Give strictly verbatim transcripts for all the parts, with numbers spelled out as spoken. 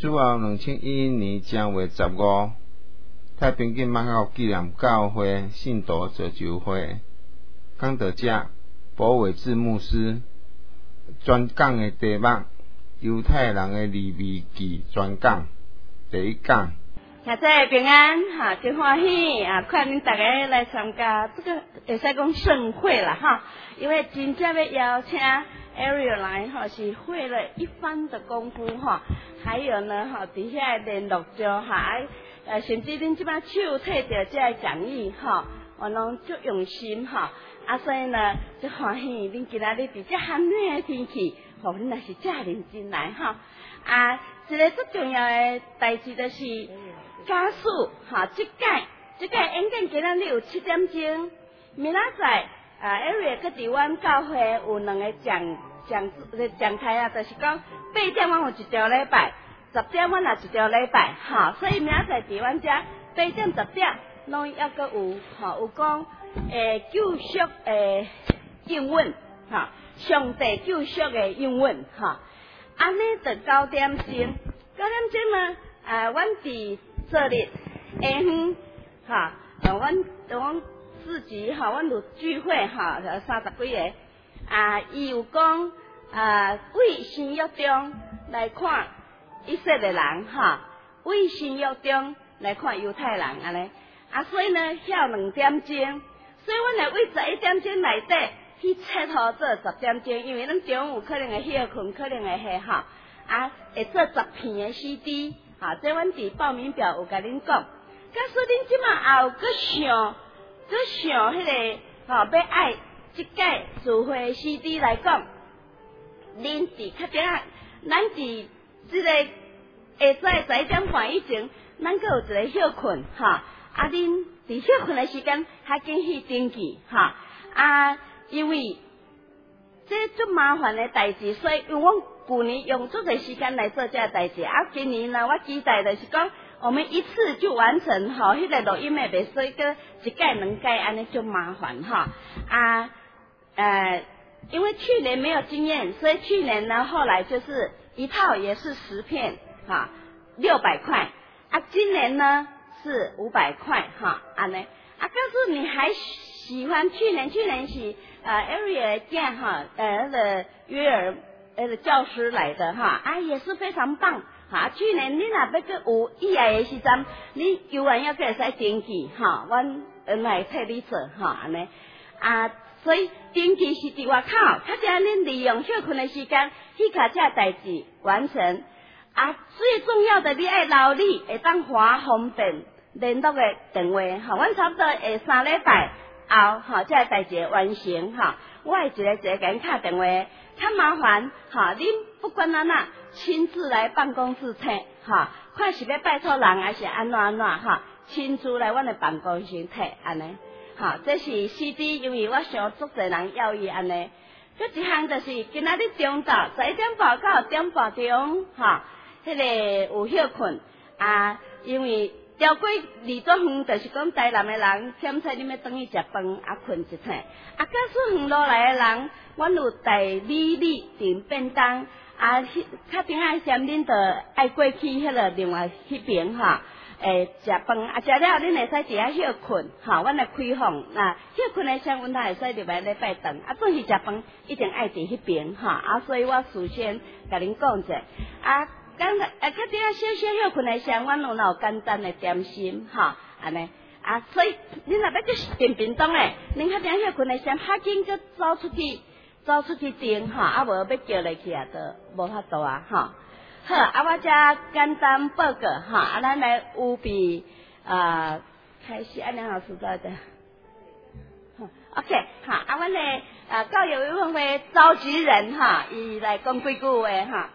主后两千一一年正月十五，太平间万国纪念教会信徒造就会讲道者保伟志牧师专讲的题目：犹太人的利未记专讲第一讲。 大家平安哈，真欢喜啊！看恁大家来参加这个，会使讲盛会啦哈，因为真正要邀请 Ariel 来哈，是费了一番的功夫哈，还有呢哈，底下联络着哈，呃，甚至恁即摆手摕着这个讲义哈，我拢足用心哈，啊，所以呢，足欢喜恁今仔日伫这寒冷的天气，互恁也是这认真来哈，啊，一个最重要的代志就是。假使哈，即届即届演讲今仔日有七点钟，明仔载啊 ，Ariel 搁伫阮教会有两个讲讲讲台啊，就是讲八点阮有一条礼拜，十点阮也一条礼拜，哈，所以明仔载伫阮遮八点十点拢抑搁有哈，有讲诶救赎诶英文哈，上帝救赎诶英文哈，安尼就九点钟，九点钟呢，啊，阮伫这里，下昏哈，呃，阮阮自己哈，阮有聚会哈，三十几个啊，伊有讲啊，为新约中来看以色列人哈，为新约中来看犹太人安尼啊，所以呢，遐两点钟，所以阮来为十一点钟内底去切好做十点钟，因为咱中午可能会休困，可能会下哈啊，会做十片的 C D。啊，这阮伫报名表有甲恁讲，假使恁即马也有搁想，搁想迄个吼，要爱即届聚会 C D 来讲，恁伫较点啊，咱伫即个下早十一点半以前，咱搁有一个休困哈，啊，恁伫休困的时间还紧去登记哈，啊，因为这足麻烦的代志，所以因为阮。去年用这个时间来做这个代志，啊，今年呢，我期待的是讲，我们一次就完成哈，迄、那个录音的袂所以个一届两届安尼就麻烦哈啊呃，因为去年没有经验，所以去年呢后来就是一套也是十片哈，六百块啊，今年呢是五百块哈安尼啊，告诉你还喜欢去年去年是呃 Ariel 店哈呃那个约尔。呃，教师来的哈啊，也是非常棒哈。去年你若要个有意爱的时阵，你游完要个会使登记哈，阮来替你做哈安尼啊。所以登记是伫外口，较只恁利用休困的时间去甲这代志完成啊。最重要的，你爱劳力会当花方便联络的电话哈，阮差不多下三礼拜后哈，这代志完成哈。我会一个一个甲恁敲电话。较麻烦哈，恁不管安那亲自来办公室摕哈，看是要拜托人还是安怎安怎哈，亲自来阮的办公室摕安尼，哈，这是 C D， 因为我想足侪人要伊安尼。这一项就是今仔日中昼十一点半到点半钟哈，迄、那个有休困啊，因为调过离足远，就是讲台南的人忝菜，你要转去食饭啊，困一醒。啊，假使远路来的人。阮有带米粒订便当啊，较顶爱嫌恁着爱过去迄个另外迄边哈，诶食饭啊，食了恁会使伫遐休困哈，阮来开放那休困的时阮才会使入来礼拜顿啊，转去食饭一定爱伫迄边哈啊，所以我事先甲恁讲者啊，刚啊较顶啊小小休困的时，阮有那有简单的点心哈安尼啊，所以恁若要去订便当诶，恁较顶休困的时，较紧就走出去。走出去订哈，啊无要叫来去啊，都无法度啊哈。好，啊我遮简单报告哈，啊咱来务必啊开始安尼好实在的。OK， 好，啊阮嘞啊教育委员会召集人哈，伊来讲几句话哈。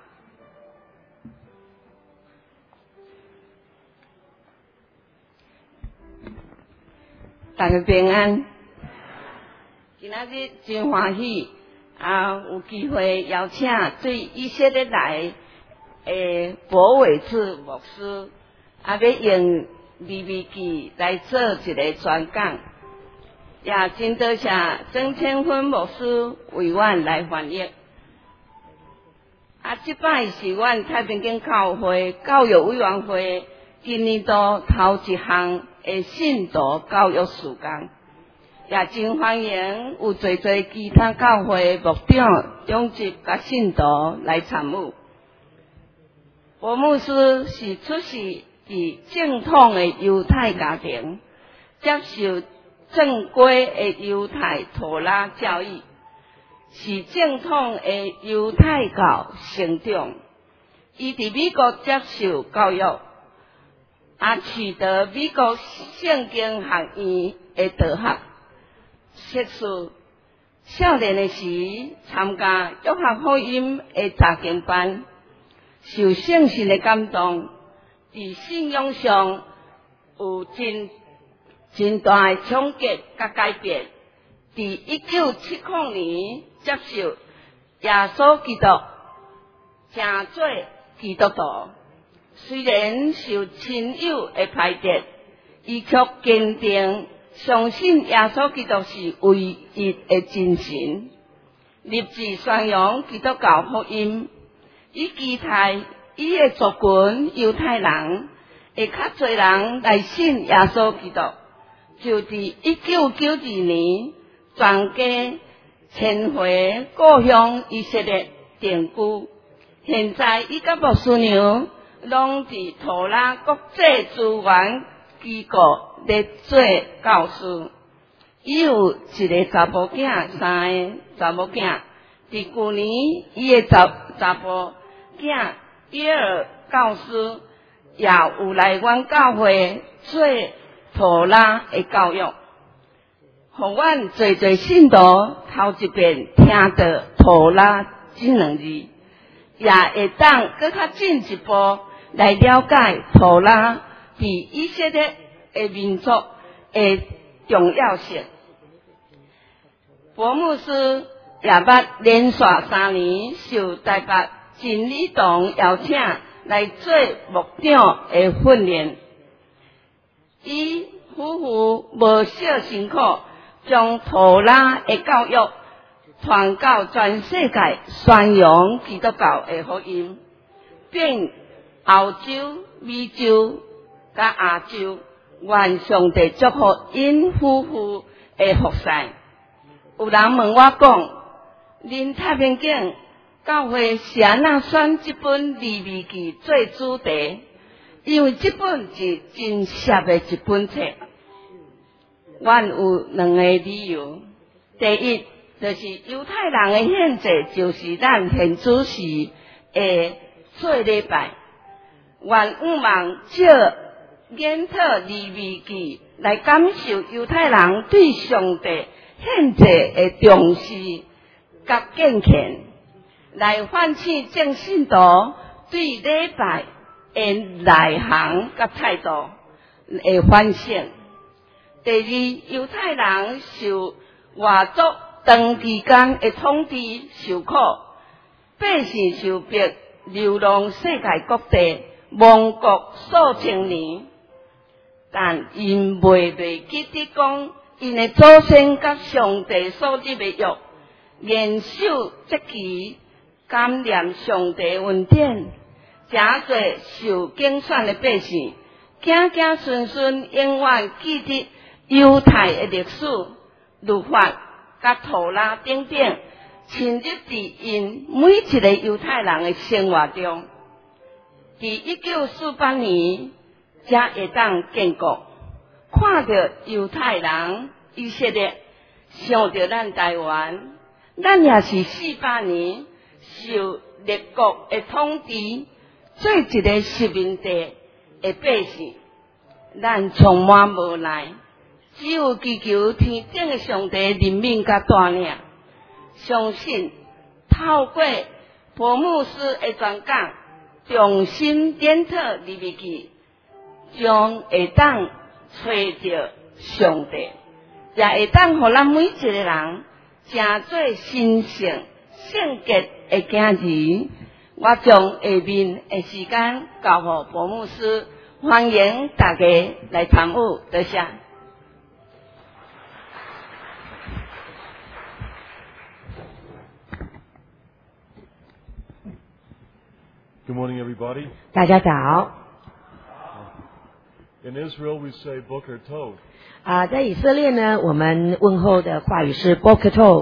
大家平安，今仔日真欢喜。啊，有机会邀请对以色列来诶博伟志牧师，啊，要用利未记来做一个专讲，也真多谢曾千芬牧师为阮来翻译。 啊，即摆是阮太平间教会教育委员会今年度头一项的信徒教育事工，也真欢迎有侪侪其他教会牧长、长执甲信徒来参与。伯牧师是出世伫正统的犹太家庭，接受正规的犹太托拉教育，是正统的犹太教成长。伊伫美国接受教育，也取得美国圣经学院的大学硕士。少年的时参加约翰福音的查经班，受圣神的感动，伫信仰上有真真大的冲击甲改变。伫一九七零年接受耶稣基督，成做基督徒。虽然受亲友的排斥，伊却坚定相信耶稣基督是唯一的真神，立志宣扬基督教福音。伊期待伊的族群犹太人会较侪人来信耶稣基督，就伫一九九二年全家迁回故乡以色列定居。现在伊甲牧师娘拢伫托拉国际资源机构咧做教师。伊有一个查甫囝，三个查某囝。伫去年，伊的查查甫囝约尔教师也有来阮教会做托拉的教育，互阮侪侪信徒头一遍听到托拉这两字，也会当搁较进一步来了解托拉伫以色列的民族的重要性。伯牧师也捌连续三年受台北真理堂邀请来做牧长的训练，伊夫妇无少辛苦，将托拉的教育传到全世界，宣扬基督教的福音，并欧洲、美洲甲亚洲，愿上帝祝福因夫妇的服侍。有人问我讲，恁太平间教会是安怎选这本利未记做主题？因为这本是真摄的一本册。阮有两个理由。第一，就是犹太人的献祭，就是咱献主时的做礼拜。愿有望借研讨利未记来感受犹太人对上帝献祭的重视甲敬虔，来唤起正信徒对礼拜的内涵甲态度的反省。第二，犹太人受外族长期间的统治受苦，百姓受迫流浪世界各地，亡国数千年，但因袂袂记得讲，因的祖先甲上帝所立的约，严守节期，感念上帝恩典，真侪受拣选的百姓，子子孙孙永远记得犹太的历史、律法甲托拉等等，侵入伫因每一个犹太人的生活中。伫一九四八年，才会当建国。看到犹太人以色列，想到咱台湾，咱也是四百年受列国的统治，做一个殖民地的百姓，咱充满无奈，只有祈求天顶的上帝怜悯甲带领。相信透过伯牧师的传讲，重新检讨利未记，将会当找到上帝，也会当互咱每一个人成做神圣圣洁的囝儿。我将下面的时间交予伯牧师，欢迎大家来参与，多谢。 Good morning, everybody. 大家早。 In Israel, we say Boker Tov. 啊、在以色列呢，我们问候的话语是 Boker Tov。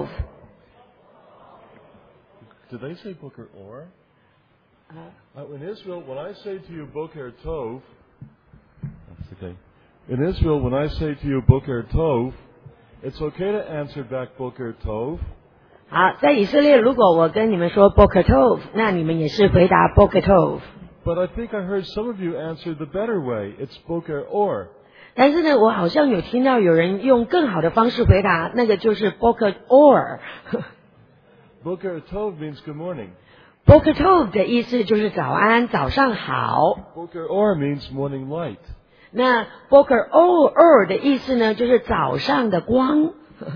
Did they say Boker Or? Uh, in Israel, when I say to you Boker Tov, that's okay. In Israel, when I say to you Boker Tov, it's okay to answer back Boker Tov. 好，在以色列，如果我跟你们说 Boker Tov， 那你们也是回答 Boker Tov。 But I think I heard some of you answer the better way. It's Boker Or. 但是呢，我好像有听到有人用更好的方式回答，那个就是 Boker Or。 Boker Tov means good morning. Boker Tov 的意思就是早安，早上好。 Boker Or means morning light. 那 Boker Or 的意思呢，就是早上的光。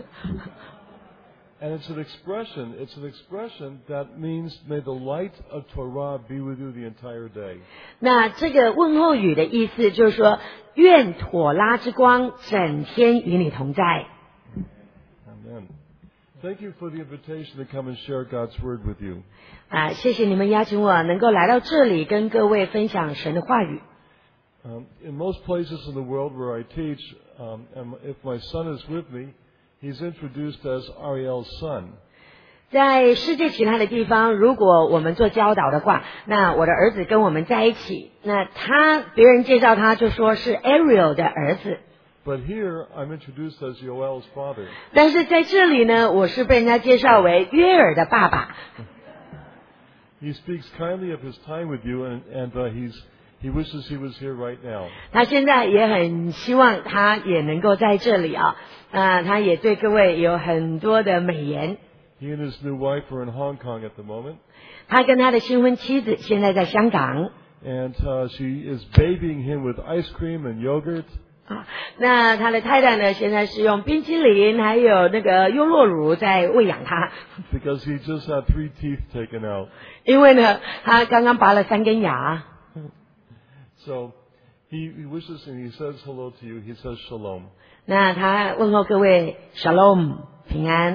And it's an expression, it's an expression that means may the light of Torah be with you the entire day. 那这个问候语的意思就是说，愿妥拉之光整天与你同在。 Amen. Thank you for the invitation to come and share God's word with you. 啊，谢谢你们邀请我能够来到这里，跟各位分享神的话语。 Um, in most places in the world where I teach, um, and if my son is with me, he's introduced as Ariel's son. 在世界其他的地方，如果我们做教导的话，那我的儿子跟我们在一起，那他别人介绍他就说是 Ariel 的儿子。 But here I'm introduced as Yoel's father. 但是在这里呢，我是被人家介绍为约尔的爸爸。 He speaks kindly of his time with you, and, and uh, he's, he wishes he was here right now. 他现在也很希望他也能够在这里啊，啊，他也对各位有很多的美言。 He and his new wife are in Hong Kong at the moment. 他跟他的新婚妻子现在在香港。 And uh, she is babying him with ice cream and yogurt. 啊，那他的太太呢，现在是用冰淇淋还有那个优酪乳在喂养他。 Because he just had three teeth taken out. 因为呢，他刚刚拔了三根牙。 So he, he wishes and he says hello to you. He says shalom. 那他问候各位 Shalom 平安。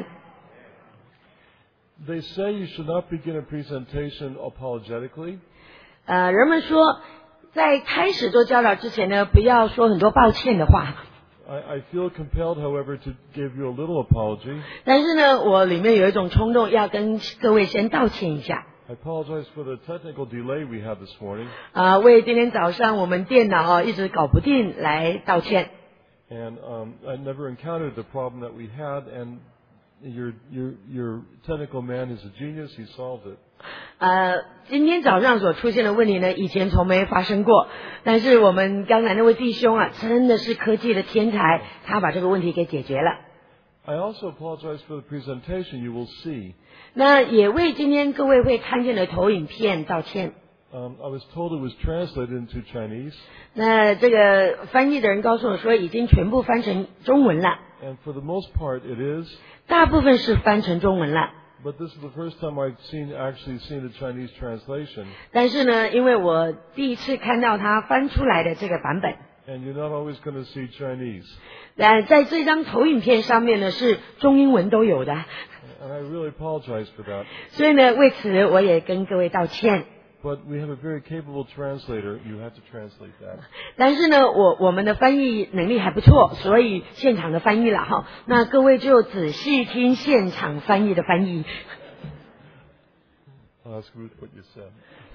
They say you should not begin a presentation apologetically. 呃，人们说，在开始做教导之前呢，不要说很多抱歉的话。 I, I feel compelled, however, to give you a little apology. 但是呢，我里面有一种冲动，要跟各位先道歉一下。 I apologize for the technical delay we had this morning. 啊、为今天早上我们电脑啊一直搞不定来道歉。 And um, I never encountered the problem that we had, and your, your, your technical man is a genius. He solved it. 呃，今天早上所出现的问题呢，以前从没发生过。但是我们刚才那位弟兄啊，真的是科技的天才，他把这个问题给解决了。 I also apologize for the presentation you will see. 那也为今天各位会看见的投影片道歉。 Um, I was told it was translated into Chinese, 那这个翻译的人告诉我说，已经全部翻成中文了， and for the most part it is. 大部分是翻成中文了。 But this is the first time I've seen actually seen a Chinese translation. 但是呢，因为我第一次看到他翻出来的这个版本， And you're not always going to see Chinese. 那在这张投影片上面呢是中英文都有的， And I really apologize for that. 所以呢，为此我也跟各位道歉。 But we have a very capable translator. You have to translate that. 但是呢，我我们的翻译能力还不错，所以现场的翻译了哈。那各位就仔细听现场翻译的翻译。 I'll ask Ruth what you said.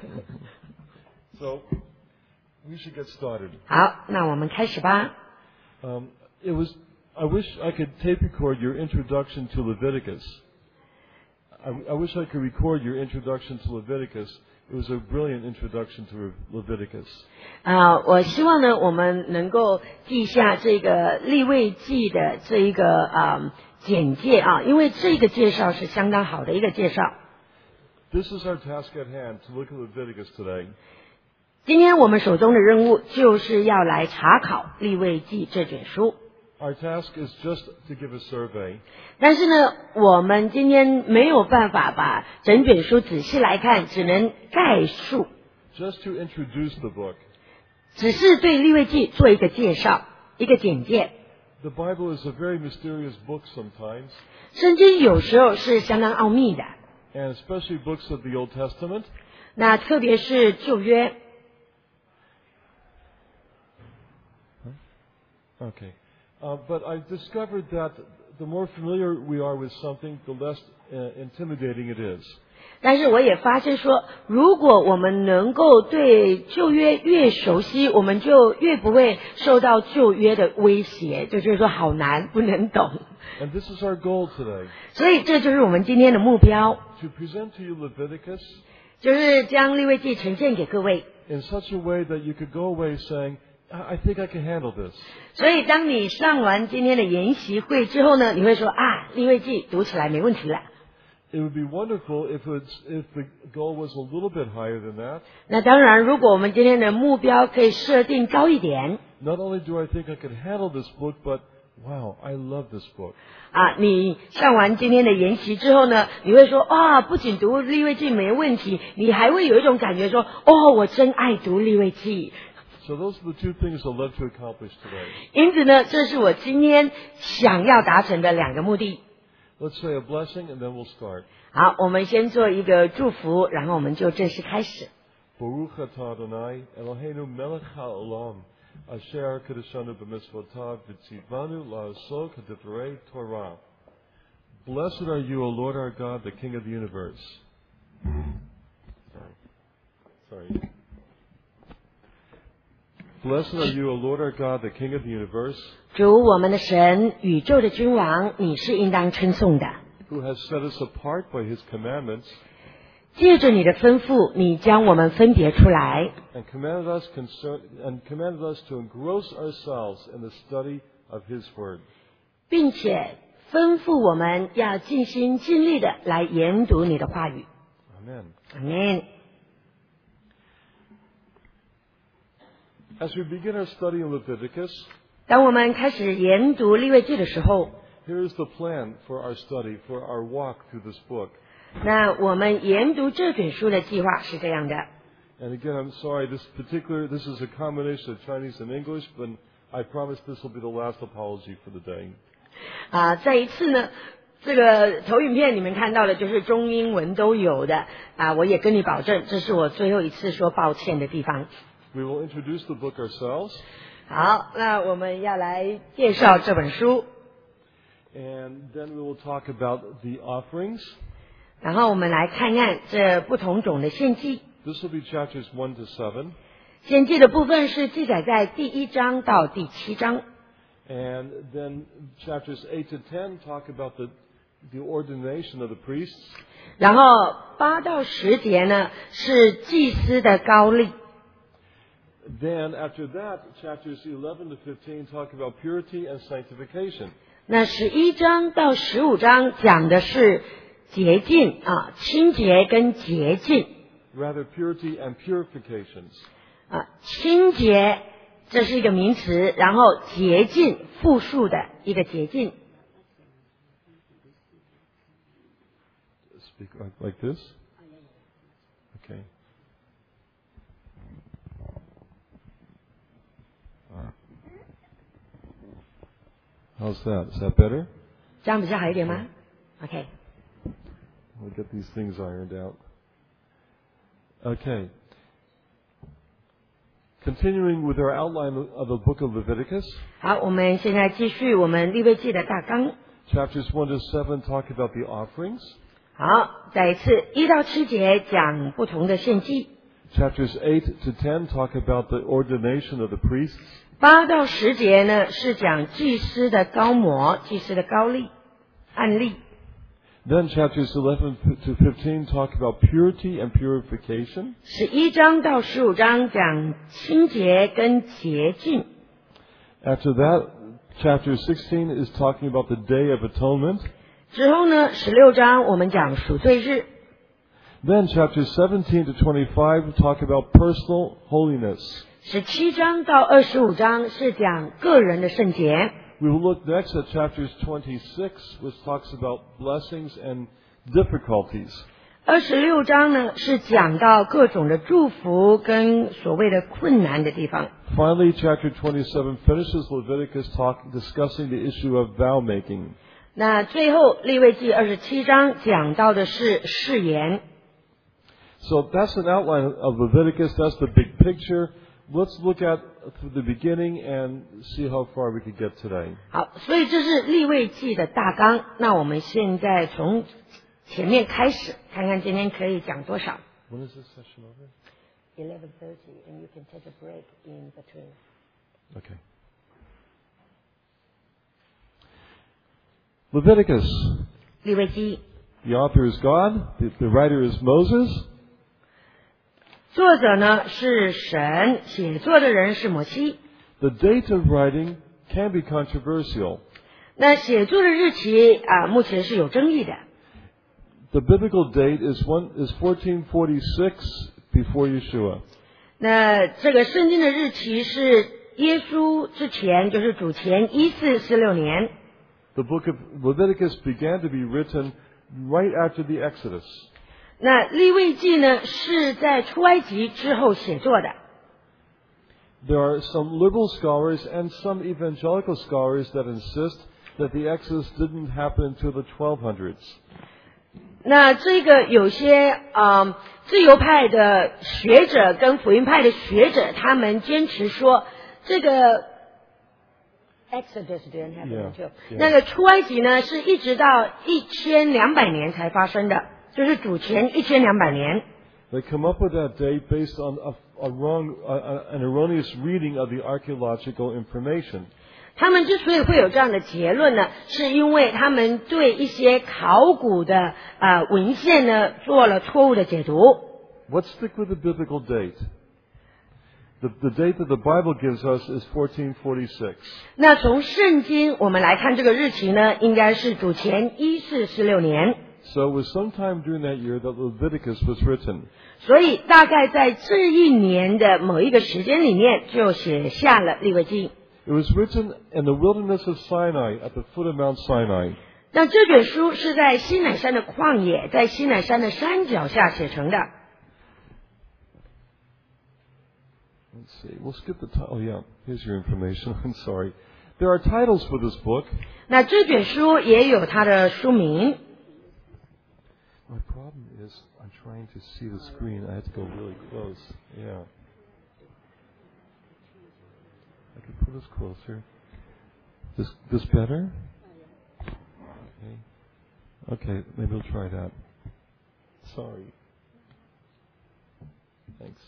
So we should get started. 好，那我们开始吧。 Um, it was. I wish I could tape record your introduction to Leviticus. I, I wish I could record your introduction to Leviticus. It was a brilliant introduction to Leviticus. 啊、我希望呢，我们能够记下这个利未记的这一个啊、简介啊，因为这个介绍是相当好的一个介绍。 This is our task at hand to look at Leviticus today. 今天我们手中的任务就是要来查考利未记这卷书。 Our task is just to give a survey. 但是呢，我们今天没有办法把整卷书仔细来看，只能概述， Just to introduce the book. 只是对利未记做一个介绍，一个简介。 The Bible is a very mysterious book sometimes, 圣经有时候是相当奥秘的， and especially books of the Old Testament. 那特别是旧约。 Okay. Uh, but I've discovered that the more familiar we are with something, the less uh, intimidating it is. 但是我也发现说，如果我们能够对旧约越熟悉，我们就越不会受到旧约的威胁，就觉得说好难，不能懂。 And this is our goal today. 所以这就是我们今天的目标， To present to you Leviticus 就是将利未记呈现给各位。 in such a way that you could go away saying, I think I can handle this. 所以当你上完今天的研习会之后呢，你会说啊，利未记读起来没问题了。 It would be wonderful if it's, if the goal was a little bit higher than that. 那当然，如果我们今天的目标可以设定高一点， Not only do I think I can handle this book, but wow, I love this book. 啊，你上完今天的研习之后呢，你会说啊，不仅读利未记没问题，你还会有一种感觉说，哦，我真爱读利未记。 So those are the two things I'd love to accomplish today. 因此呢，这是我今天想要达成的两个目的。 Let's say a blessing and then we'll start. 好，我们先做一个祝福，然后我们就正式开始。 Baruch atah Adonai Eloheinu melech haolam asher kedeshanu b'mitzvotav v'tzivanu la'asok hadivrei Torah. Blessed are you, O Lord our God, the King of the universe. Sorry. Sorry. Blessed are you, O Lord our God, the King of the universe, 主我们的神，宇宙的君王，你是应当称颂的。 who has set us apart by his commandments 借着你的吩咐，你将我们分别出来， and commanded us concern, and commanded us to engross ourselves in the study of his word. 并且吩咐我们要尽心尽力的来研读你的话语。 Amen. 阿们。 As we begin our study in Leviticus, 当我们开始研读利未记的时候， here is the plan for our study, for our walk through this book. 那我们研读这卷书的计划是这样的。 And again, I'm sorry, this particular, this is a combination of Chinese and English, but I promise this will be the last apology for the day. 啊，再一次呢，这个投影片你们看到的就是中英文都有的啊，我也跟你保证，这是我最后一次说抱歉的地方。 We will introduce the book ourselves. 好，那我们要来介绍这本书， And then we will talk about the offerings. 然后我们来看看这不同种的献祭。 This will be chapters one to seven. 献祭的部分是记载在第一章到第七章， And then chapters eight to ten talk about the, the ordination of the priests. 然后八到十节呢是祭司的高例。 Then after that, chapters eleven to fifteen talk about purity and sanctification. 那十一章到十五章讲的是洁净啊，清洁跟洁净 Rather, purity and purifications. 啊，清洁这是一个名词，然后洁净复数的一个洁净。 Speak like, like this? Okay. How's that? Is that better? 这样比较好一点吗 ？OK， We'll get these things ironed out. Okay. Continuing with our outline of the book of Leviticus, 好，我们现在继续我们利未记的大纲。 chapters one to seven talk about the offerings. 好，再一次一到七节讲不同的献祭， Chapters eight to ten talk about the ordination of the priests. 八到十节呢是讲祭司的高模、祭司的高例案例。 Then chapters eleven to fifteen talk about purity and purification. 十一章到十五章讲清洁跟洁净。 After that, chapter sixteen is talking about the Day of Atonement. 之后呢，十六章我们讲赎罪日。 Then chapters seventeen to twenty-five talk about personal holiness. 十七章到二十五章是讲个人的圣洁。 We will look next at chapters twenty-six, which talks about blessings and difficulties. 二十六章呢是讲到各种的祝福跟所谓的困难的地方。 Finally, chapter twenty-seven finishes Leviticus talk discussing the issue of vow making. 那最后利未记二十七章讲到的是誓言。 So that's an outline of Leviticus. That's the big picture. Let's look at the beginning and see how far we can get today. 好，所以这是利未记的大纲。那我们现在从前面开始，看看今天可以讲多少。 When is this session over? eleven thirty, and you can take a break in between. Okay. Leviticus. 利未记， The author is God. The, the writer is Moses. 作者呢是神，写作的人是摩西。 The date of writing can be controversial. 那写作的日期啊，目前是有争议的。 The biblical date is one is fourteen forty-six before Yeshua. 那这个圣经的日期是耶稣之前，就是主前一四四六年。 The book of Leviticus began to be written right after the Exodus. 那利未记呢是在出埃及之后写作的。 There are some liberal scholars and some evangelical scholars that insist that the Exodus didn't happen until the twelve hundreds. 那这个有些嗯自由派的学者跟福音派的学者，他们坚持说这个 Exodus didn't happen Yeah, until yeah. 那个出埃及呢是一直到一千两百年才发生的，就是主前一千两百年。 They come up with that date based on a, a wrong, a, an erroneous reading of the archaeological information. 他们之所以会有这样的结论呢，是因为他们对一些考古的呃文献呢做了错误的解读。 Let's stick with the biblical date. The, the date that the Bible gives us is fourteen forty-six. 那从圣经我们来看这个日期呢，应该是主前一四四六年。 So it was sometime during that year that Leviticus was written. 所以大概在这一年的某一个时间里面，就写下了利未记。 It was written in the wilderness of Sinai, at the foot of Mount Sinai. 那这卷书是在西乃山的旷野，在西乃山的山脚下写成的。 Let's see. We'll skip the title. Oh, yeah. Here's your information. I'm sorry. There are titles for this book. 那这卷书也有它的书名。 My problem is I'm trying to see the screen. I have to go really close. Yeah. I can put this closer. This this better? Okay. Okay, maybe we'll try that. Sorry. Thanks.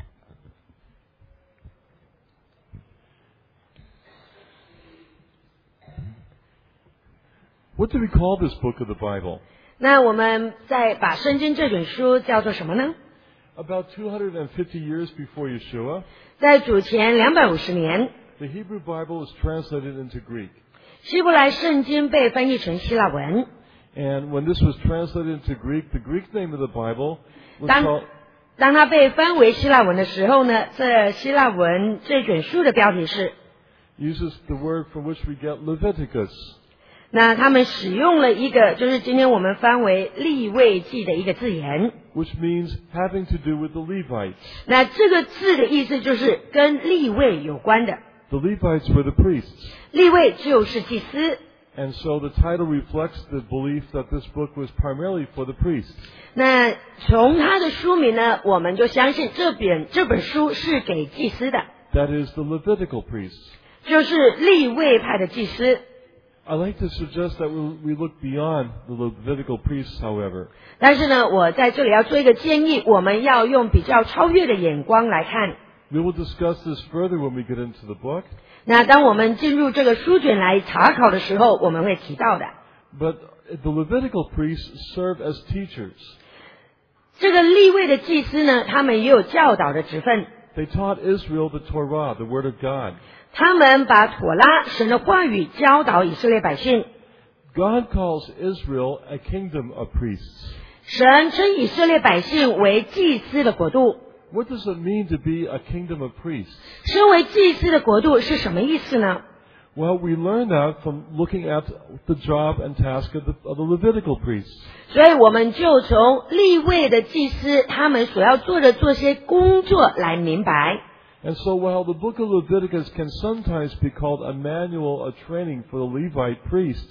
What do we call this book of the Bible? 那我们再把圣经这卷书叫做什么呢？ About two hundred fifty years before Yeshua, 在主前两百五十年， the Hebrew Bible was translated into Greek. 希伯来圣经被翻译成希腊文。 And when this was translated into Greek, the Greek name of the Bible was 当 called, 当它被翻为希腊文的时候呢，这希腊文这卷书的标题是， uses the word from which we get Leviticus. 那他们使用了一个就是今天我们翻为利未记的一个字眼。 Which means having to do with the Levites. 那这个字的意思就是跟利未有关的。 The Levites were the priests. 利未就是祭司。 And so the title reflects the belief that this book was primarily for the priests. 那从它的书名呢，我们就相信这本这本书是给祭司的， That is the Levitical priests. 就是利未派的祭司。 I like to suggest that we, we look beyond the Levitical priests, however. 但是呢，我在这里要做一个建议，我们要用比较超越的眼光来看。 We will discuss this further when we get into the book. 那当我们进入这个书卷来查考的时候，我们会提到的。 But the Levitical priests serve as teachers. 这个利未的祭司呢，他们也有教导的职分。 They taught Israel the Torah, the Word of God. 他们把妥拉神的话语教导以色列百姓。 God calls Israel a kingdom of priests. 神称以色列百姓为祭司的国度。 What does it mean to be a kingdom of priests? 身为祭司的国度是什么意思呢？ Well, we learn that from looking at the job and task of the, of the Levitical priests. 所以我们就从利未的祭司他们所要做的做些工作来明白。 And so while the book of Leviticus can sometimes be called a manual, a training for the Levite priests,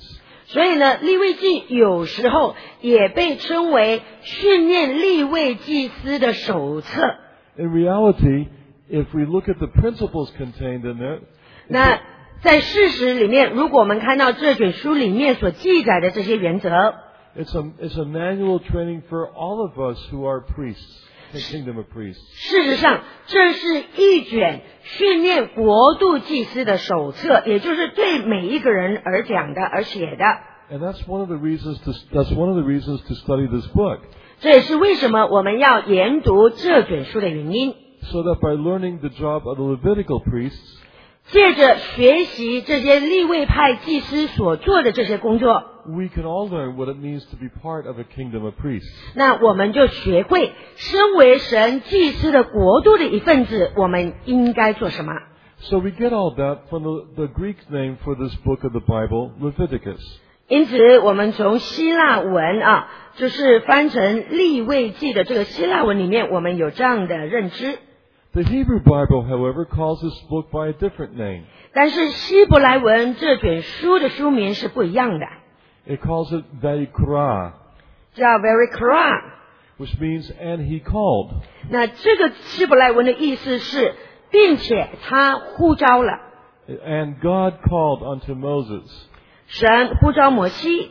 所以呢，利未记有时候也被称为训练利未祭司的手册。 In reality, if we look at the principles contained in it, 那在事实里面，如果我们看到这卷书里面所记载的这些原则， it's a, it's a manual training for all of us who are priests, the kingdom of priests. 事实上，这是一卷训练国度祭司的手册，也就是对每一个人而讲的而写的。 And that's one of the reasons to, that's one of the reasons to study this book. 这也是为什么我们要研读这卷书的原因。 So that by learning the job of the Levitical priests, 借着学习这些利未派祭司所做的这些工作， we can all learn what it means to be part of a kingdom of priests. 那我们就学会身为神祭司的国度的一份子，我们应该做什么。 So we get all that from the, the Greek name for this book of the Bible, Leviticus. 因此，我们从希腊文啊，就是翻成利未记的这个希腊文里面，我们有这样的认知。 The Hebrew Bible, however, calls this book by a different name. 但是希伯来文这卷书的书名是不一样的， It calls it Vayikra, 叫 Vayikra。 which means, and he called. 那这个希伯来文的意思是，并且他呼召了， And God called unto Moses. 神呼召摩西。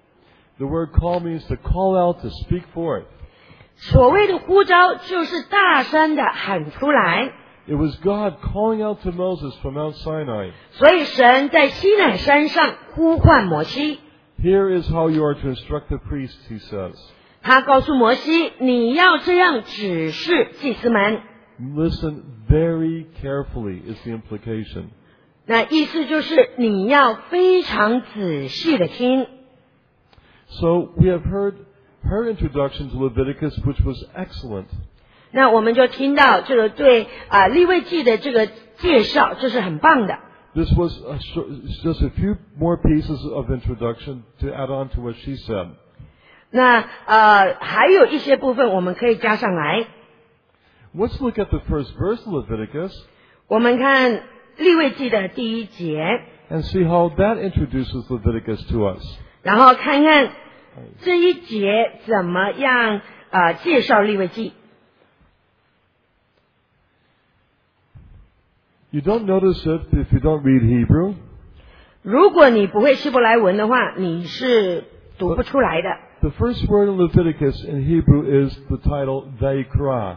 The word call means to call out, to speak forth. 所谓的呼召，就是大声的喊出来。 It was God calling out to Moses from Mount Sinai. 所以神在西乃山上呼唤摩西， Here is how you are to instruct the priests, he says. 他告诉摩西，你要这样指示祭司们。 Listen very carefully is the implication. 那意思就是你要非常仔细的听。 So we have heard her introduction to Leviticus, which was excellent. 那我们就听到这个对啊利未记的这个介绍，这是很棒的。 This was a short, just a few more pieces of introduction to add on to what she said. 那呃还有一些部分我们可以加上来。 Let's look at the first verse of Leviticus 我们看利未记的第一节， and see how that introduces Leviticus to us. 然后看看这一节怎么样啊介绍利未记。 You don't notice it if you don't read Hebrew. 如果你不会希伯来文的话，你是读不出来的。 The first word in Leviticus in Hebrew is the title Vayikra.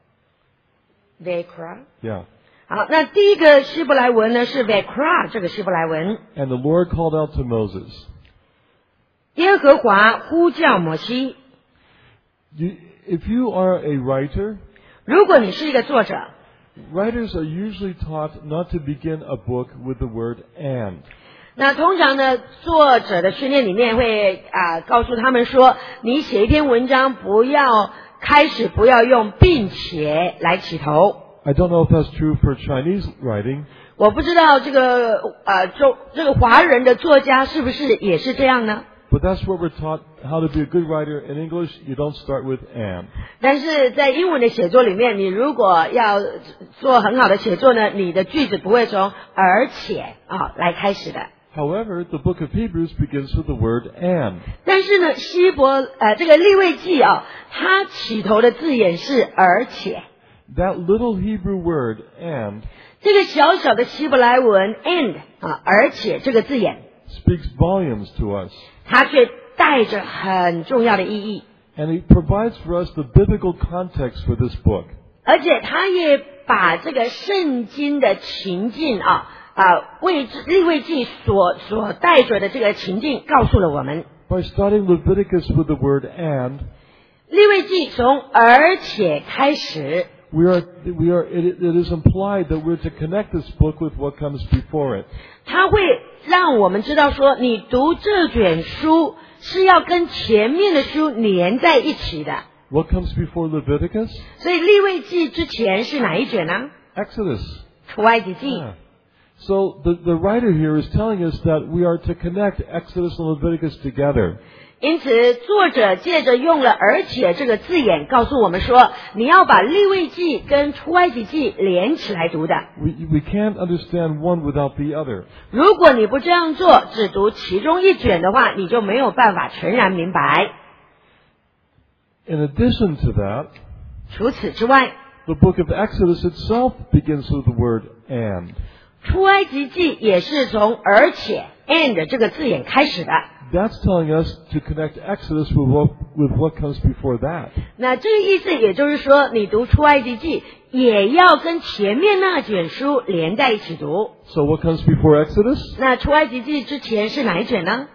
Vayikra。 Yeah. 好，那第一个希伯来文呢是 Vayikra 这个希伯来文。 And the Lord called out to Moses. 耶和华呼叫摩西。 You, if you are a writer, 如果你是一个作者， writers are usually taught not to begin a book with the word and. 那通常呢，作者的训练里面会啊、呃、告诉他们说，你写一篇文章不要开始不要用并且来起头。 I don't know if that's true for Chinese writing. 我不知道这个呃中这个华人的作家是不是也是这样呢？ But that's what we're taught how to be a good writer. In English, you don't start with and. 但是在英文的写作里面，你如果要做很好的写作呢，你的句子不会从而且啊来开始的。 However, the book of Hebrews begins with the word and. 但是呢，希伯呃这个利未记啊，它起头的字眼是而且。 That little Hebrew word and 这个小小的希伯来文 and 啊，而且这个字眼， speaks volumes to us. 它却带着很重要的意义， And it provides for us the biblical context for this book. 而且它也把这个圣经的情境啊啊为利未记所所带着的这个情境告诉了我们。 By starting Leviticus with the word and, 利未记从而且开始， we are, we are, it, it is implied that we're to connect this book with what comes before it. 它会让我们知道说，你读这卷书是要跟前面的书连在一起的。 What comes before Leviticus? 所以利未记之前是哪一卷呢？ Exodus. 出埃及记。 Yeah. So the, the writer here is telling us that we are to connect Exodus and Leviticus together. 因此作者借着用了而且这个字眼告诉我们说，你要把利未记跟出埃及记连起来读的。 We, we can't understand one without the other. 如果你不这样做，只读其中一卷的话，你就没有办法全然明白。 In addition to that, 除此之外， the book of Exodus itself begins with the word and. 出埃及记也是从而且 and 这个字眼开始的。 That's telling us to connect Exodus with what, with what comes before that. 那这个意思也就是说，你读出埃及记也要跟前面那卷书连在一起读。 So what comes before Exodus? 那出埃及记之前是哪一卷呢？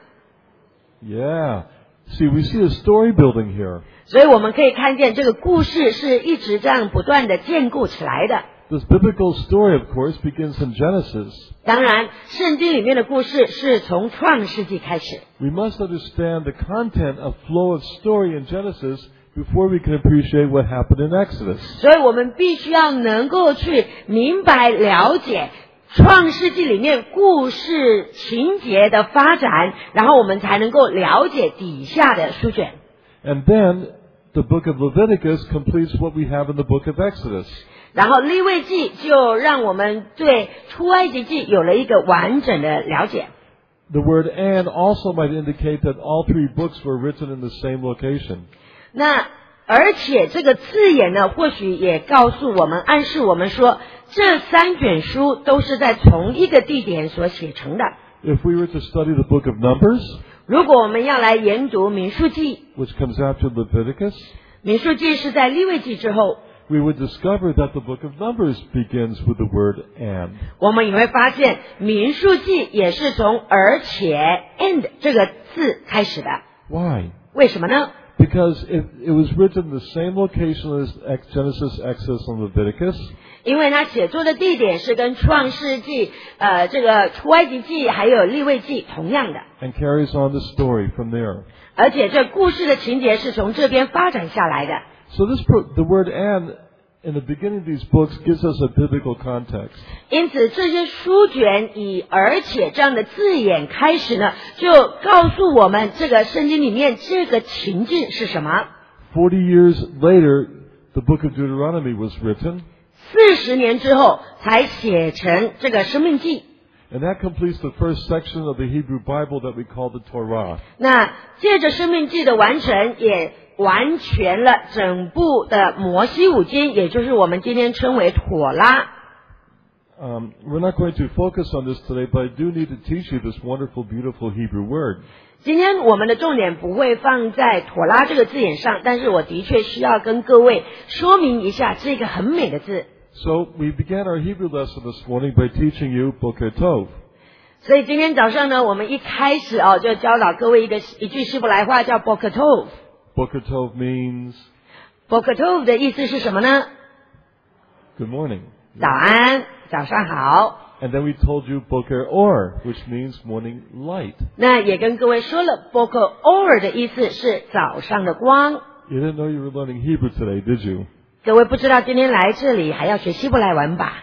Yeah. See, we see a story building here. 所以我们可以看见这个故事是一直这样不断的建构起来的。 This biblical story, of course, begins in Genesis. 当然，圣经里面的故事是从创世纪开始。 We must understand the content of flow of story in Genesis before we can appreciate what happened in Exodus. 所以我们必须要能够去明白了解创世纪里面故事情节的发展，然后我们才能够了解底下的书卷。 And then the book of Leviticus completes what we have in the book of Exodus. 然后利未记就让我们对出埃及记有了一个完整的了解。 The word and also might indicate that all three books were written in the same location. 那而且这个字眼呢，或许也告诉我们，暗示我们说，这三卷书都是在同一个地点所写成的。 If we were to study the book of Numbers, 如果我们要来研读民数记， which comes after Leviticus, 民数记是在利未记之后， we would discover that the book of Numbers begins with the word and. 我们也会发现民数记也是从而且 and 这个字开始的。 Why? 为什么呢？ Because it, it was written in the same location as Ex- Genesis, Exodus, and Leviticus. 因为它写作的地点是跟创世纪、呃这个出埃及记还有利未记同样的， And carries on the story from there. 而且这故事的情节是从这边发展下来的。 So this pro- the word and in the beginning of these books gives us a biblical context. 因此这些书卷以而且这样的字眼开始呢，就告诉我们这个圣经里面这个情境是什么。 Forty years later, the book of Deuteronomy was written, 四十年之后才写成这个生命记。 and that completes the first section of the Hebrew Bible that we call the Torah. 那借着生命记的完成，也完全了整部的摩西五经，也就是我们今天称为妥拉。 Um, we're not going to focus on this today, but I do need to teach you this wonderful, beautiful Hebrew word. 今天我们的重点不会放在妥拉这个字眼上，但是我的确需要跟各位说明一下这个很美的字。 So we began our Hebrew lesson this morning by teaching you Boker Tov. 所以今天早上呢，我们一开始哦，就教导各位一个一句希伯来话叫 Boker Tov。 Boker Tov means Boker Tov 的意思是什么呢？ good morning. 早安，早上好。 And then we told you Boker Or, which means morning light. 那也跟各位说了 Boker Or 的意思是早上的光。 You didn't know you were learning Hebrew today, did you? 各位不知道今天来这里还要学希伯来文吧？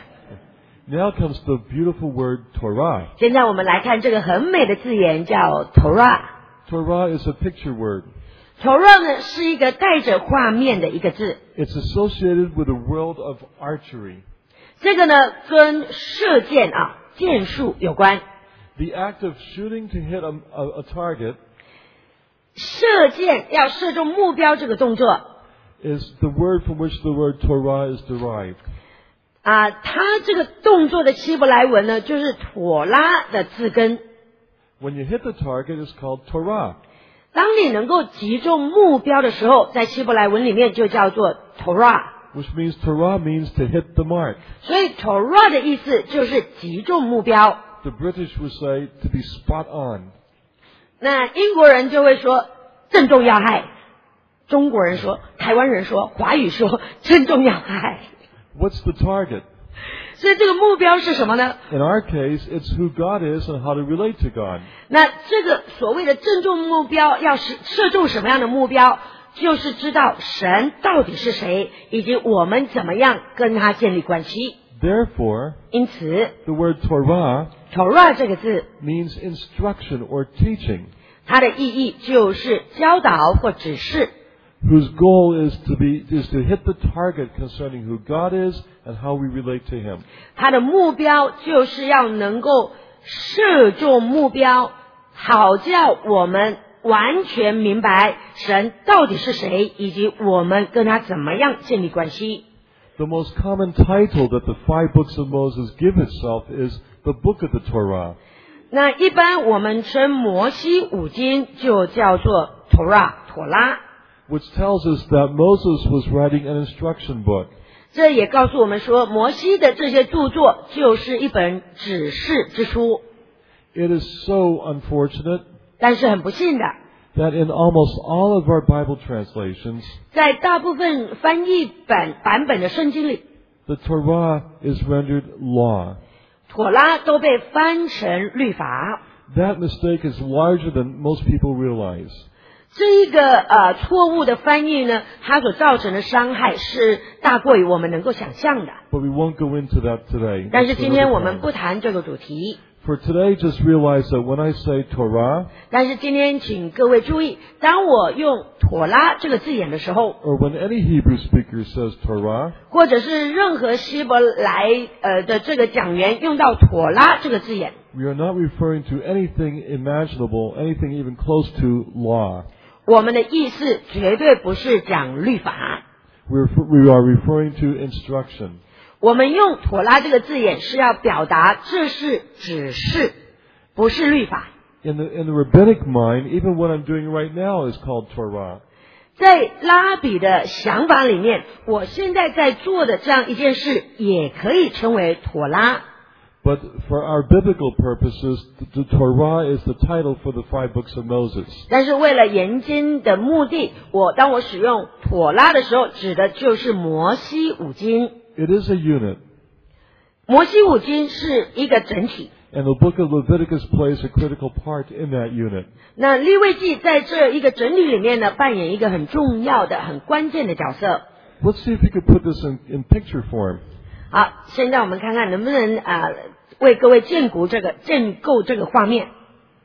Now comes the beautiful word Torah. 现在我们来看这个很美的字眼叫 Torah。 Torah is a picture word. Torah 呢是一个带着画面的一个字， It's associated with the world of archery. 这个呢跟射箭啊箭术有关。 The act of shooting to hit a, a, a target 射箭要射中目标这个动作 is the word from which the word Torah is derived. 啊，它这个动作的希伯来文呢就是妥拉的字根。 When you hit the target, it's called Torah. 当你能够击中目标的时候，在希伯来文里面就叫做 Torah。 Which means Torah means to hit the mark. 所以 Torah 的意思就是击中目标。 The British would say to be spot on. 那英国人就会说正中要害，中国人说，台湾人说，华语说正中要害。 What's the target? 所以这个目标是什么呢？ In our case, it's who God is and how to relate to God. 那这个所谓的正中目标，要是射中什么样的目标，就是知道神到底是谁，以及我们怎么样跟他建立关系。 Therefore, 因此 the word Torah ，Torah 这个字， means instruction or teaching. 它的意义就是教导或指示。 whose goal is to be is to hit the target concerning who God is and how we relate to Him. 它的目标就是要能够射中目标，好叫我们完全明白神到底是谁，以及我们跟他怎么样建立关系。 The most common title that the five books of Moses give itself is the book of the Torah. 那一般我们称摩西五经就叫做 Torah 妥拉， which tells us that Moses was writing an instruction book. 这也告诉我们说，摩西的这些著作就是一本指示之书。 It is so unfortunate 但是很不幸的， that in almost all of our Bible translations, 在大部分翻译本版本的圣经里， the Torah is rendered law. 妥拉都被翻成律法。 That mistake is larger than most people realize. 这一个呃错误的翻译呢，它所造成的伤害是大过于我们能够想象的。 But we won't go into that today. 但是 That's 今天 another 我们 time. 不谈这个主题。 For today, just realize that when I say Torah, 但是今天请各位注意，当我用妥拉这个字眼的时候， or when any Hebrew speaker says Torah, 或者是任何希伯来呃的这个讲员用到妥拉这个字眼， we are not referring to anything imaginable, anything even close to law. 我们的意思绝对不是讲律法。 We're, we are referring to instruction. 我们用妥拉这个字眼是要表达这是指示，不是律法。 In the, in the rabbinic mind, even what I'm doing right now is called Torah. 在拉比的想法里面，我现在在做的这样一件事也可以称为妥拉。 But for our biblical purposes, the, the Torah is the title for the five books of Moses. 但是为了研经的目的，我当我使用妥拉的时候，指的就是摩西五经。 It is a unit, 摩西五经是一个整体。 and the book of Leviticus plays a critical part in that unit. 那利未记在这一个整体里面呢，扮演一个很重要的、很关键的角色。 Let's see if we could put this in, in picture form. 好，现在我们看看能不能啊、呃、为各位建构这个建构这个画面。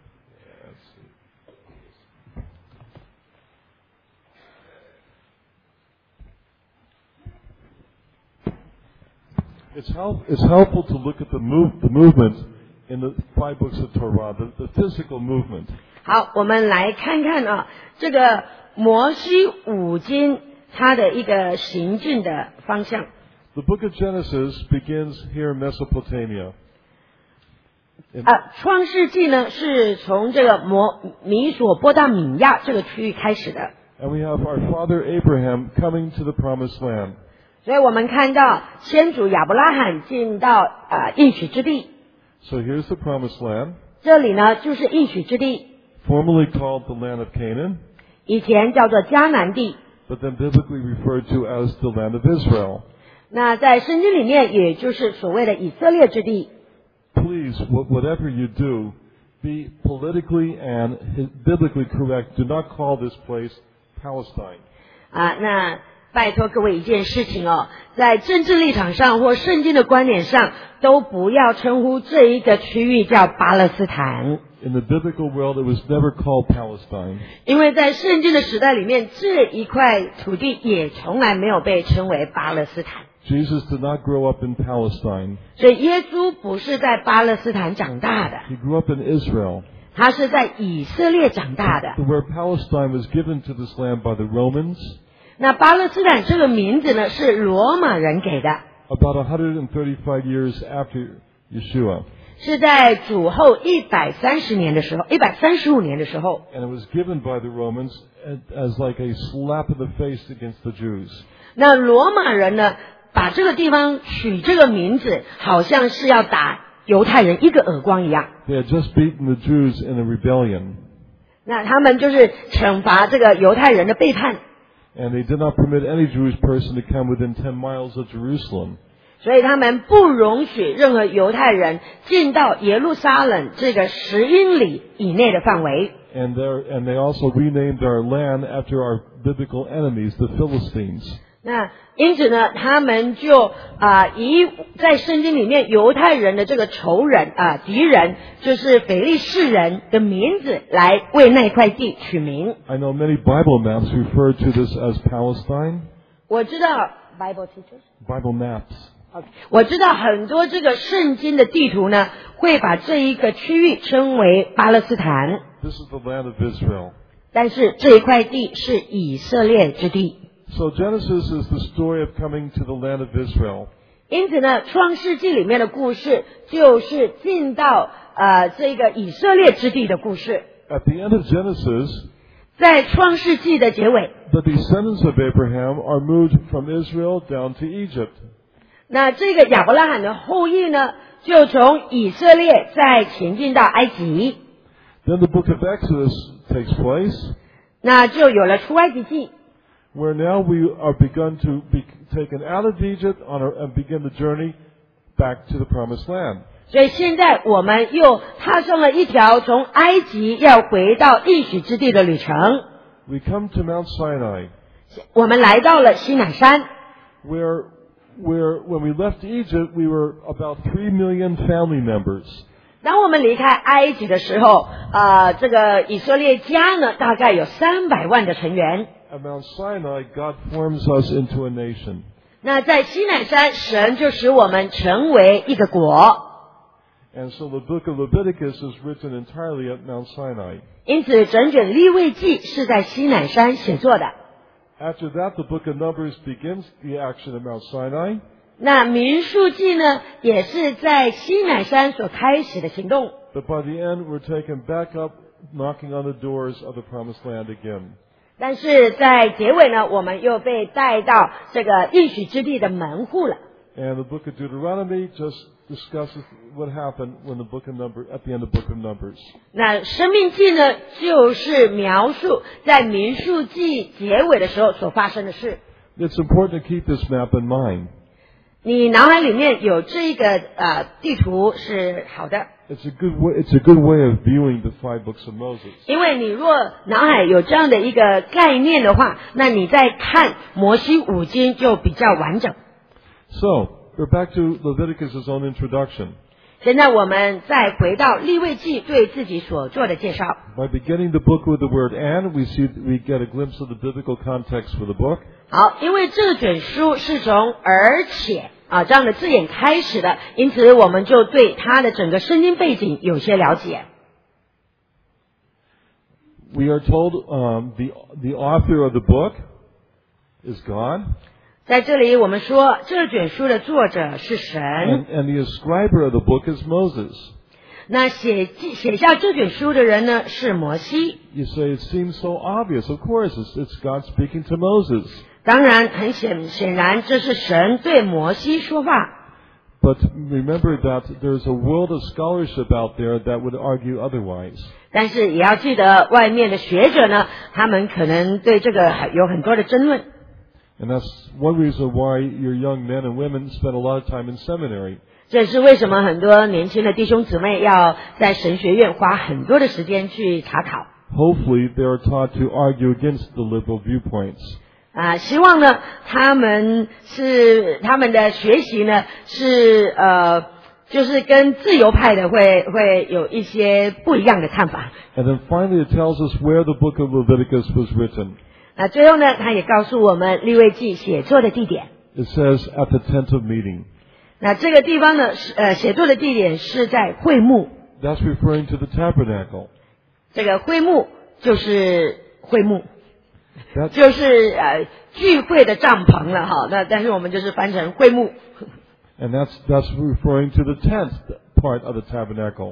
It's, help, it's helpful to look at the, move, the movement in the five books of Torah, the, the physical movement. 好，我们来看看啊，这个摩西五经它的一个行进的方向。 The book of Genesis begins here in Mesopotamia. 啊，创世纪呢是从这个摩米索波大米亚这个区域开始的。 And we have our father Abraham coming to the promised land. 所以我们看到先祖亚伯拉罕进到啊应许之地， So here's the promised land, 这里呢就是应许之地， formerly called the land of Canaan, 以前叫做迦南地。 but then biblically referred to as the land of Israel. 那在圣经里面，也就是所谓的以色列之地。 Please, wh- whatever you do, be politically and biblically correct. Do not call this place Palestine. 啊，那拜托各位一件事情哦，在政治立场上或圣经的观点上，都不要称呼这一个区域叫巴勒斯坦。 In the biblical world, it was never called Palestine. 因为在圣经的时代里面，这一块土地也从来没有被称为巴勒斯坦。 Jesus did not grow up in Palestine. 所以耶稣不是在巴勒斯坦长大的， He grew up in Israel. 他是在以色列长大的。 The word Palestine was given to this land by the Romans 那巴勒斯坦这个名字呢，是罗马人给的， about one hundred thirty-five years after Yeshua. 是在主后一百三十年的时候，一百三十五年的时候。 And it was given by the Romans as like a slap in the face against the Jews. 那罗马人呢，把这个地方取这个名字，好像是要打犹太人一个耳光一样。 They had just beaten the Jews in a rebellion. 那他们就是惩罚这个犹太人的背叛， And they did not permit any Jewish person to come within ten miles of Jerusalem. 所以他们不容许任何犹太人进到耶路撒冷这个十英里以内的范围。 And, there, and they also renamed our land after our biblical enemies, the Philistines. 那因此呢，他们就啊、呃、以在圣经里面犹太人的这个仇人啊、呃、敌人，就是腓利士人的名字来为那块地取名。 I know many Bible maps refer to this as Palestine. 我知道 Bible teachers Bible maps.Okay. 我知道很多这个圣经的地图呢，会把这一个区域称为巴勒斯坦。 This is the land of Israel. 但是这一块地是以色列之地。 So Genesis is the story of coming to the land of Israel. 因此呢，创世纪里面的故事就是进到呃这个以色列之地的故事。 At the end of Genesis, 在创世纪的结尾， the descendants of Abraham are moved from Israel down to Egypt. 那这个亚伯拉罕的后裔呢，就从以色列再前进到埃及。 Then the book of Exodus takes place. 那就有了出埃及记。 Where now we are begun to be taken out of Egypt on our, and begin the journey back to the promised land. 所以现在我们又踏上了一条从埃及要回到应许之地的旅程。 We come to Mount Sinai. 我们来到了西乃山。 Where, where when we left Egypt, we were about three million family members. 当我们离开埃及的时候，呃，这个以色列家呢，大概有三百万的成员。 At Mount Sinai, God forms us into a nation. 那在西乃山，神就使我们成为一个国。 And so the book of Leviticus is written entirely at Mount Sinai. 因此，整卷利未记是在西乃山写作的。 After that, the book of Numbers begins the action at Mount Sinai. 那民数记呢，也是在西乃山所开始的行动。 But by the end, we're taken back up, knocking on the doors of the promised land again. 但是在结尾呢，我们又被带到这个应许之地的门户了。 And the book of Deuteronomy just discusses what happened when the book of Numbers at the end of the book of Numbers. 那申命记呢，就是描述在民数记结尾的时候所发生的事。 It's important to keep this map in mind. 你脑海里面有这个呃地图是好的。 It's a good way, it's a good way of viewing the five books of Moses. 因为你若脑海有这样的一个概念的话，那你在看摩西五经就比较完整。 So, we're back to Leviticus' own introduction. 现在我们再回到利未记对自己所做的介绍。 By beginning the book with the word and, we see we get a glimpse of the biblical context for the book. 好，因为这卷书是从而且啊这样的字眼开始的，因此我们就对它的整个圣经背景有些了解。 We are told um, the the author of the book is God. 在这里我们说这卷书的作者是神。 And, and the inscriber of the book is Moses. 那写写下这卷书的人呢是摩西。 You say it seems so obvious. Of course, it's, it's God speaking to Moses. 当然，很显显然，这是神对摩西说话。 But remember that there's a world of scholarship out there that would argue otherwise. 但是也要记得，外面的学者呢，他们可能对这个有很多的争论。 And that's one reason why your young men and women spend a lot of time in seminary. 这是为什么很多年轻的弟兄姊妹要在神学院花很多的时间去查考。 Hopefully, they are taught to argue against the liberal viewpoints. 啊，希望呢，他们是他们的学习呢是呃，就是跟自由派的会会有一些不一样的看法。 And then finally, it tells us where the book of Leviticus was written. 那最后呢，他也告诉我们利未记写作的地点。 It says at the tent of meeting. 那这个地方呢，呃，写作的地点是在会幕。 That's referring to the tabernacle. 这个会幕就是会幕。 That's, 就是呃聚会的帐篷了哈，那但是我们就是翻成会幕。 And that's that's referring to the tent part of the tabernacle.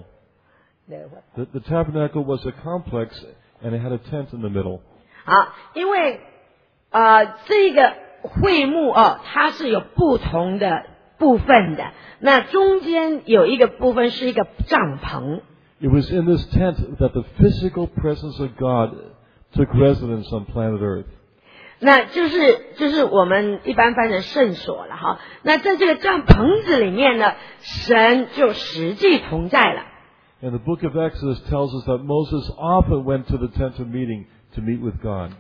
The, the tabernacle was a complex, and it had a tent in the middle. 好，因为呃这个会幕哦，它是有不同的部分的，那中间有一个部分是一个帐篷。 It was in this tent that the physical presence of God took residence on planet Earth. 那就是就是我们一般翻成圣所了哈。那在这个帐篷子里面呢，神就实际同在了。 And the book of Exodus tells us that Moses often went to the tent of meeting to meet with God.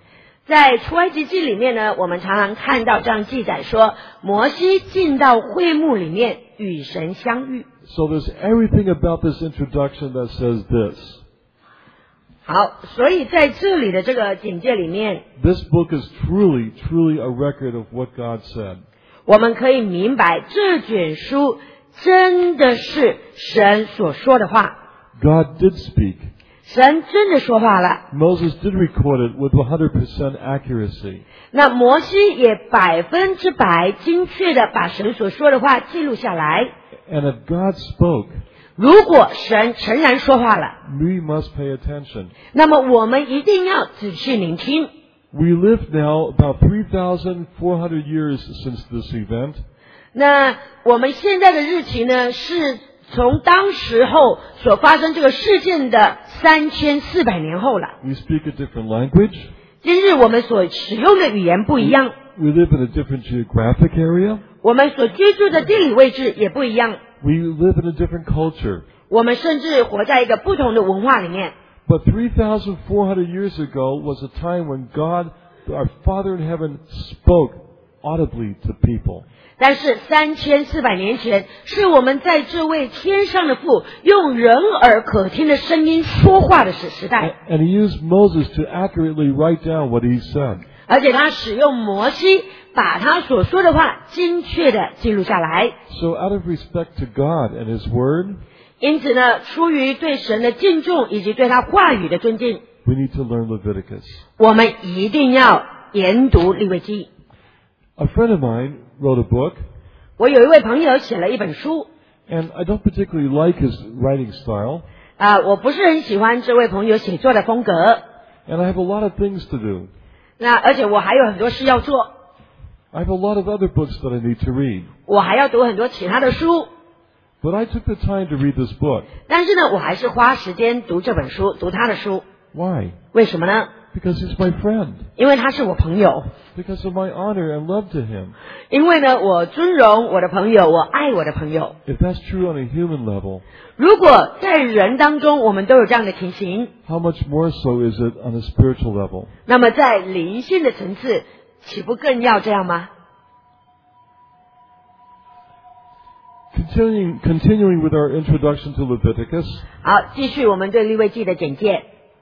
在出埃及记里面呢，我们常常看到这样记载说，摩西进到会幕里面与神相遇。 So there's everything about this introduction that says this. 好，所以在这里的这个简介里面， This book is truly, truly a record of what God said. 我们可以明白这卷书真的是神所说的话。 God did speak. 神真的说话了。 Moses did record it with one hundred percent accuracy. 那摩西也百分之百精确的把神所说的话记录下来。 And if God spoke, 如果神诚然说话了， we must pay attention. 那么我们一定要仔细聆听。 We live now about three thousand four hundred years since this event. 那我们现在的日期呢，是从当时候所发生这个事件的三千四百年后了。 We speak a different language. 今日我们所使用的语言不一样， We live in a different geographic area. 我们所居住的地理位置也不一样， We live in a different culture. 我们甚至活在一个不同的文化里面。 But three thousand four hundred years ago was a time when God, our Father in heaven, spoke audibly to people. 但是三千四百年前，是我们在这位天上的父用人耳可听的声音说话的时时代。 And he used Moses to accurately write down what he said. 而且他使用摩西把他所说的话精确的记录下来。 So out of respect to God and his word, 因此呢，出于对神的敬重以及对他话语的尊敬， we need to learn Leviticus. 我们一定要研读利未记。 A friend of mine wrote a book, 我有一位朋友写了一本书， and I don't particularly like his writing style, 啊、我不是很喜欢这位朋友写作的风格。 and I have a lot of things to do. 那而且我还有很多事要做， I have a lot of other books that I need to read. 我还要读很多其他的书。 But I took the time to read this book. 但是呢，我还是花时间读这本书，读他的书。 Why? 为什么呢？ Because he's my friend. 因为他是我朋友， Because of my honor and love to him. 因为呢，我尊荣我的朋友，我爱我的朋友。 If that's true on a human level, 如果在人当中我们都有这样的情形， how much more so is it on a spiritual level? 那么在灵性的层次，岂不更要这样吗？ Continuing, continuing with our introduction to Leviticus, 好，继续我们对利未记的简介。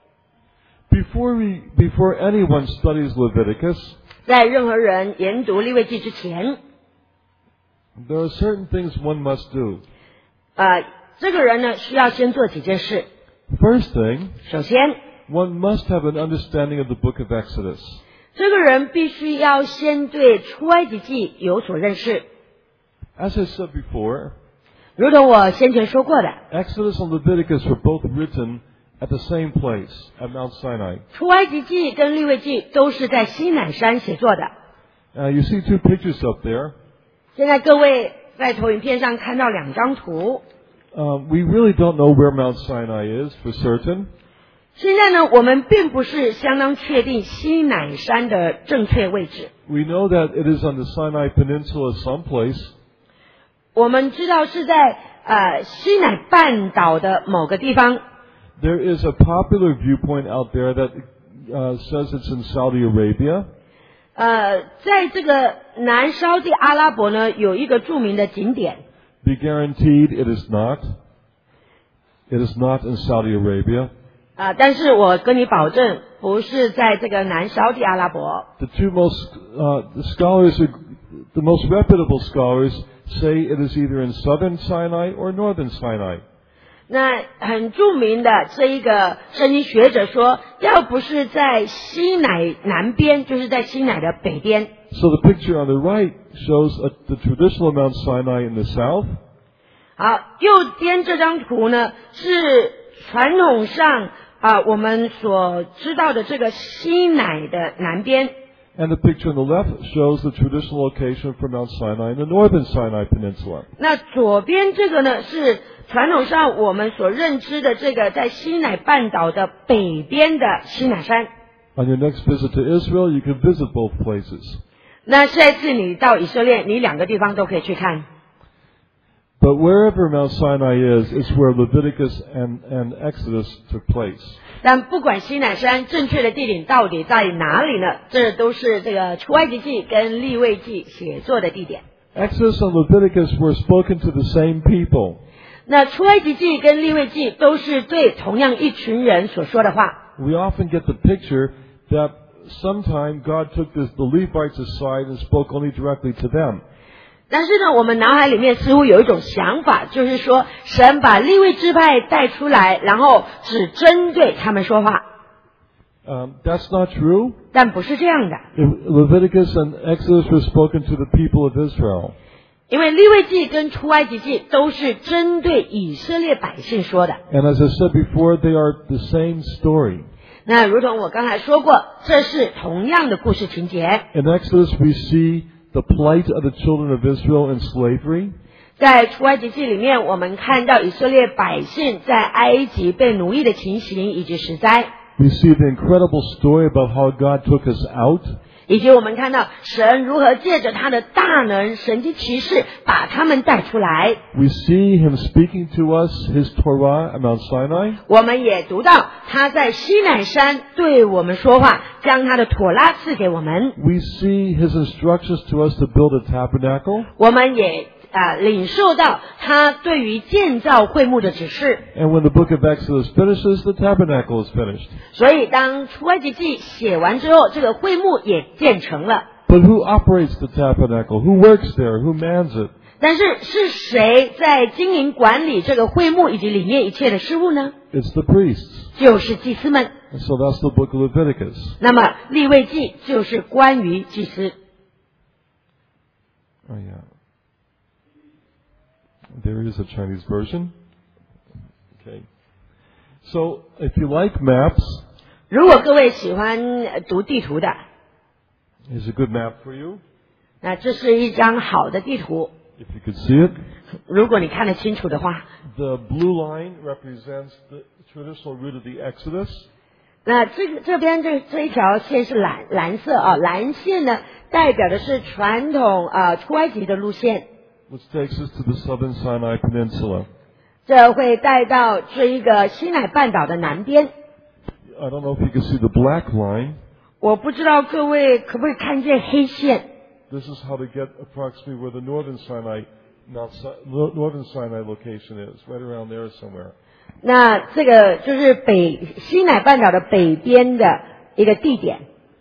before we, before anyone studies Leviticus, 在任何人研读利未记之前， there are certain things one must do. 呃，这个人呢需要先做几件事。 First thing, 首先， one must have an understanding of the book of Exodus. 这个人必须要先对出埃及记有所认识。 As I said before, 如同我先前说过的， Exodus and Leviticus were both written at the same place, at Mount Sinai. 出埃及记跟利未记都是在西乃山写作的。 Uh, you see two pictures up there. 现在各位在投影片上看到两张图。 Uh, we really don't know where Mount Sinai is for certain. 现在呢，我们并不是相当确定西乃山的正确位置。 We know that it is on the Sinai Peninsula someplace. 我们知道是在呃西乃半岛的某个地方。 There is a popular viewpoint out there that uh, says it's in Saudi Arabia. 呃，在这个南沙地阿拉伯呢，有一个著名的景点。 Be guaranteed it is not. It is not in Saudi Arabia. 啊、但是我跟你保证，不是在这个南沙地阿拉伯。 The two most uh, the scholars, the most reputable scholars, say it is either in southern Sinai or northern Sinai. 那很著名的这一个圣经学者说，要不是在西乃南边，就是在西乃的北边。 So the picture on the right shows a, the traditional Mount Sinai in the south. 好，右边这张图呢是传统上啊、我们所知道的这个西乃的南边。 And the picture on the left shows the traditional location for Mount Sinai in the northern Sinai Peninsula. 那左边这个呢是传统上我们所认知的这个在西乃半岛的北边的西乃山。 On your next visit to Israel, you can visit both places. 那下一次你到以色列，你两个地方都可以去看。 But wherever Mount Sinai is, it's where Leviticus and, and Exodus took place. 但不管西乃山正确的地点到底在哪里呢？这都是这个出埃及记跟利未记写作的地点。 Exodus and Leviticus were spoken to the same people. 那出埃及记跟利未记都是对同样一群人所说的话。 We often get the picture that sometime God took this, the Levites aside and spoke only directly to them. 但是呢，我们脑海里面似乎有一种想法，就是说神把利未支派带出来，然后只针对他们说话。 Um, that's not true. 但不是这样的。 Leviticus and Exodus were spoken to the people of Israel. 因为利未记跟出埃及记都是针对以色列百姓说的。 And as I said before, they are the same story. 那如同我刚才说过，这是同样的故事情节。 In Exodus, we see the plight of the children of Israel in slavery. 在出埃及记里面，我们看到以色列百姓在埃及被奴役的情形以及实灾。 We see the incredible story about how God took us out. 以及我们看到神如何借着他的大能神迹奇事把他们带出来。 We see him speaking to us his Torah at Mount Sinai. 我们也读到他在西乃山对我们说话，将他的妥拉赐给我们。 We see his instructions to us to build a tabernacle. 我们也啊，领受到他对于建造会幕的指示。 And when the book of Exodus finishes, the tabernacle is finished. 所以当出埃及记写完之后，这个会幕也建成了。 But who operates the tabernacle? Who works there? Who mans it? 但是是谁在经营管理这个会幕以及里面一切的事物呢？ It's the priests. 就是祭司们。 And so that's the book of Leviticus. 那么利未记就是关于祭司。 Oh yeah. There is a Chinese version. Okay. So, if you like maps, 如果各位喜欢读地图的， here's a good map for you. 那这是一张好的地图。 If you could see it. 如果你看得清楚的话， The blue line represents the traditional route of the Exodus. 那这个这边这这一条线是蓝蓝色啊，蓝线呢代表的是传统啊出埃及的路线。 Which takes us to the southern Sinai Peninsula. 这会带到这一个西乃半岛的南边。 I don't know if you can see the black line. 我不知道各位可不可以看见黑线。 This is how to get approximately where the northern Sinai, Mount Si- northern Sinai location is, right around there somewhere. 那这个就是北西乃半岛的北边的一个地点。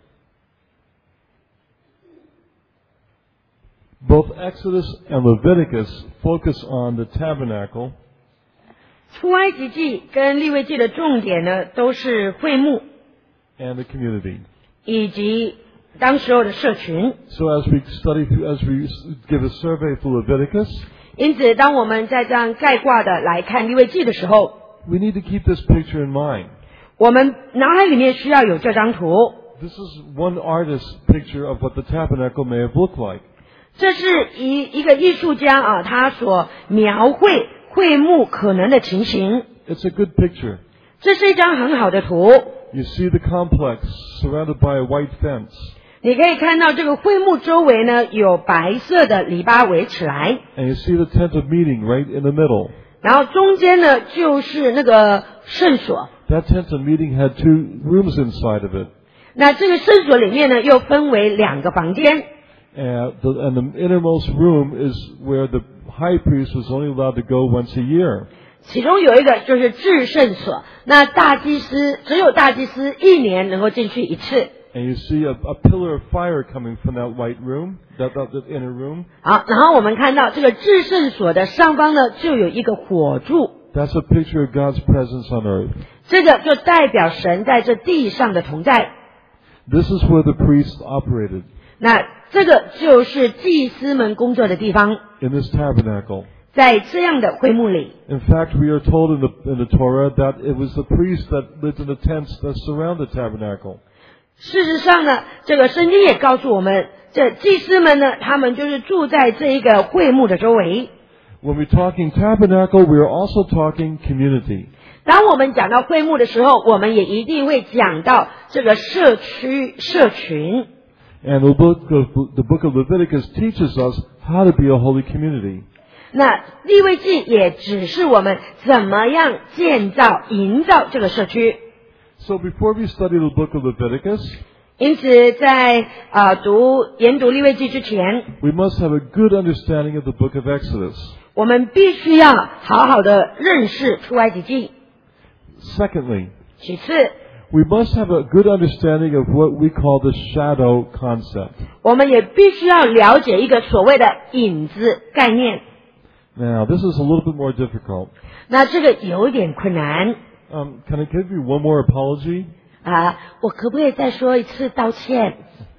Both Exodus and Leviticus focus on the tabernacle. 出埃及记跟利未记的重点呢，都是会幕 And the community. 以及当时候的社群。 So as we study, as we give a survey for Leviticus, 因此，当我们在这样概括的来看利未记的时候， we need to keep this picture in mind. 我们脑海里面需要有这张图。 This is one artist's picture of what the tabernacle may have looked like. 这是一一个艺术家啊，他所描绘会幕可能的情形。 It's a good picture. 这是一张很好的图。 You see the complex surrounded by a white fence. 你可以看到这个会幕周围呢有白色的篱笆围起来， And you see the tent of meeting right in the middle. 然后中间呢就是那个圣所。 That tent of meeting had two rooms inside of it. 那这个圣所里面呢又分为两个房间。 And the, and the innermost room is where the high priest was only allowed to go once a year. 其中有一个就是至圣所，那大祭司只有大祭司一年能够进去一次。 And you see a, a pillar of fire coming from that white room, that, that, that inner room. 好，然后我们看到这个至圣所的上方呢就有一个火柱， That's a picture of God's presence on earth. 这个就代表神在这地上的同在。 This is where the priests operated, 那这个就是祭司们工作的地方， in this tabernacle. 在这样的会幕里。 In fact, we are told in the, in the Torah that it was the priests that lived in the tents that surround the tabernacle. 事实上呢，这个圣经也告诉我们，这祭司们呢，他们就是住在这一个会幕的周围。 When we're talking tabernacle, we are also talking community. 当我们讲到会幕的时候，我们也一定会讲到这个社区社群。 And the book of, the book of Leviticus teaches us how to be a holy community. 那利未记也指示我们怎么样建造、营造这个社区。 So before we study the book of Leviticus, 因此在呃读研读利未记之前， we must have a good understanding of the book of Exodus. 我们必须要好好的认识出埃及记。 Secondly, 其次， we must have a good understanding of what we call the shadow concept. 我们也必须要了解一个所谓的影子概念。 Now, this is a little bit more difficult. 那这个有点困难 Um, can I give you one more apology? 啊！我可不可以再说一次道歉？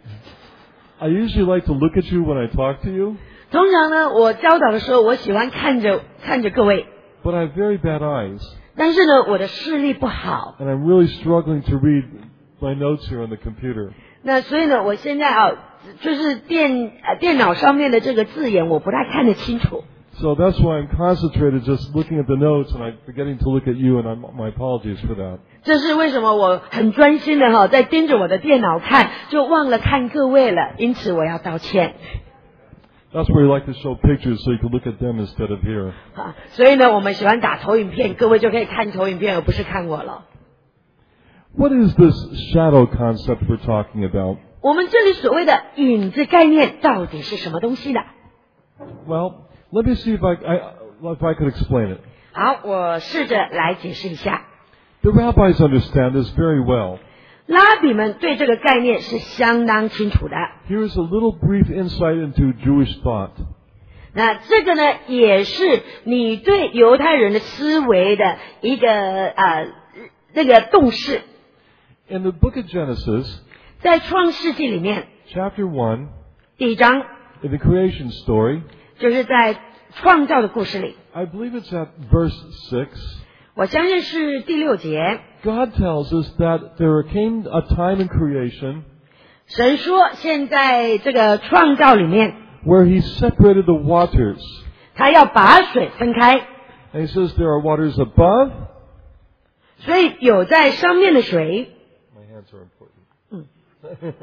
I usually like to look at you when I talk to you, 通常呢，我教导的时候，我喜欢看着看着各位， but I have very bad eyes, 但是呢，我的视力不好。 and I'm really struggling to read my notes here on the computer. 那所以呢，我现在啊，就是电呃电脑上面的这个字眼，我不太看得清楚。 So that's why I'm concentrated just looking at the notes, and I'm forgetting to look at you, and I'm, my apologies for that. 这是为什么我很专心的哈，在盯着我的电脑看，就忘了看各位了，因此我要道歉。 That's where we like to show pictures so you can look at them instead of here. 啊，所以呢，我们喜欢打投影片，各位就可以看投影片，而不是看我了。 What is this shadow concept we're talking about? 我们这里所谓的影子概念到底是什么东西呢？ Well, let me see if I, I, if I could explain it. 好，我试着来解释一下。 The rabbis understand this very well. 拉比们对这个概念是相当清楚的。 Here is a little brief insight into Jewish thought. 那这个呢，也是你对犹太人的思维的一个呃那个洞视。 In the book of Genesis, 在创世纪里面， chapter one, 第一章 in the creation story, 就是在创造的故事里， I believe it's at verse six, 我相信是第六节。 God tells us that there came a time in creation 神说，现在这个创造里面， where He separated the waters. 他要把水分开， And He says there are waters above. 所以有在上面的水， My hands are important.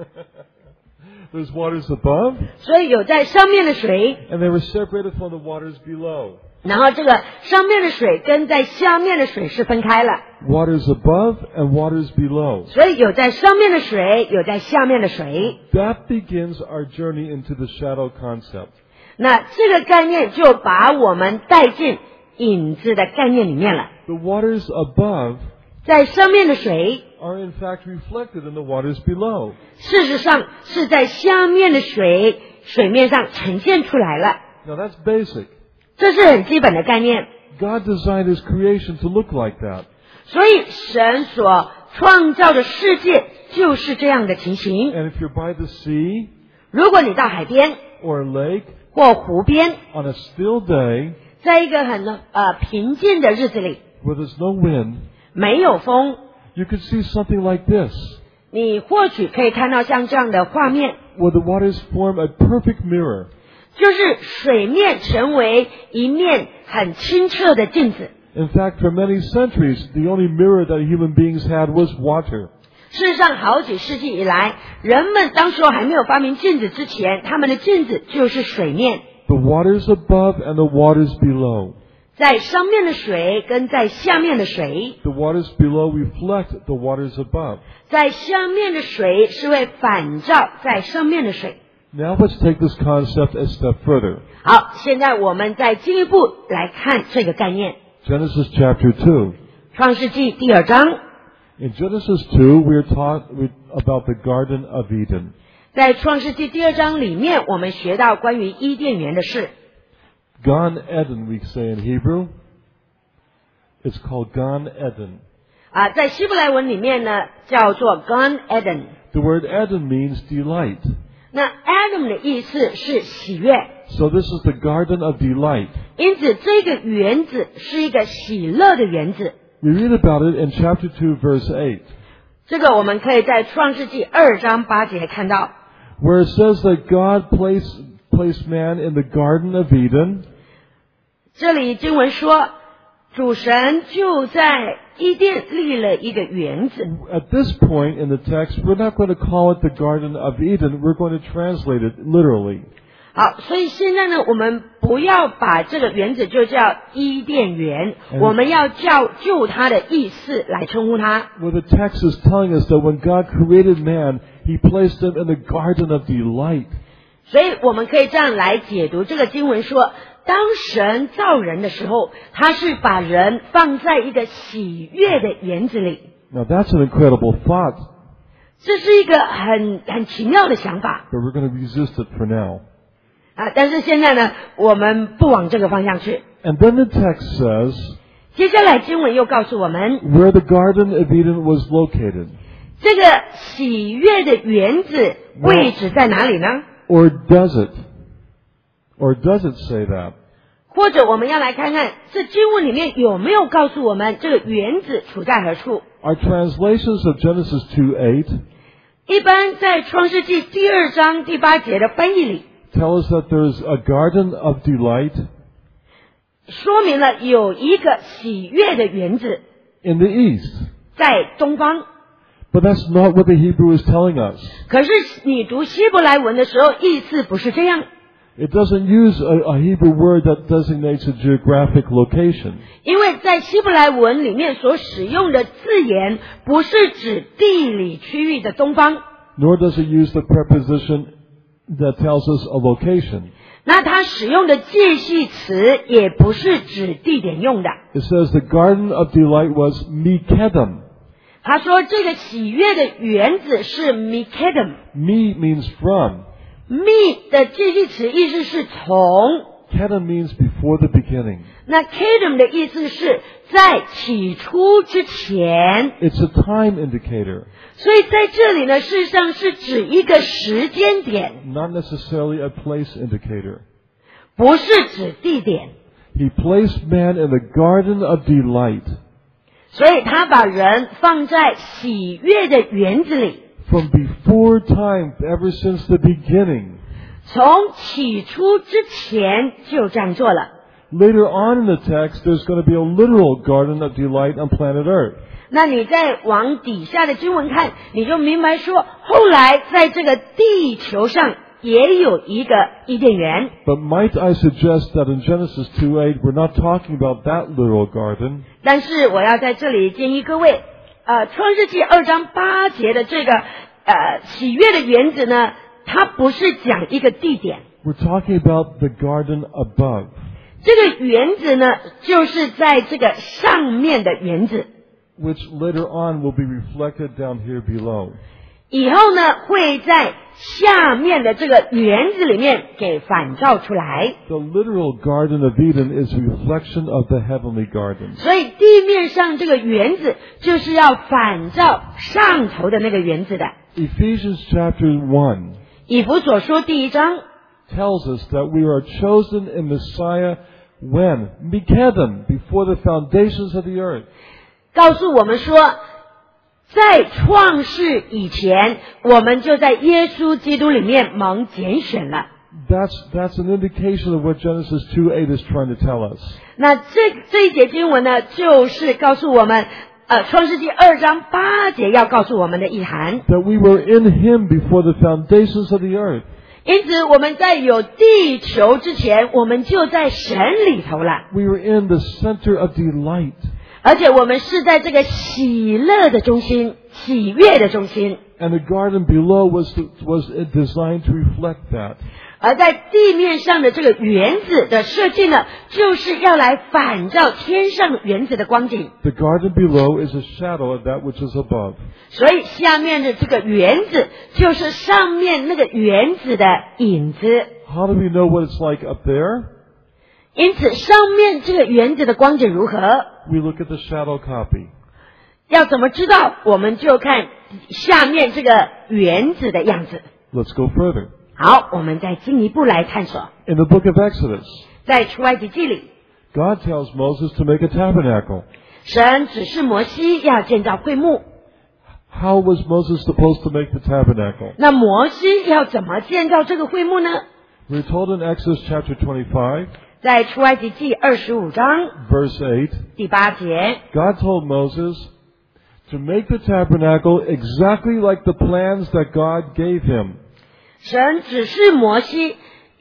There's waters above, 所以有在上面的水， and they were separated from the waters below. 然后这个上面的水跟在下面的水是分开了， Waters above and waters below. 所以有在上面的水，有在下面的水。 That begins our journey into the shadow concept. 那这个概念就把我们带进影子的概念里面了。 The waters above 在上面的水， are in fact reflected in the waters below. 事实上是在下面的水水面上呈现出来了。 Now that's basic. 这是很基本的概念。 God designed His creation to look like that. 所以神所创造的世界就是这样的情形。 And if you're by the sea 如果你到海边 or a lake 或湖边， on a still day 在一个很呃平静的日子里， where there's no wind, 没有风， you could see something like this, 你或许可以看到像这样的画面， where the waters form a perfect mirror. 就是水面成为一面很清澈的镜子。 In fact, for many centuries, the only mirror that human beings had was water. 事实上，好几世纪以来，人们当时候还没有发明镜子之前，他们的镜子就是水面。 The waters above and the waters below. 在上面的水跟在下面的水， The waters below reflect the waters above. 在下面的水是会反照在上面的水。 Now let's take this concept a step further. 好，现在我们再进一步来看这个概念。 Genesis chapter two. 创世纪第二章， In Genesis two, we are taught about the Garden of Eden. 在创世纪第二章里面，我们学到关于伊甸园的事。 Gan Eden, we say in Hebrew. It's called Gan Eden. 啊，在希伯来文里面呢，叫做 Gan Eden。 The word Eden means delight. 那 Adam 的意思是喜悦， So this is the Garden of Delight. 因此这个园子是一个喜乐的园子。 We read about it in chapter two, verse eight, 这个我们可以在创世纪二章八节看到， where it says that God placed, placed man in the Garden of Eden. 这里经文说，主神就在伊甸立了一个园子。 At this point in the text, we're not going to call it the Garden of Eden. We're going to translate it literally. 好，所以现在呢，我们不要把这个园子就叫伊甸园，我们要叫就它的意思来称呼它。 Well, the text is telling us that when God created man, He placed him in the garden of delight. 所以我们可以这样来解读这个经文说，当神造人的时候，他是把人放在一个喜悦的园子里。 Now that's an incredible thought. 这是一个很很奇妙的想法。 But we're going to resist it for now. 啊，但是现在呢，我们不往这个方向去。 And then the text says, 接下来经文又告诉我们， where the Garden of Eden was located. 这个喜悦的园子位置在哪里呢？ Or does it? Or does it say that? 或者我们要来看看，这经文里面有没有告诉我们这个园子处在何处？ Our translations of Genesis two eight 一般在创世纪第二章第八节的翻译里， tell us that there's a garden of delight 说明了有一个喜悦的园子 in the east. 在东方。 But that's not what the Hebrew is telling us. 可是你读希伯来文的时候，意思不是这样。 It doesn't use a, a Hebrew word that designates a geographic location. 因为在希伯来文里面所使用的字眼，不是指地理区域的东方。 Nor does it use the preposition that tells us a location. 那它使用的介系词也不是指地点用的。 It says the garden of delight was Mikedem. 他说这个喜悦的园子是 Mikedem。 Me means from. Me 的介系词意思是从， Kedem means before the beginning. 那 Kedem 的意思是在起初之前。 It's a time indicator, 所以在这里呢，事实上是指一个时间点， not necessarily a place indicator. 不是指地点。 He placed man in the garden of delight. 所以他把人放在喜悦的园子里， From before time, ever since the beginning. 从起初之前就这样做了。 Later on in the text, there's going to be a literal garden of delight on planet Earth. 那你再往底下的经文看，你就明白说，后来在这个地球上也有一个伊甸园。 But might I suggest that in Genesis two eight, we're not talking about that literal garden. 但是我要在这里建议各位，呃，创世纪二章八节的这个呃喜悦的园子呢，它不是讲一个地点， We're talking about the garden above. 这个园子呢，就是在这个上面的园子， which later on will be reflected down here below. 以后呢会在下面的这个园子里面给反照出来。 The literal Garden of Eden is a reflection of the heavenly garden. 所以地面上这个园子就是要反照上头的那个园子的。 Ephesians chapter one 以弗所书第一章 tells us that we are chosen in Messiah when? Mikedem, before the foundations of the earth. 告诉我们说，在创世以前，我们就在耶稣基督里面蒙拣选了。 That's, that's an indication of what Genesis two eight is trying to tell us. 那这这一节经文呢，就是告诉我们，呃，创世纪二章八节要告诉我们的意涵。 That we were in Him before the foundations of the earth. 因此，我们在有地球之前，我们就在神里头了。 We were in the center of delight. 而且我们是在这个喜乐的中心、喜悦的中心。 And the garden below was, to, was designed to reflect that. 而在地面上的这个园子的设计呢，就是要来反照天上园子的光景。 The garden below is a shadow of that which is above. 所以下面的这个园子，就是上面那个园子的影子。 How do we know what it's like up there? 因此，上面这个园子的光景如何？ We look at the shadow copy. 要怎么知道？我们就看下面这个园子的样子。 Let's go further. 好，我们再进一步来探索。 In the book of Exodus, 在出埃及记里， God tells Moses to make a tabernacle. 神指示摩西要建造会幕。 How was Moses supposed to make the tabernacle? 那摩西要怎么建造这个会幕呢？ We're told in Exodus chapter twenty-five, 在出埃及记二十五章 verse eight, 第八节， God told Moses to make the tabernacle exactly like the plans that God gave him. 神指示摩西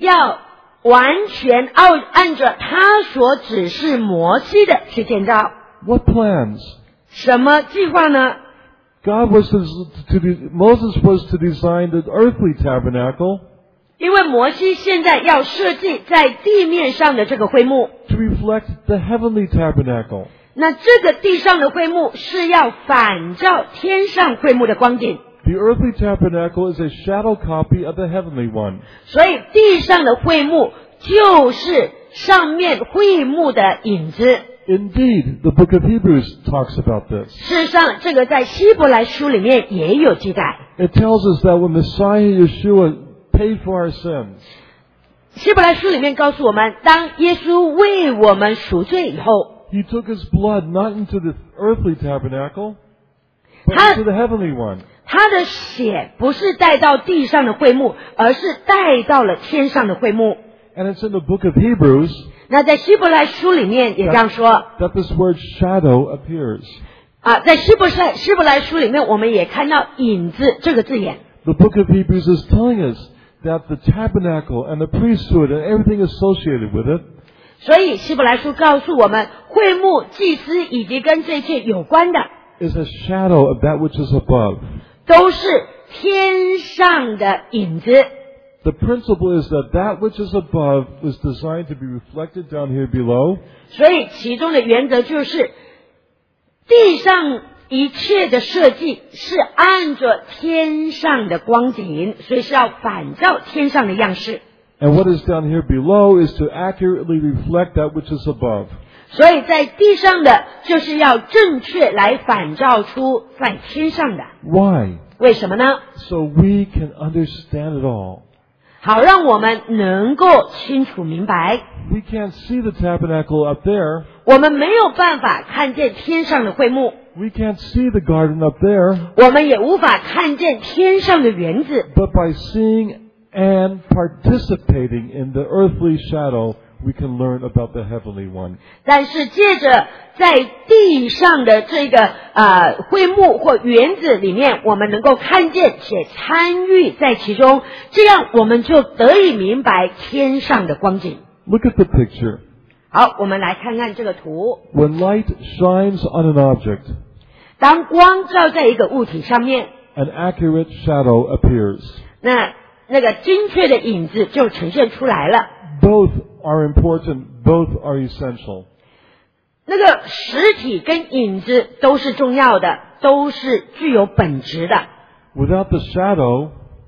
要完全按按着他所指示摩西的去建造。 What plans? 什么计划呢？ God was to, to Moses was to design the earthly tabernacle. 因为摩西现在要设计在地面上的这个会幕， To reflect the heavenly tabernacle. 那这个地上的会幕是要反照天上会幕的光景。 The earthly tabernacle is a shadow copy of the heavenly one. 所以地上的会幕就是上面会幕的影子。 Indeed, the book of Hebrews talks about this. 事实上，这个在希伯来书里面也有记载。 It tells us that when Messiah Yeshua paid for our sins, 希伯来书里面告诉我们，当耶稣为我们赎罪以后， He took His blood not into the earthly tabernacle, but 他 into the heavenly one. 他的血不是带到地上的会幕，而是带到了天上的会幕。 And it's in the book of Hebrews 那在希伯来书里面也这样说 that this word shadow appears. 啊，在希伯来希伯来书里面，我们也看到影子这个字眼。 The book of Hebrews is telling us that the tabernacle and the priesthood and everything associated with it 所以希伯来书告诉我们，会幕、祭司以及跟这一切有关的， is a shadow of that which is above. 都是天上的影子。 The principle is that that which is above was designed to be reflected down here below. 所以其中的原则就是，地上一切的设计是按着天上的光景，所以是要反照天上的样式。 And what is down here below is to accurately reflect that which is above. 所以在地上的就是要正确来反照出在天上的。 Why? 为什么呢？ So we can understand it all. 好让我们能够清楚明白， We can't see the tabernacle up there. 我们没有办法看见天上的会幕， We can't see the garden up there. 我们也无法看见天上的园子。 But by seeing and participating in the earthly shadow, we can learn about the heavenly one. 但是借着在地上的这个呃会幕或园子里面，我们能够看见且参与在其中，这样我们就得以明白天上的光景。 Look at the picture. 好，我们来看看这个图。 When light shines on an object, 当光照在一个物体上面， an accurate shadow appears. 那那个精确的影子就呈现出来了。 Both are important. Both are essential. 那个实体跟影子都是重要的，都是具有本质的。 Without the shadow,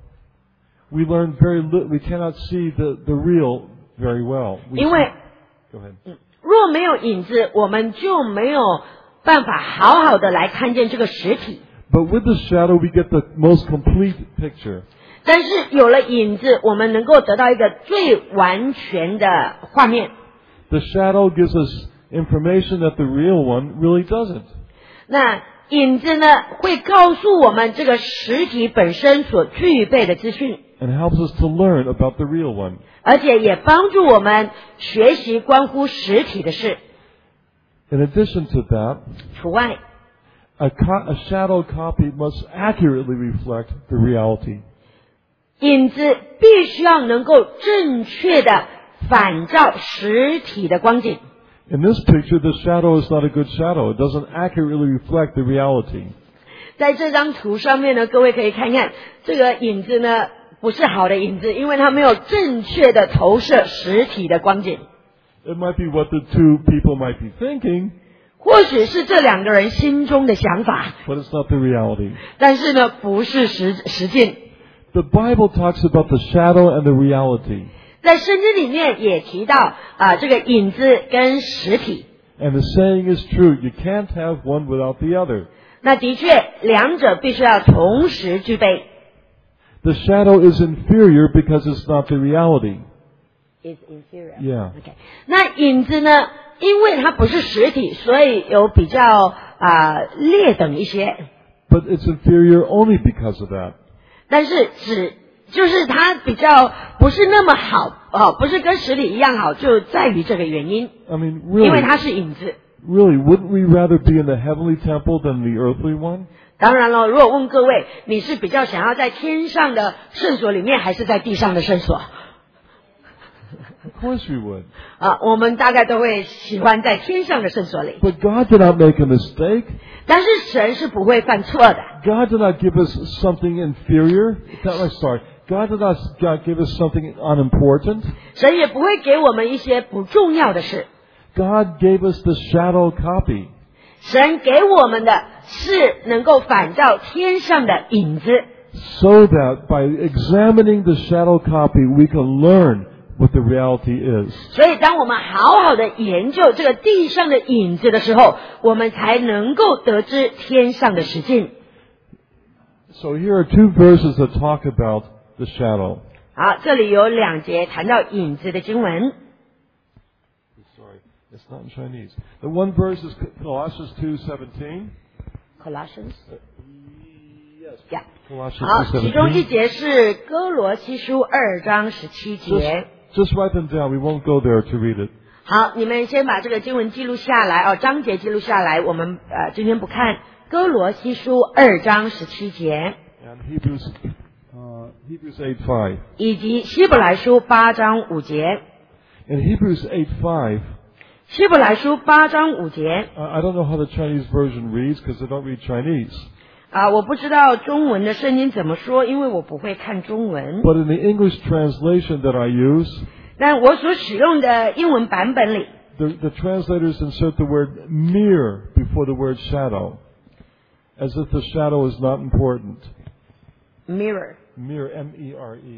we learn very little. We cannot see the, the real very well. We 因为 see- Go ahead. 若没有影子，我们就没有办法好好的来看见这个实体。 But with the shadow, we get the most complete picture. 但是有了影子，我们能够得到一个最完全的画面。 The shadow gives us information that the real one really doesn't. 那影子呢，会告诉我们这个实体本身所具备的资讯， And helps us to learn about the real one. 而且也帮助我们学习关乎实体的事。 In addition to that, 除外， a, co- a shadow copy must accurately reflect the reality. 影子必须要能够正确的反照实体的光景。 In this picture, the shadow is not a good shadow. It doesn't accurately reflect the reality. 在这张图上面呢，各位可以看看这个影子呢，不是好的影子，因为它没有正确的投射实体的光景。 It might be what the two people might be thinking, 或许是这两个人心中的想法， but it's not the reality. 但是呢，不是实实境。 The Bible talks about the shadow and the reality. 在圣经里面也提到啊、呃，这个影子跟实体。 And the saying is true. You can't have one without the other. 那的确，两者必须要同时具备。 The shadow is inferior because it's not the reality. Is inferior. Yeah. OK， 那影子呢，因为它不是实体，所以有比较啊、呃、劣等一些。 But it's inferior only because of that. 但是只就是它比较不是那么好哦，不是跟实体一样好，就在于这个原因， I mean, 因为 really, 它是影子。 really, wouldn't we rather be in the heavenly temple than the earthly one? 当然了，如果问各位，你是比较想要在天上的圣所里面，还是在地上的圣所？ course we would. 啊，我们大概都会喜欢在天上的圣所里。 But God did not make a mistake. 但是神是不会犯错的。 God did not give us something inferior. I'm sorry. God did not God give us something unimportant. 神也不会给我们一些不重要的事。 God gave us the shadow copy. 神给我们的是能够反照天上的影子。 So that by examining the shadow copy, we can learn what the reality is. 所以当我们好好的研究这个地上的影子的时候，我们才能够得知天上的实境。 So here are two verses that talk about the shadow. 好，这里有两节谈到影子的经文。 Sorry, it's not in Chinese. The one verse is Colossians two seventeen. Colossians. Yes. Yeah. Colossians 好， two 其中一 seventeen. 节是哥罗西书二章十七节。 Just write them down. We won't go there to read it. 好，你们先把这个经文记录下来哦，章节记录下来。我们呃今天不看哥罗西书二章十七节， And Hebrews, uh, Hebrews eight five. 以及希伯来书八章五节。 In Hebrews eight five, 希伯来书八章五节 uh, I don't know how the Chinese version reads because I don't read Chinese. 啊，我不知道中文的圣经怎么说，因为我不会看中文。 But in the English translation that I use, 但我所使用的英文版本里， the, the translators insert the word mere before the word shadow, as if the shadow is not important. mirror Mere, M E R E.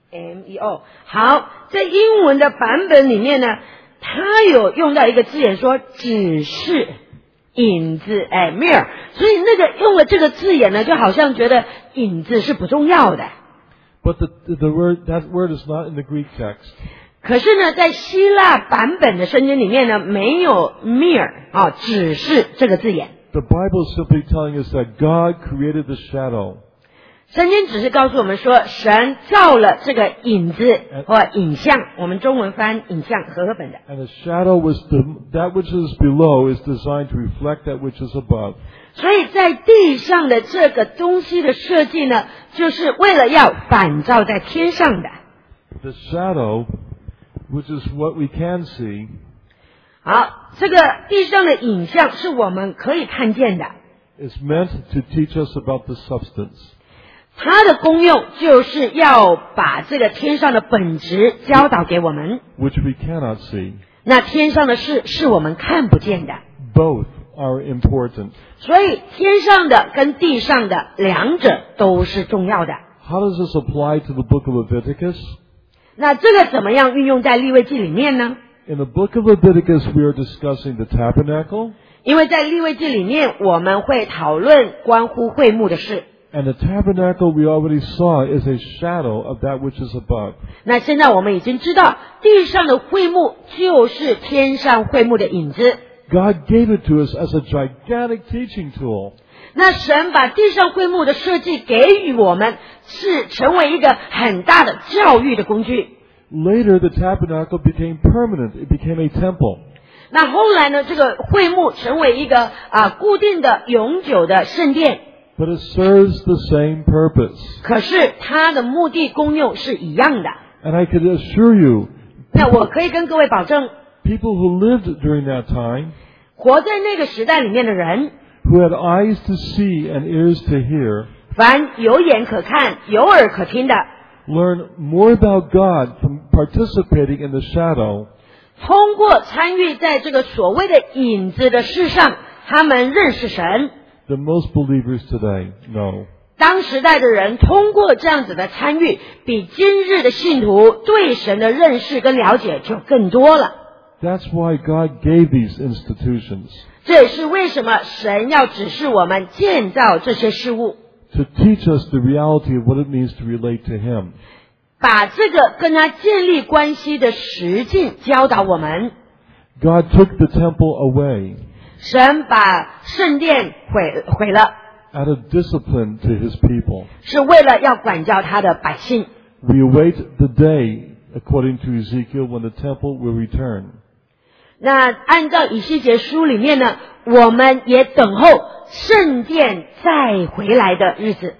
M E O。好，在英文的版本里面呢，它有用到一个字眼说只是影子，哎 mirror， 所以那个用了这个字眼呢，就好像觉得影子是不重要的。 But the, the word, that word is not in the Greek text. 可是呢，在希腊版本的圣经里面呢，没有 mere 啊，只是这个字眼。 The Bible is simply telling us that God created the shadow. 圣经只是告诉我们说，神造了这个影子或影像，我们中文翻影像和合本的。 And the shadow was the, that which is below is designed to reflect that which is above. 所以在地上的这个东西的设计呢，就是为了要反照在天上的。 The shadow, which is what we can see, 好，这个地上的影像是我们可以看见的， is meant to teach us about the substance. 它的功用就是要把这个天上的本质教导给我们。 Which we cannot see. 那天上的事是我们看不见的， Both are important. 所以天上的跟地上的两者都是重要的。 How does this apply to the book of Leviticus? 那这个怎么样运用在利未记里面呢？ In the book of Leviticus, we are discussing the tabernacle. 因为在利未记里面，我们会讨论关乎会幕的事。 And the tabernacle we already saw is a shadow of that which is above. 那现在我们已经知道，地上的会幕就是天上会幕的影子。 God gave it to us as a gigantic teaching tool. 那神把地上会幕的设计给予我们，是成为一个很大的教育的工具。 Later, the tabernacle became permanent. It became a temple. 那后来呢，这个会幕成为一个啊固定的、永久的圣殿。 But it serves the same purpose. 可是它的目的功用是一样的。 And I could assure you, 那我可以跟各位保证， people who lived during that time, 活在那个时代里面的人， who had eyes to see and ears to hear, 凡有眼可看、有耳可听的， learn more about God from participating in the shadow 通过参与在这个所谓的影子的事上，他们认识神。 than most believers today know. 当时代的人通过这样子的参与，比今日的信徒对神的认识跟了解就更多了。 That's why God gave these institutions, 这也是为什么神要指示我们建造这些事物， to teach us the reality of what it means to relate to Him. 把这个跟他建立关系的实境教导我们。 God took the temple away 神把圣殿毁毁了， out of discipline to His people. 是为了要管教他的百姓。 We await the day, according to Ezekiel, when the temple will return. 那按照以西结书里面呢，我们也等候圣殿再回来的日子。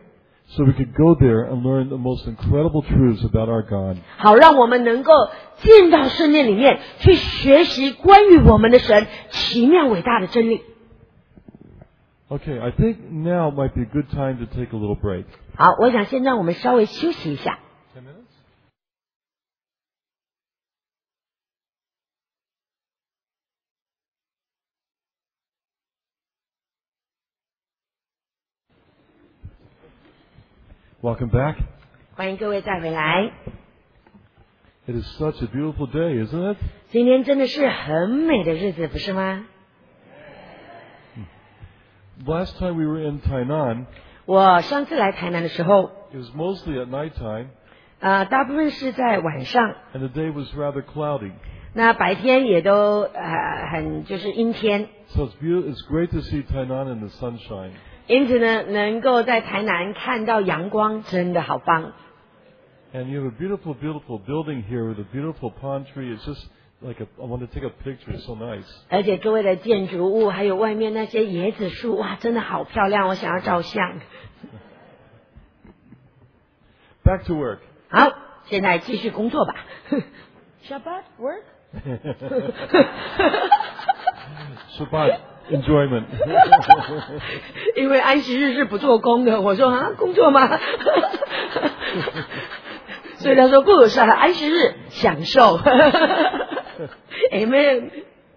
so we could go there and learn the most incredible truths about our God. 好让我们能够进到圣殿里面去学习关于我们的神奇妙伟大的真理。 Okay, I think now might be a good time to take a little break. 好，我想现在我们稍微休息一下。 Ten minutes? Welcome back. 欢迎各位再回来。 It is such a beautiful day, isn't it? 今天真的是很美的日子，不是吗？ Last time we were in Tainan, 我上次来台南的时候， it was mostly at nighttime, 呃，大部分是在晚上， and the day was rather cloudy. 那白天也都呃很就是阴天， So it's beautiful. It's great to see Tainan in the sunshine. 因此呢，能够在台南看到阳光，真的好棒。 And you have a beautiful, beautiful building here with a beautiful palm tree. It's just like a, I want to take a picture. It's so nice. 而且周围的建筑物，还有外面那些椰子树，哇，真的好漂亮，我想要照相。 Back to work. 好，现在继续工作吧。Shabbat work. Shabbat enjoyment. 因为安息日是不做工的，我说啊，工作吗？所以他说不是安息日享受。Amen.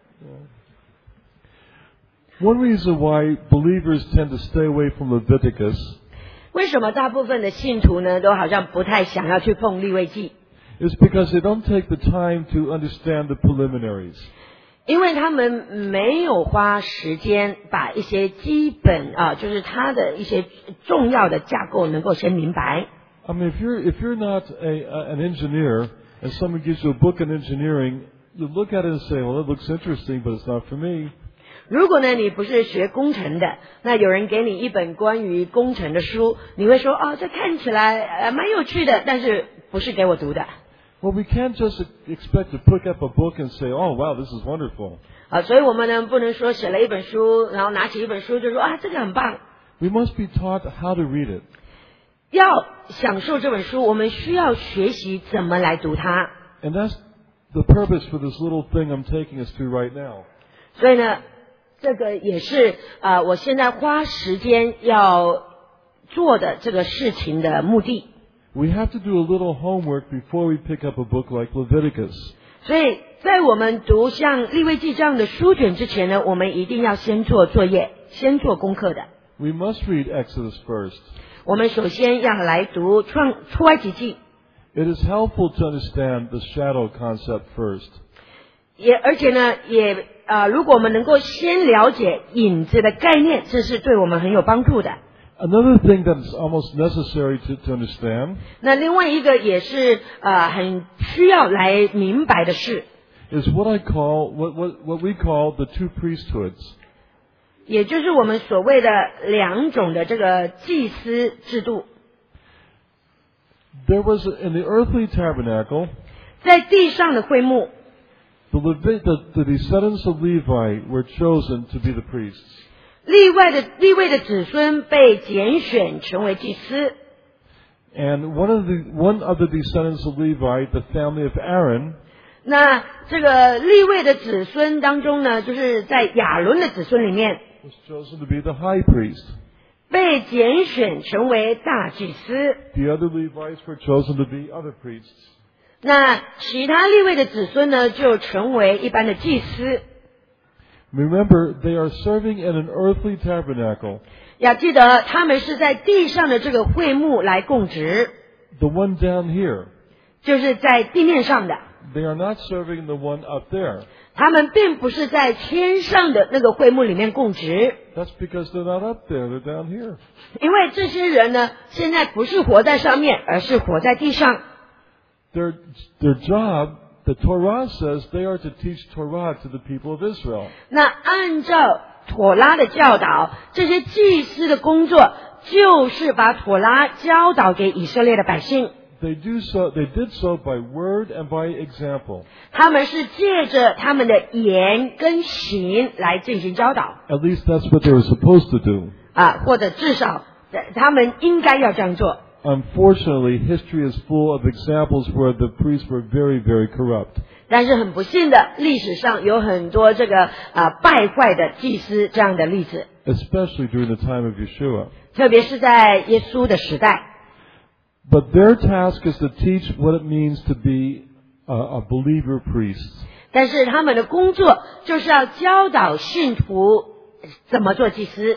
One reason why believers tend to stay away from Leviticus 为什么大部分的信徒呢，都好像不太想要去碰利未记？ is because they don't take the time to understand the preliminaries. 因为他们没有花时间把一些基本啊，就是他的一些重要的架构能够先明白。 I mean, if you're if you're not a, a an engineer and someone gives you a book on engineering, you look at it and say, "Well, it looks interesting, but it's not for me." 如果呢你不是学工程的，那有人给你一本关于工程的书，你会说哦，这看起来呃蛮有趣的，但是不是给我读的。 Well, we can't just expect to pick up a book and say, "Oh, wow, this is wonderful." 啊，所以我们呢不能说写了一本书，然后拿起一本书就说啊这个很棒。 We must be taught how to read it. 要享受这本书，我们需要学习怎么来读它。 And that's the purpose for this little thing I'm taking us to right now. 所以呢，这个也是啊、呃，我现在花时间要做的这个事情的目的。 We have to do a little homework before we pick up a book like Leviticus. 所以在我们读像利未记这样的书卷之前呢，我们一定要先做作业，先做功课的。 We must read Exodus first. 我们首先要来读创出埃及记， It is helpful to understand the shadow concept first. 也而且呢，也啊、呃，如果我们能够先了解影子的概念，这是对我们很有帮助的。 Another thing that is almost necessary to, to understand 那另外一个也是呃很需要来明白的事， is what I call what what what we call the two priesthoods. 也就是我们所谓的两种的这个祭司制度。 There was a, in the earthly tabernacle, 在地上的会幕， the, Levi, the the descendants of Levi were chosen to be the priests. 利外的利未的子孙被拣选成为祭司。 And one of the one of the descendants of Levi, the family of Aaron, 那这个利未的子孙当中呢，就是在亚伦的子孙里面 was chosen to be the high priest. 被拣选成为大祭司。 The other Levites were chosen to be other priests. 那其他利未的子孙呢，就成为一般的祭司。 Remember, they are serving in an earthly tabernacle. 要记得，他们是在地上的这个会幕来供职， The one down here. 就是在地面上的。 They are not serving the one up there. 他们并不是在天上的那个会幕里面供职， That's because they're not up there, they're down here. 因为这些人呢，现在不是活在上面，而是活在地上。 Their, their job, the Torah says, they are to teach Torah to the people of Israel. 那按照妥拉的教导，这些祭司的工作就是把妥拉教导给以色列的百姓。 They do so, they did so by word and by example. 他们是借着他们的言跟行来进行教导 At least that's what they were supposed to do. 啊，或者至少他们应该要这样做。 Unfortunately, history is full of examples where the priests were very, very corrupt. 但是很不幸的，历史上有很多这个啊、呃、败坏的祭司这样的例子， Especially during the time of Yeshua. 特别是在耶稣的时代。 But their task is to teach what it means to be a, a believer priest. 但是他们的工作就是要教导信徒怎么做祭司。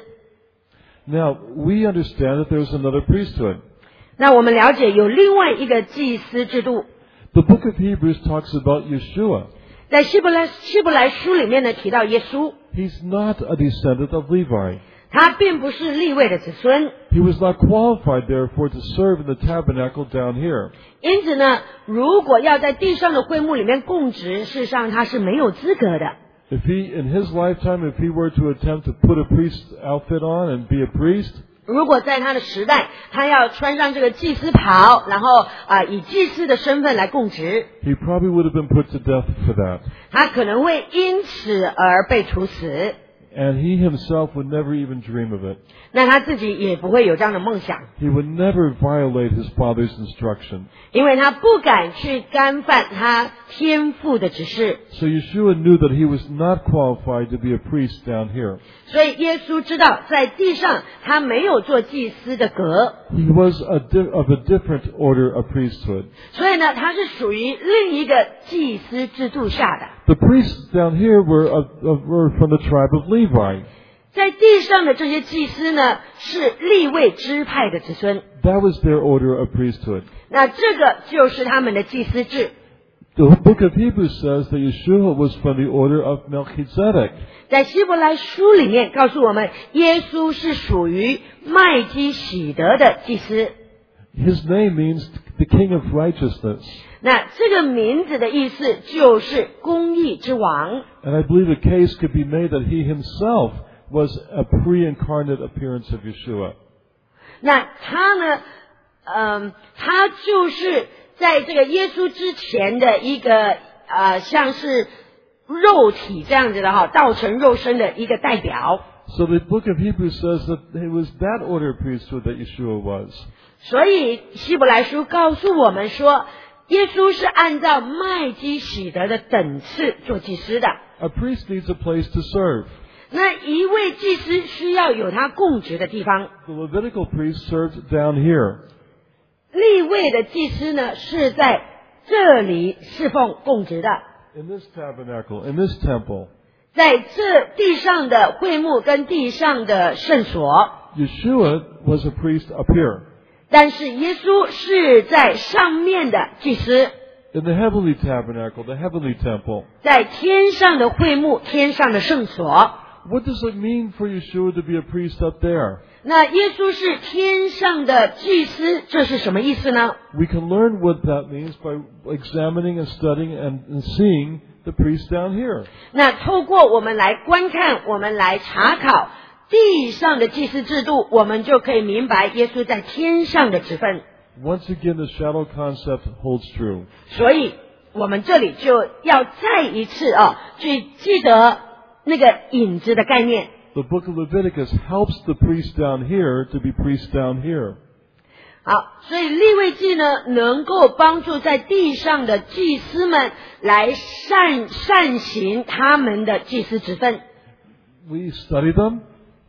Now, we understand that there's another priesthood. 那我们了解有另外一个祭司制度。 The book of Hebrews talks about Yeshua. 在希伯来希伯来书里面呢提到耶稣， He's not a descendant of Levi. 他并不是利未的子孙， He was not qualified, therefore, to serve in the tabernacle down here. 因此呢，如果要在地上的会幕里面供职，事实上他是没有资格的。 If he, in his lifetime, if he were to attempt to put a priest's outfit on and be a priest, 如果在他的时代，他要穿上这个祭司袍，然后啊、呃、以祭司的身份来供职， he probably would have been put to death for that. 他可能会因此而被处死。 And he himself would never even dream of it. 那他自己也不会有这样的梦想， He would never violate his father's instruction. 因为他不敢去干犯他天父的指示。 So Yeshua knew that he was not qualified to be a priest down here. 所以耶稣知道，在地上他没有做祭司的格， He was a di- of a different order of priesthood. 所以呢，他是属于另一个祭司制度下的。 The priests down here were, of, of, were from the tribe of Levi. 在地上的这些祭司呢，是利未支派的子孙， That was their order of priesthood. 那这个就是他们的祭司制。 The book of Hebrews says that Yeshua was from the order of Melchizedek. 在希伯来书里面告诉我们，耶稣是属于麦基洗德的祭司。 His name means the King of Righteousness. 那这个名字的意思就是公义之王。 And I believe a case could be made that he himself was a pre-incarnate appearance of Yeshua. 那他呢，嗯，他就是在这个耶稣之前的一个呃，像是肉体这样子的哈，道成肉身的一个代表。 So the book of Hebrews says that it was that order of priesthood that Yeshua was. 所以希伯来书告诉我们说，耶稣是按照麦基洗德的等次做祭司的。 A priest needs a place to serve. 那一位祭司需要有他供职的地方。 The Levitical priest served down here. 利未的祭司呢，是在这里侍奉供职的。 In this tabernacle, in this temple. 在这地上的会幕跟地上的圣所， Yeshua was a priest up here. 但是耶稣是在上面的祭司， In the heavenly tabernacle, the heavenly temple. 在天上的会幕、天上的圣所。 What does it mean for Yeshua to be a priest up there? 那耶稣是天上的祭司，这是什么意思呢？ We can learn what that means by examining and studying and, and seeing the priest down here. 那透过我们来观看，我们来查考地上的祭司制度，我们就可以明白耶稣在天上的职分。 Once again, the shadow concept holds true. 所以我们这里就要再一次啊，去记得那个影子的概念。 The book of Leviticus helps the priest down here to be priests down here. 好，所以利未记呢，能够帮助在地上的祭司们来善善行他们的祭司职分。 We study them.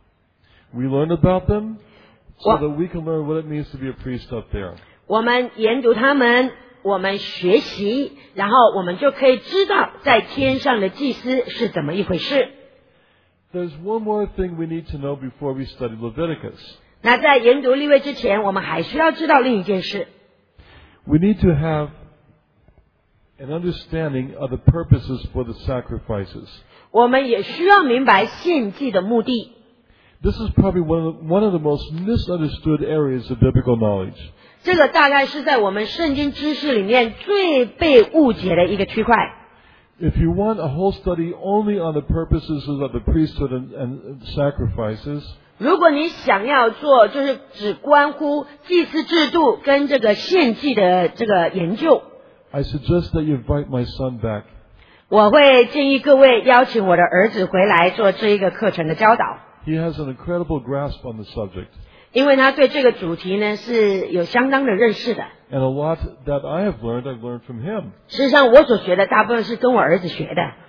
We learn about them so What? that we can learn what it means to be a priest up there. 我们研读他们，我们学习，然后我们就可以知道在天上的祭司是怎么一回事。 There's one more thing we need to know before we study Leviticus. 那在研读利未之前，我们还需要知道另一件事。 We need to have an understanding of the purposes for the sacrifices. 我们也需要明白献祭的目的。 This is probably one of the, one of the most misunderstood areas of biblical knowledge. 这个大概是在我们圣经知识里面最被误解的一个区块。 If you want a whole study only on the purposes of the priesthood and, and sacrifices, 如果你想要做就是只关乎祭祀制度跟这个献祭的这个研究， I suggest that you invite my son back. 我会建议各位邀请我的儿子回来做这一个课程的教导。 He has an incredible grasp on the subject. 因为他对这个主题呢是有相当的认识的。 And a lot that I have learned, I've learned from him. 事实上，我所学的大部分是跟我儿子学的。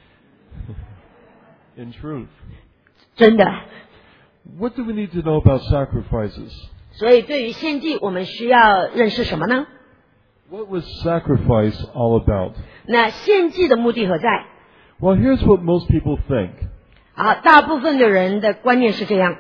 In truth. 真的。 What do we need to know about sacrifices? 所以对于献祭，我们需要认识什么呢？ What was sacrifice all about? 那献祭的目的何在？ Well, here's what most people think. 啊，大部分的人的观念是这样。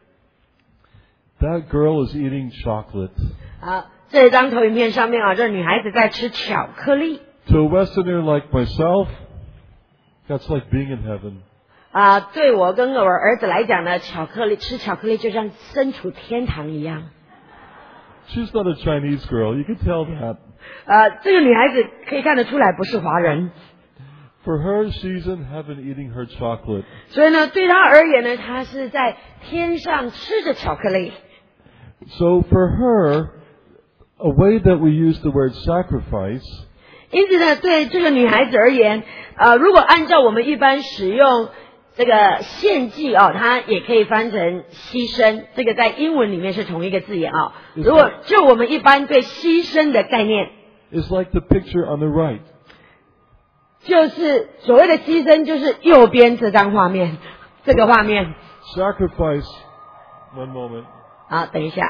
That girl is eating chocolate. 啊，这张投影片上面啊，这女孩子在吃巧克力。 To a Westerner like myself, that's like being in heaven. 啊，对我跟我儿子来讲呢，巧克力吃巧克力就像身处天堂一样。 She's not a Chinese girl, you can tell that. 呃，这个女孩子可以看得出来不是华人。 For her, she's in heaven eating her chocolate. 所以呢，对她而言呢，她是在天上吃着巧克力。 So for her, a way that we use the word sacrifice. 因此呢，对这个女孩子而言，呃，如果按照我们一般使用这个献祭哦，它也可以翻成牺牲，这个在英文里面是同一个字眼啊、哦。如果就我们一般对牺牲的概念 ，is like the picture on the right. 就是所谓的牺牲，就是右边这张画面，这个画面。 Sacrifice. One moment. 好，等一下。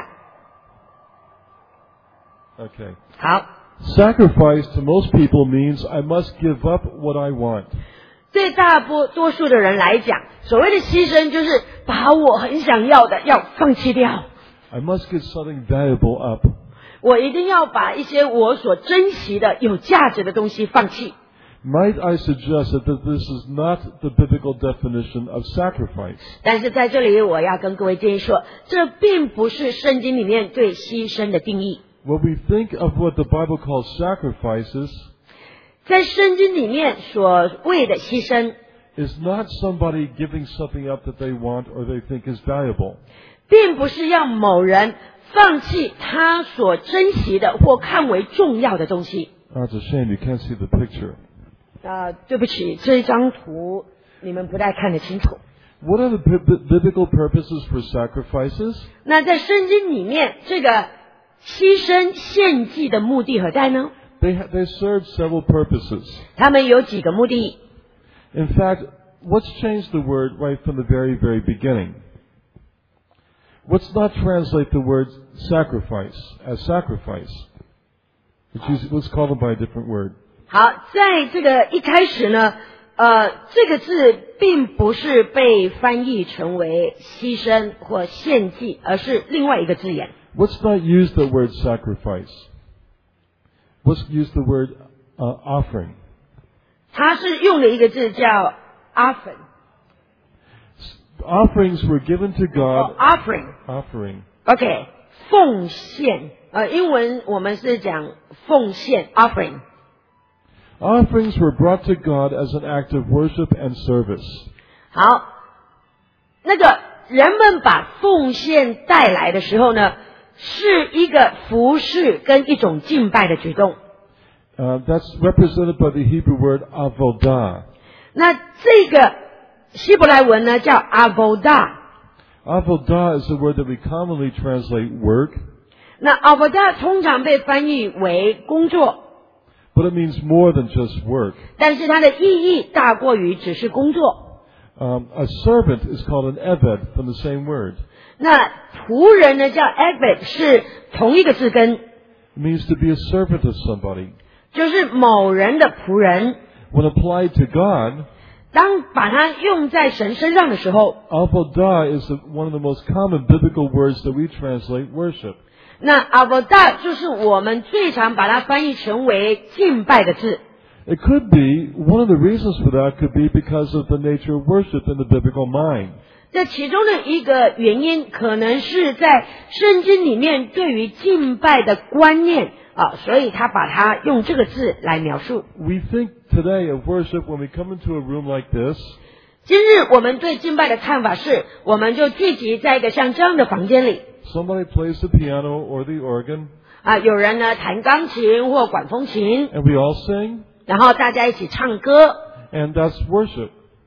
Okay. 好。 Sacrifice to most people means I must give up what I want. 对大多多数的人来讲，所谓的牺牲就是把我很想要的要放弃掉。 I must give something valuable up. 我一定要把一些我所珍惜的有价值的东西放弃。 Might I suggest that this is not the biblical definition of sacrifice? 但是在这里我要跟各位建议说，这并不是圣经里面对牺牲的定义。 When we think of what the Bible calls sacrifices, 在圣经里面所谓的牺牲 is not somebody giving something up that they want or they think is valuable. 并不是要某人放弃他所珍惜的或看为重要的东西。 Oh, it's a shame you can't see the picture. 呃，对不起，这一张图你们不太看得清楚。 What are the biblical purposes for sacrifices? 那在圣经里面，这个牺牲献祭的目的何在呢？ They ha- they serve several purposes. 他们有几个目的。 In fact, let's change the word right from the very, very beginning. Let's not translate the word sacrifice as sacrifice. Let's, use, let's call them by a different word. 好，在这个一开始呢，呃，这个字并不是被翻译成为牺牲或献祭，而是另外一个字眼。 Let's not use the word sacrifice. Let's use the word uh, offering. 它是用了一个字叫 offering。 Offerings were given to God. Oh, offering. Offering. OK， 奉献。呃，英文我们是讲奉献 offering。 Offerings were brought to God as an act of worship and service. 好，那个人们把奉献带来的时候呢，是一个服侍跟一种敬拜的举动。 Uh, that's represented by the Hebrew word avodah. 那这个希伯来文呢叫 avodah。 Avodah is a word that we commonly translate work. 那 avodah 通常被翻译为工作， But it means more than just work. 但是它的意义大过于只是工作。 Um, a servant is called an eved from the same word. 那仆人呢叫 eved， 是同一个字根， It means to be a servant of somebody. 就是某人的仆人。 When applied to God, 当把它用在神身上的时候， avodah is the, one of the most common biblical words that we translate worship. 那 avodah 就是我们最常把它翻译成为敬拜的字。 It could be, one of the reasons for that could be because of the nature of worship in the biblical mind. 这其中的一个原因，可能是在圣经里面对于敬拜的观念啊，所以他把它用这个字来描述。 We think today of worship when we come into a room like this. 今日我们对敬拜的看法是，我们就聚集在一个像这样的房间里。 Somebody plays the piano or the organ. 啊，有人呢弹钢琴或管风琴， And we all sing. 然后大家一起唱歌， And that's worship.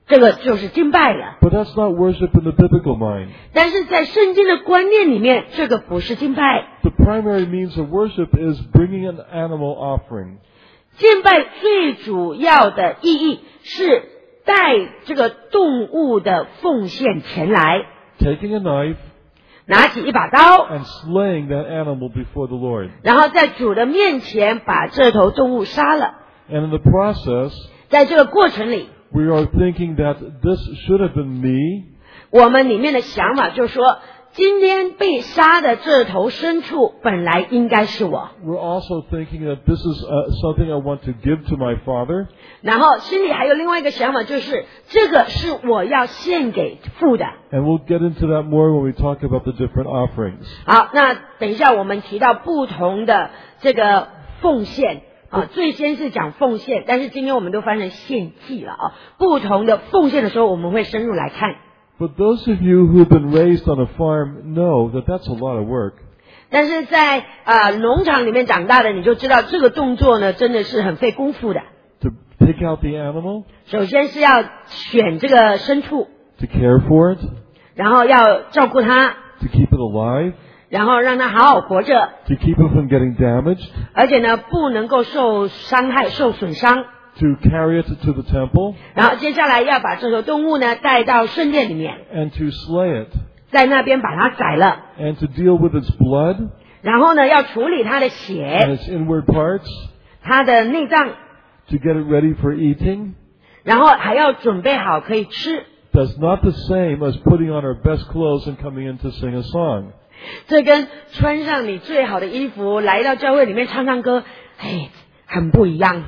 这个就是敬拜了。 But that's not worship in the biblical mind. 但是在圣经的观念里面，这个不是敬拜。 The primary means of worship is bringing an animal offering. 敬拜最主要的意义是带这个动物的奉献前来， Taking a knife 拿起一把刀， and slaying that animal before the Lord. 然后在主的面前把这头动物杀了。 And in the process, 在这个过程里， we are thinking that this should have been me. 我们里面的想法就是说，今天被杀的这头牲畜本来应该是我。 We're also thinking that this is uh, something I want to give to my Father. 然后心里还有另外一个想法，就是这个是我要献给父的。 And we'll get into that more when we talk about the different offerings. 好，那等一下我们提到不同的这个奉献啊，最先是讲奉献，但是今天我们都翻成献祭了啊。不同的奉献的时候，我们会深入来看。 But those of you who've been raised on a farm know that that's a lot of work. 但是在啊、呃、农场里面长大的，你就知道这个动作呢，真的是很费功夫的。 To pick out the animal, 首先是要选这个牲畜， to care for it, 然后要照顾它， to keep it alive, 然后让它好好活着， to keep it from getting damaged, 而且呢不能够受伤害、受损伤。 to carry it to the temple, 然后接下来要把这头动物呢带到圣殿里面， and to slay it, 在那边把它宰了， and to deal with its blood 然后呢要处理它的 and 血、 its inward parts, 它的内脏， to get it ready for eating, 然后还要准备好可以吃。 that's not the same as putting on our best clothes and coming in to sing a song. 这跟穿上你最好的衣服来到教会里面唱唱歌，哎，很不一样。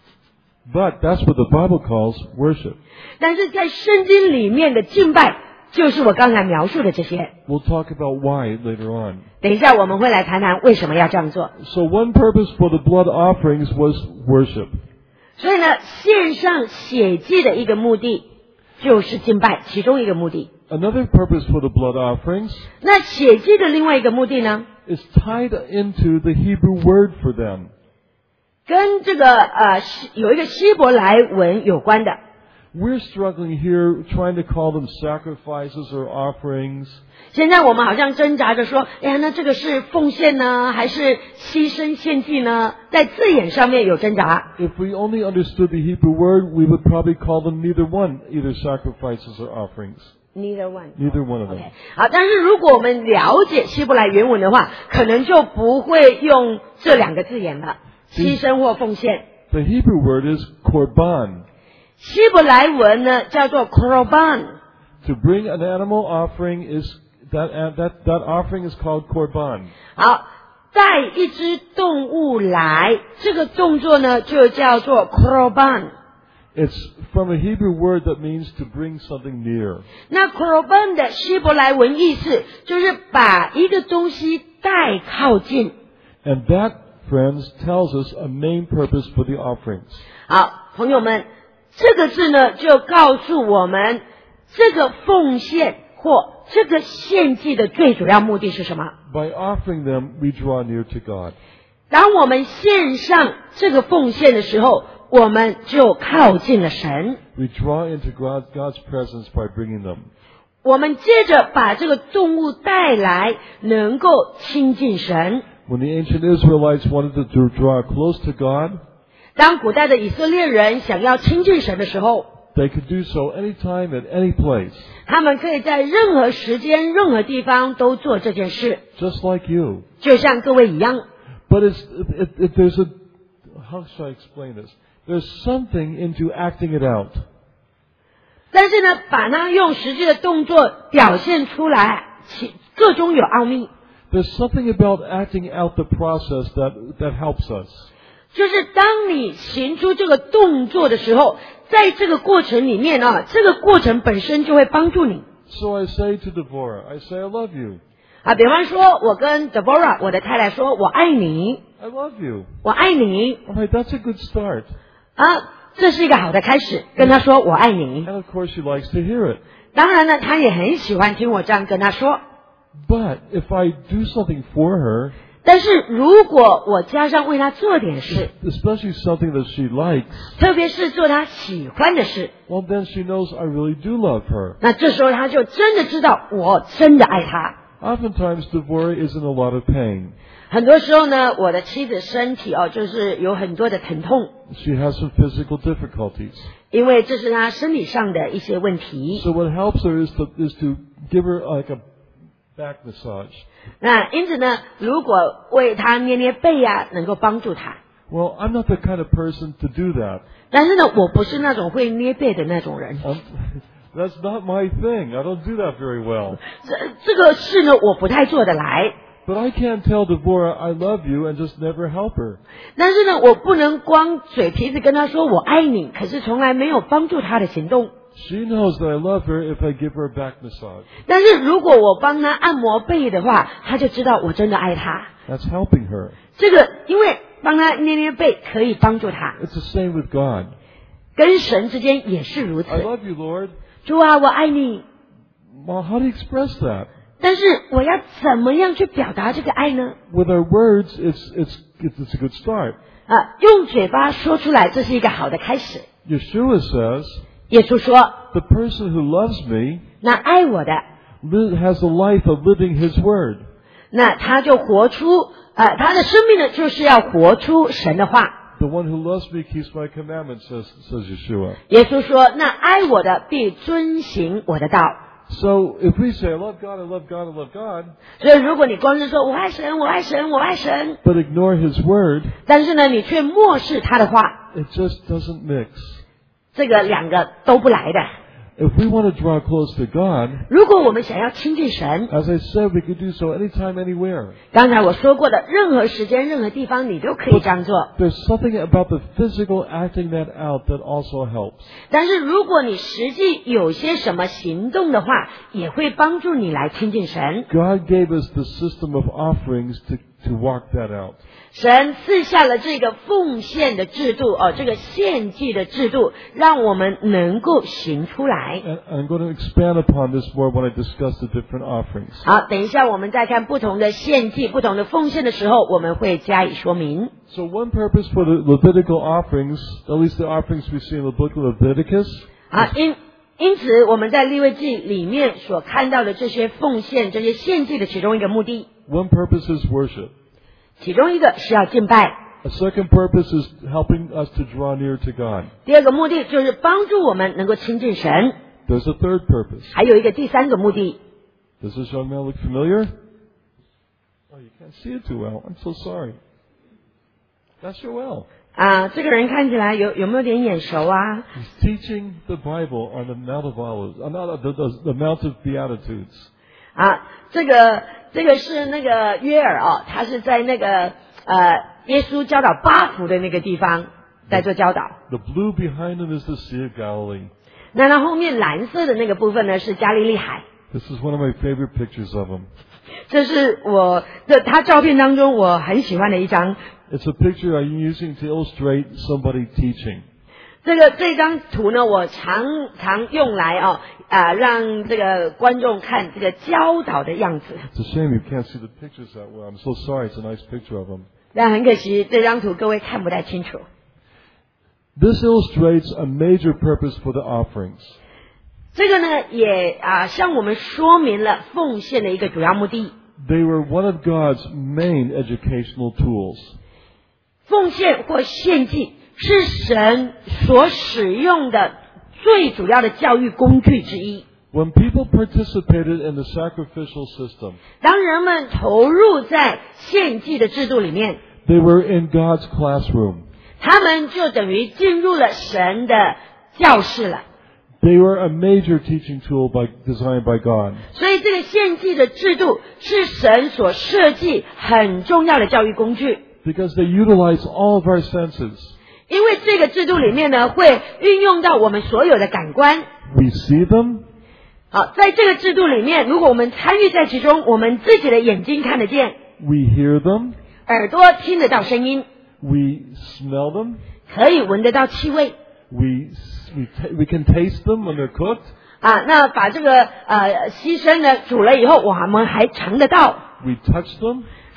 But that's what the Bible calls worship. 但是在圣经里面的敬拜，就是我刚才描述的这些。 We'll talk about why later on. 等一下我们会来谈谈为什么要这样做。 So one purpose for the blood offerings was worship. 所以呢，献上血祭的一个目的就是敬拜，其中一个目的。 Another purpose for the blood offerings 那血祭的另外一个目的呢， is tied into the Hebrew word for them. 跟这个呃有一个希伯来文有关的。 We're struggling here trying to call them sacrifices or offerings. 现在我们好像挣扎着说，哎呀，那这个是奉献呢，还是牺牲献祭呢？在字眼上面有挣扎。 If we only understood the Hebrew word, we would probably call them neither one, either sacrifices or offerings. Neither one. Neither one of them. OK， 好，但是如果我们了解希伯来原文的话，可能就不会用这两个字眼了，牺牲或奉献。 The Hebrew word is korban. 希伯来文呢叫做 korban。 To bring an animal offering is that that that offering is called korban. 好，带一只动物来，这个动作呢就叫做 korban。 It's from a Hebrew word that means to bring something near. 那 korban 的希伯来文意思就是把一个东西带靠近。 And that, friends, tells us a main purpose for the offerings. 好，朋友们，这个字呢就告诉我们，这个奉献或这个献祭的最主要目的是什么？ By offering them, we draw near to God. 当我们献上这个奉献的时候，我们就靠近了神。 We draw into God, God's presence by bringing them. 我们接着把这个动物带来，能够亲近神。 When the ancient Israelites wanted to, to draw close to God, 当古代的以色列人想要亲近神的时候， they could do so anytime at any place. 他们可以在任何时间、任何地方都做这件事， Just like you. 就像各位一样。 But it's, it, it, there's a, how should I explain this? There's something into acting it out. 但是呢，把它用实际的动作表现出来，其各中有奥秘。 There's something about acting out the process that, that helps us. 就是当你行出这个动作的时候，在这个过程里面啊，这个过程本身就会帮助你。 So I say to Devorah, I say, I love you. 啊，比方说，我跟 Deborah 我的太太说，我爱你， I love you. 我爱你 All right, that's a good start. 啊，这是一个好的开始。跟她说我爱你， And of course she likes to hear it. 当然呢，她也很喜欢听我这样跟她说。 But if I do something for her, 但是如果我加上为他做点事， especially something that she likes, 特别是做他喜欢的事， well, then she knows I really do love her. 那这时候他就真的知道我真的爱他。 Oftentimes, Devorah is in a lot of pain. 很多时候呢，我的妻子身体哦，就是有很多的疼痛， She has some physical difficulties. 因为这是她生理上的一些问题。 So what helps her is to, is to give her like a back massage. 那因此呢，如果为她捏捏背啊，能够帮助她。 Well, I'm not the kind of person to do that. 但是呢，我不是那种会捏背的那种人。 I'm, that's not my thing. I don't do that very well. 这这个事呢，我不太做得来。 But I can't tell Devorah I love you and just never help her. 但是呢，我不能光嘴皮子跟她说我爱你，可是从来没有帮助她的行动。 She knows that I love her if I give her a back massage. 但是如果我帮她按摩背的话，她就知道我真的爱她。 That's helping her. 这个因为帮她捏捏背可以帮助她， It's the same with God. 跟神之间也是如此。 I love you, Lord. 主啊，我爱你。 Well, how do you express that? 但是我要怎么样去表达这个爱呢？ With our words, it's, it's, it's a good start. 啊，用嘴巴说出来，这是一个好的开始。 Yeshua says, 耶稣说 the person who loves me 那爱我的， li- has the life of living his word. 那他就活出呃他的生命呢，就是要活出神的话。 The one who loves me keeps my commandments, says, says Yeshua. 耶稣说那爱我的必遵行我的道。 So if we say, I love God, I love God, I love God, 所以如果你光是说我爱神，我爱神，我爱神， but ignore his word, 但是呢你却漠视他的话， it just doesn't mix. 这个两个都不来的。 If we want to draw close to God, 如果我们想要亲近神， as I said, we could do so anytime, anywhere. 刚才我说过的，任何时间、任何地方，你都可以这样做。 There's something about the physical acting that out that also helps. 但是如果你实际有些什么行动的话，也会帮助你来亲近神。 God gave us the system of offerings to, to walk that out. 神赐下了这个奉献的制度哦，这个献祭的制度，让我们能够行出来。 And I'm going to expand upon this more when I discuss the different offerings. 好，等一下我们再看不同的献祭、不同的奉献的时候，我们会加以说明。 So one purpose for the Levitical offerings, at least the offerings we see in the book of Leviticus, 啊，因因此我们在利未记里面所看到的这些奉献、这些献祭的其中一个目的， one purpose is worship. 其中一个是要敬拜， A second purpose is helping us to draw near to God. 第二个目的就是帮助我们能够亲近神， There's a third purpose. 还有一个第三个目的。 Does this young man look familiar? Oh, you can't see it too well. I'm so sorry. That's Joel. 啊，这个人看起来有有没有点眼熟啊？ He's teaching the Bible on the Mount of Olives, uh, not the, the, the Mount of Beatitudes. 啊，这个这个是那个约尔哦，他是在那个呃耶稣教导八福的那个地方在做教导。 The blue behind him is the Sea of Galilee. 那他后面蓝色的那个部分呢是加利利海， This is one of my favorite pictures of him. 这是我的他照片当中我很喜欢的一张。 It's a picture I'm using to illustrate somebody teaching. 这个这张图呢，我常常用来哦啊、让这个观众看这个教导的样子。 It's a shame you can't see the pictures that well. I'm so sorry. It's a nice picture of him. 但很可惜，这张图各位看不太清楚。 This illustrates a major purpose for the offerings. 这个呢，也啊、向我们说明了奉献的一个主要目的。 They were one of God's main educational tools. 奉献或献祭是神所使用的最主要的教育工具之一。 When people participated in the sacrificial system, 当人们投入在献祭的制度里面， they were in God's classroom. 他们就等于进入了神的教室了。 They were a major teaching tool by, designed by God. 所以这个献祭的制度是神所设计很重要的教育工具。 Because they utilize all of our senses. 因为这个制度里面呢，会运用到我们所有的感官。 We see them, 好，在这个制度里面，如果我们参与在其中，我们自己的眼睛看得见， we hear them, 耳朵听得到声音， we smell them, 可以闻得到气味。 we, we, ta- we can taste them when they're cooked, 啊，那把这个呃牺牲呢煮了以后，我们还尝得到， we touch them,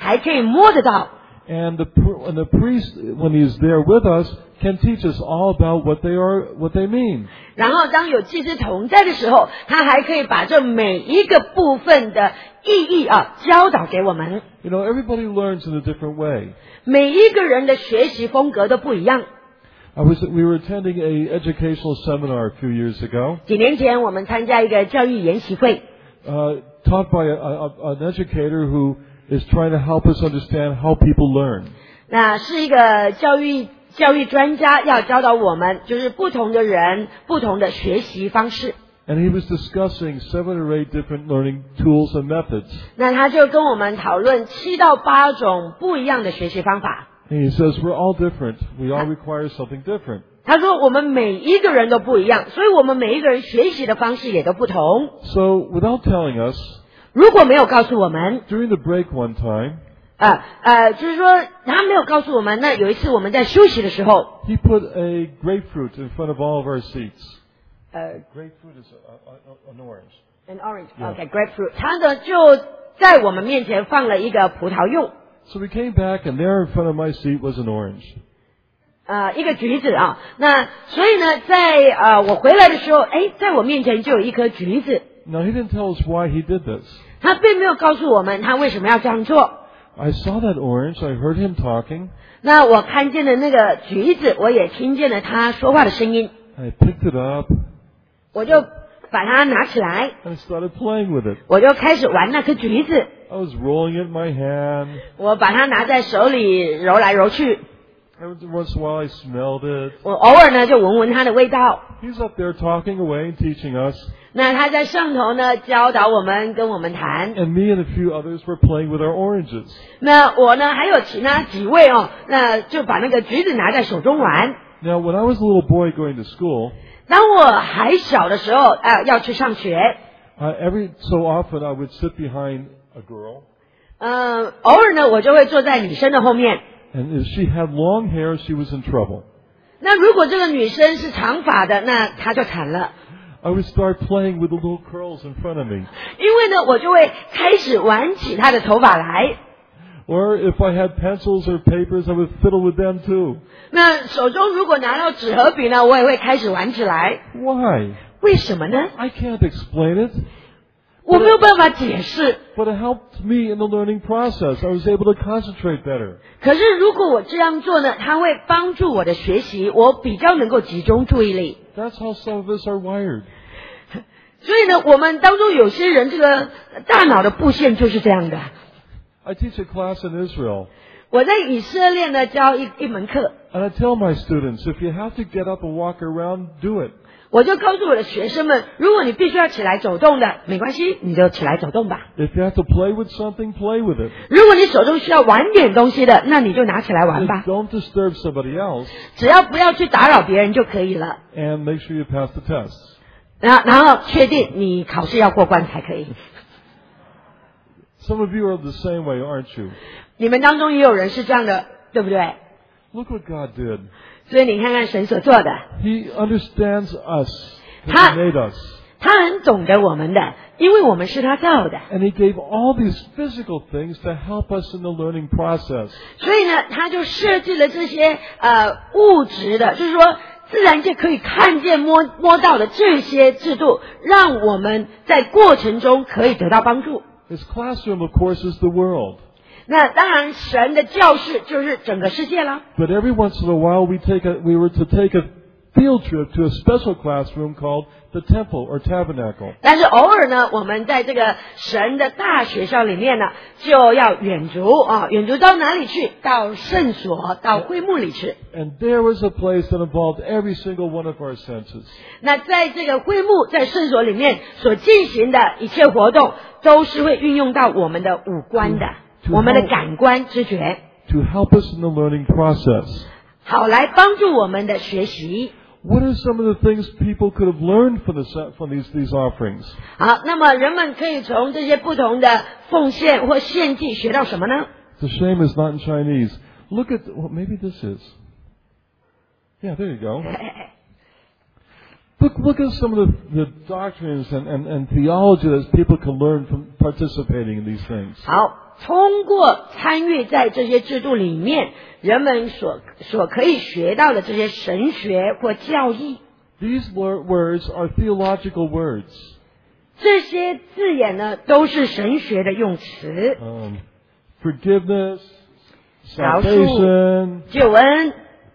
还可以摸得到。 And the, and the priest, when he's there with us, can teach us all about what they are, what they mean. 然后当有祭司同在的时候，他还可以把这每一个部分的意义啊教导给我们。 You know, everybody learns in a different way. 每一个人的学习风格都不一样。 I was, we were attending a educational seminar a few years ago. 几年前我们参加一个教育研习会。 Uh, taught by a, a, an educator who is trying to help us understand how people learn. 那是一个教育教育专家要教导我们，就是不同的人不同的学习方式。 And he was discussing seven or eight different learning tools and methods. 那他就跟我们讨论七到八种不一样的学习方法。 And he says we're all different. We all require something different. 他说我们每一个人都不一样，所以我们每一个人学习的方式也都不同。 So without telling us, 如果没有告诉我们 during the break one time, 呃呃，就是说他没有告诉我们，那有一次我们在休息的时候 he put a grapefruit in front of all of our seats. 呃 Grapefruit is a, a, an orange. an orange Yeah. OK grapefruit 他呢就在我们面前放了一个葡萄柚 So we came back and there in front of my seat was an orange. 呃一个橘子啊，那所以呢在呃我回来的时候，哎，在我面前就有一颗橘子。 Now he didn't tell us why he did this. 他并没有告诉我们他为什么要这样做。 I saw that orange. I heard him talking. 那我看见了那个橘子，我也听见了他说话的声音， I picked it up 我就把它拿起来， and I started playing with it. 我就开始玩那颗橘子。 I was rolling it in my hand. 我把它拿在手里揉来揉去， Every once in a while I smelled it. 我偶尔呢就闻闻它的味道。 He's up there talking away and teaching us. 那他在上头呢教导我们，跟我们谈。 And me and a few others were playing with our oranges. 那我呢还有其他几位哦，那就把那个橘子拿在手中玩。 Now, when I was a little boy going to school, 当我还小的时候，呃，要去上学， uh, every so often I would sit behind a girl. 呃，偶尔呢我就会坐在女生的后面。 And if she had long hair, she was in trouble. 那如果这个女生是长发的，那她就惨了。 I would start playing with the little curls in front of me. 因为呢，我就会开始玩起她的头发来。 Or if I had pencils or papers, I would fiddle with them too. 那手中如果拿到纸和笔呢，我也会开始玩起来。 Why? 为什么呢？ I can't explain it. 我没有办法解释。 But it helped me in the learning process. I was able to concentrate better. 可是如果我这样做呢，它会帮助我的学习，我比较能够集中注意力。 That's how some of us are wired. 所以呢，我们当中有些人这个大脑的布线就是这样的。 I teach a class in Israel. 我在以色列呢教一一门课， And I tell my students, if you have to get up and walk around, do it. 我就告诉我的学生们，如果你必须要起来走动的，没关系，你就起来走动吧。 If you have to play with something, play with it. 如果你手中需要玩点东西的，那你就拿起来玩 Just 吧， don't disturb somebody else 只要不要去打扰别人就可以了。 and make sure you pass the test. 然后，然后确定你考试要过关才可以。 Some of you are the same way, aren't you? 你们当中也有人是这样的，对不对？ Look what God did. 所以你看看神所做的， He understands us. He Ha- made us. 他很懂得我们的，因为我们是他造的， And He gave all these physical things to help us in the learning process. 所以呢，他就设计了这些呃物质的，就是说自然界可以看见摸摸到的这些制度，让我们在过程中可以得到帮助。 His classroom, of course, is the world. 那当然，神的教室就是整个世界了。 But every once in a while, we take a, we were to take a field trip to a special classroom called the temple or tabernacle. 但是偶尔呢，我们在这个神的大学校里面呢，就要远足啊，远足到哪里去？到圣所，到会幕里去。 And there was a place that involved every single one of our senses. 那在这个会幕，在圣所里面所进行的一切活动，都是会运用到我们的五官的，我们的感官知觉， To help us in the learning process. 好来帮助我们的学习。 What are some of the things people could have learned from, the, from these, these offerings? 好，那么人们可以从这些不同的奉献或献祭学到什么呢？ It's a shame it's not in Chinese. Look at, well, maybe this is. Yeah, there you go. look, look at some of the, the doctrines and, and, and theology that people can learn from participating in these things. 好，通过参与在这些制度里面，人们所所可以学到的这些神学或教义， These words are theological words. 这些字眼呢，都是神学的用词。 Um, forgiveness, 饶恕、 salvation, 救恩、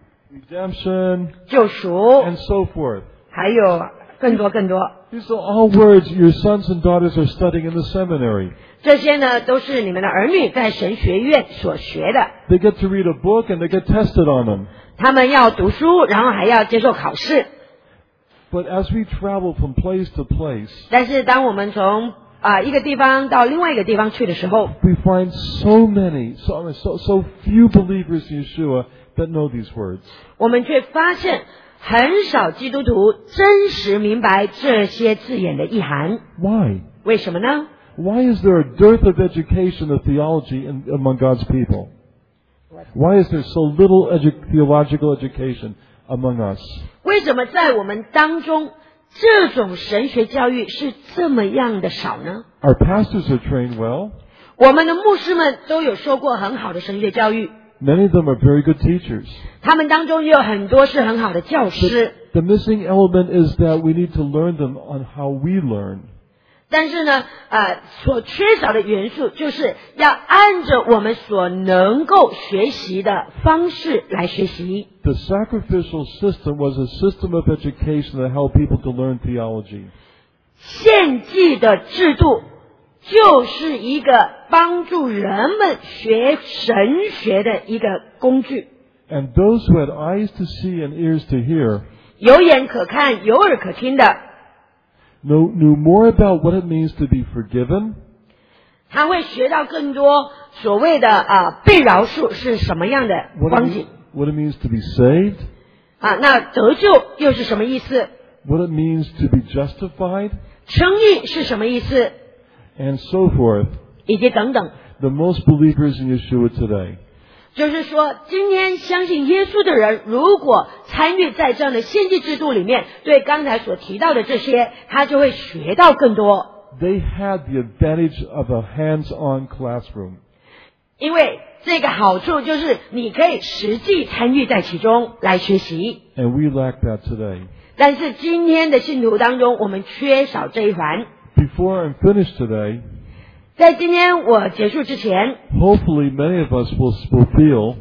redemption, 救赎， and so forth. 还有更多更多。 These are all words your sons and daughters are studying in the seminary. 这些呢，都是你们的儿女在神学院所学的。 They get to read a book and they get tested on them. 他们要读书，然后还要接受考试。 But as we travel from place to place, 但是当我们从啊、呃、一个地方到另外一个地方去的时候， we find so many, so, so, so few believers in Yeshua that know these words. 我们却发现很少基督徒真实明白这些字眼的意涵。 Why? 为什么呢？ Why is there a dearth of education of theology in, among God's people? Why is there so little edu- theological education among us? 为什么在我们当中这种神学教育是这么样的少呢？ Our pastors are trained well. 我们的牧师们都有受过很好的神学教育， Many of them are very good teachers. 他们当中也有很多是很好的教师。 The missing element is that we need to learn them on how we learn. 但是呢，呃，所缺少的元素就是要按着我们所能够学习的方式来学习。 The sacrificial system was a system of education that helped people to learn theology. 献祭的制度就是一个帮助人们学神学的一个工具。 And those who had eyes to see and ears to hear 有眼可看，有耳可听的， knew, knew more about what it means to be forgiven, 他会学到更多所谓的啊、呃、被饶恕是什么样的 what 光 it, 景 what it means to be saved, 啊，那得救又是什么意思？ what it means to be justified, 称义是什么意思？ and so forth. 以及等等。 The most believers in Yeshua today. 就是说，今天相信耶稣的人，如果参与在这样的献祭制度里面，对刚才所提到的这些，他就会学到更多。 They had the advantage of a hands-on classroom. 因为这个好处就是你可以实际参与在其中来学习。 And we lack that today. 但是今天的信徒当中，我们缺少这一环。 Before I'm finished today, 在今天我结束之前， hopefully many of us will, will feel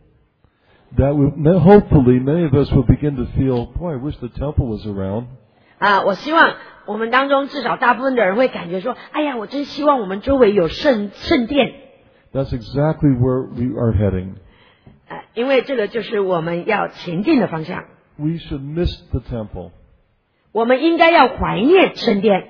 that we, hopefully many of us will begin to feel, boy, I wish the temple was around. 啊，我希望我们当中至少大部分的人会感觉说，哎呀，我真希望我们周围有圣圣殿。 That's exactly where we are heading. 啊，因为这个就是我们要前进的方向。 We should miss the temple. 我们应该要怀念圣殿，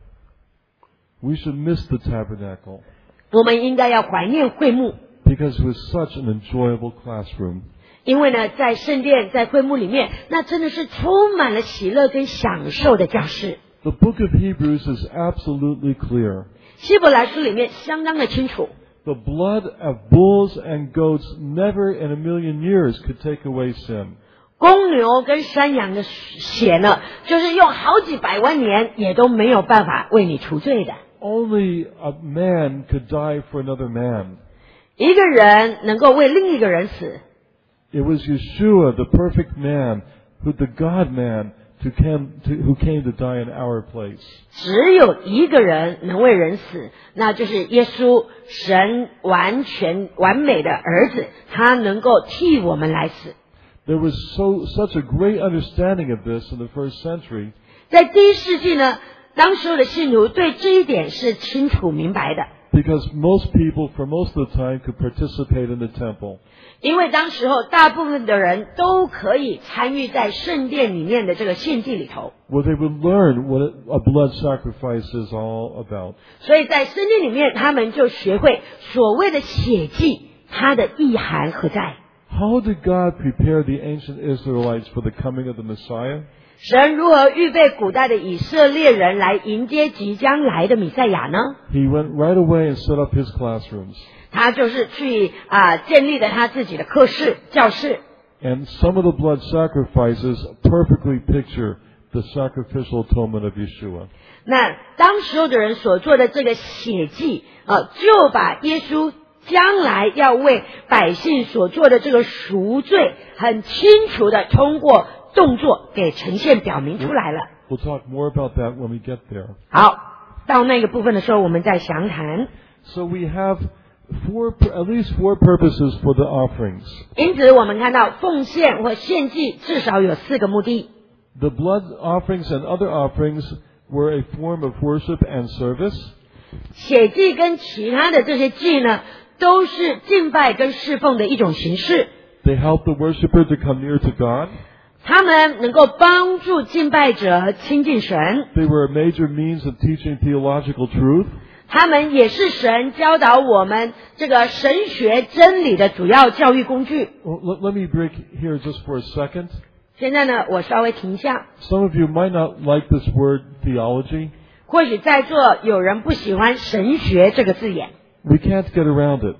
We should miss the tabernacle 我们应该要怀念会幕， because it was such an enjoyable classroom. 因为呢，在圣殿、在会幕里面，那真的是充满了喜乐跟享受的教室。 The book of Hebrews is absolutely clear. 希伯来书里面相当的清楚， The blood of bulls and goats never in a million years could take away sin. 公牛跟山羊的血呢，就是用好几百万年也都没有办法为你除罪的。 Only a man could die for another man. 一个人能够为另一个人死， It was Yeshua, the perfect man, who the God-man, who came to, who came to die in our place. 只有一个人能为人死，那就是耶稣，神完全完美的儿子，他能够替我们来死。 There was so such a great understanding of this in the first century. 在第一世纪呢，当时的信徒对这一点是清楚明白的， Because most people, for most of the time, could participate in the temple. 因为当时候大部分的人都可以参与在圣殿里面的这个献祭里头， Where they would learn what a blood sacrifice is all about. 所以在圣殿里面，他们就学会所谓的血祭，它的意涵何在。 How did God prepare the ancient Israelites for the coming of the Messiah? 神如何预备古代的以色列人来迎接即将来的弥赛亚呢？ He went right away and set up his classrooms. 他就是去啊、建立了他自己的课室、教室。 And some of the blood sacrifices perfectly picture the sacrificial atonement of Yeshua. 那当时候的人所做的这个血祭啊，就把耶稣将来要为百姓所做的这个赎罪，很清楚的通过动作给呈现表明出来了。 We'll talk more about that when we get there. 好，到那个部分的时候，我们再详谈。 So we have four, at least four purposes for the offerings. 因此，我们看到奉献或献祭至少有四个目的。 The blood offerings and other offerings were a form of worship and service. 血祭跟其他的这些祭呢，都是敬拜跟侍奉的一种形式。 They help the worshiper to come near to God. 他们能够帮助敬拜者亲近神。 They were a major means of teaching theological truth. 他们也是神教导我们这个神学真理的主要教育工具。 Well, let, let me break here just for a second. 现在呢，我稍微停下。 Some of you might not like this word theology. 或许在座有人不喜欢神学这个字眼。 We can't get around it.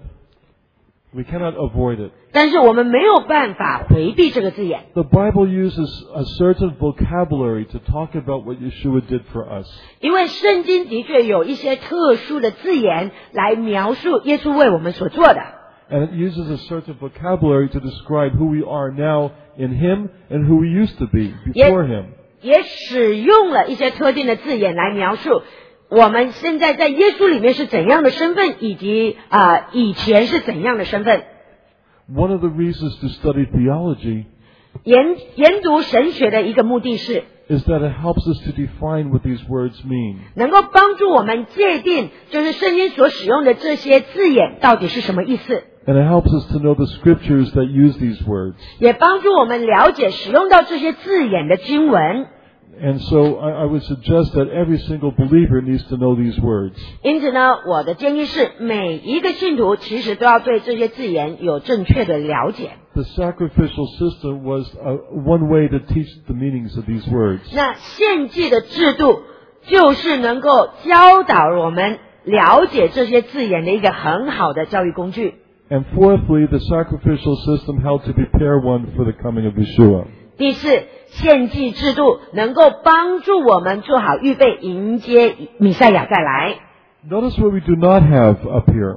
We cannot avoid it. 但是我们没有办法回避这个字眼。 The Bible uses a certain vocabulary to talk about what Yeshua did for us. 因为圣经的确有一些特殊的字眼来描述耶稣为我们所做的。 And it uses a certain vocabulary to describe who we are now in Him and who we used to be before Him. 也使用了一些特定的字眼来描述我们现在在耶稣里面是怎样的身份，以及啊、呃、以前是怎样的身份。 One of the reasons to study theology 研研读神学的一个目的是 is that it helps us to define what these words mean. 能够帮助我们界定，就是圣经所使用的这些字眼到底是什么意思， And it helps us to know the scriptures that use these words. 也帮助我们了解使用到这些字眼的经文。 And so I, I would suggest that every single believer needs to know these words. 因此呢，我的建议是，每一个信徒其实都要对这些字眼有正确的了解。 The sacrificial system was uh, one way to teach the meanings of these words. 那献祭的制度就是能够教导我们了解这些字眼的一个很好的教育工具。 And fourthly, the sacrificial system helped to prepare one for the coming of Yeshua. 第四，献祭制度能够帮助我们做好预备，迎接弥赛亚再来。 Notice what we do not have up here.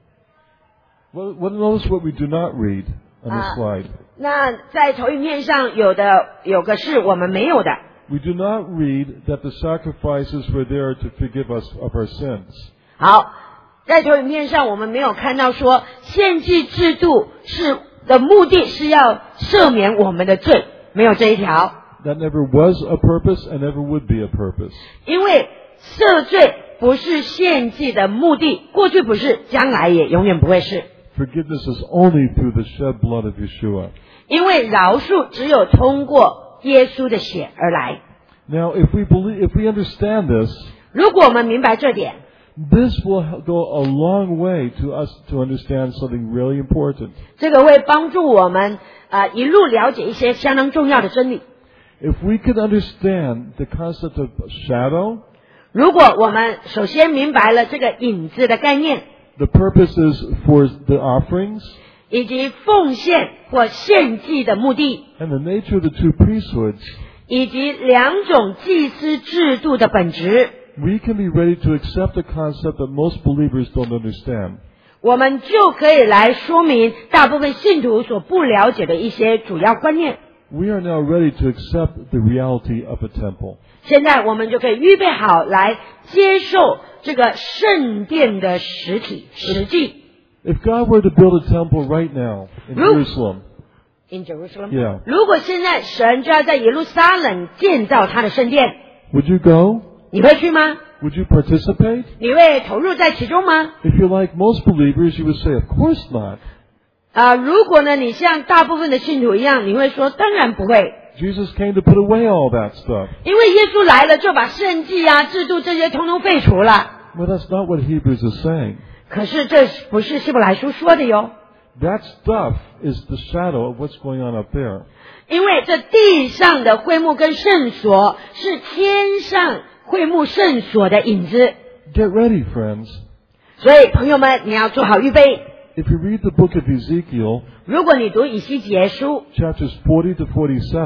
Well, well, notice what we do not read on this Ah. slide. 那在投影面上有的有个是我们没有的。 We do not read that the sacrifices were there to forgive us of our sins. 好，在投影面上我们没有看到说献祭制度是的目的是要赦免我们的罪，没有这一条。 That never was a purpose and never would be a purpose. 因为赦罪不是献祭的目的，过去不是，将来也永远不会是。 Forgiveness is only through the shed blood of Yeshua. 因为饶恕只有通过耶稣的血而来。 Now, if we believe, if we understand this, 如果我们明白这点， this will go a long way to us to understand something really important. 这个会帮助我们啊、呃、一路了解一些相当重要的真理。 If we could understand the concept of shadow, 如果我们首先明白了这个影子的概念， the purposes for the offerings, 以及奉献或献祭的目的， and the nature of the two priesthoods, 以及两种祭司制度的本质， we can be ready to accept a concept that most believers don't understand. 我们就可以来说明大部分信徒所不了解的一些主要观念。 We are now ready to accept the reality of a temple. 现在我们就可以预备好来接受这个圣殿的实体实际。 If God were to build a temple right now in Ru- Jerusalem, In Jerusalem， Yeah. 如果现在神就要在耶路撒冷建造他的圣殿， would you go? 你会去吗？ Would you participate? 你会投入在其中吗？ If you're like most believers, you would say, of course not. 啊、如果呢，你像大部分的信徒一样，你会说当然不会， Jesus came to put away all that stuff. 因为耶稣来了就把圣祭啊、制度这些通通废除了。 Well, that's not what Hebrews is saying. 可是这不是希伯来书说的哟， That stuff is the shadow of what's going on up there. 因为这地上的会幕跟圣所是天上会幕圣所的影子， Get ready, friends. 所以朋友们，你要做好预备。 If you read the book of Ezekiel, 如果你读以西结书 chapters forty to forty-seven,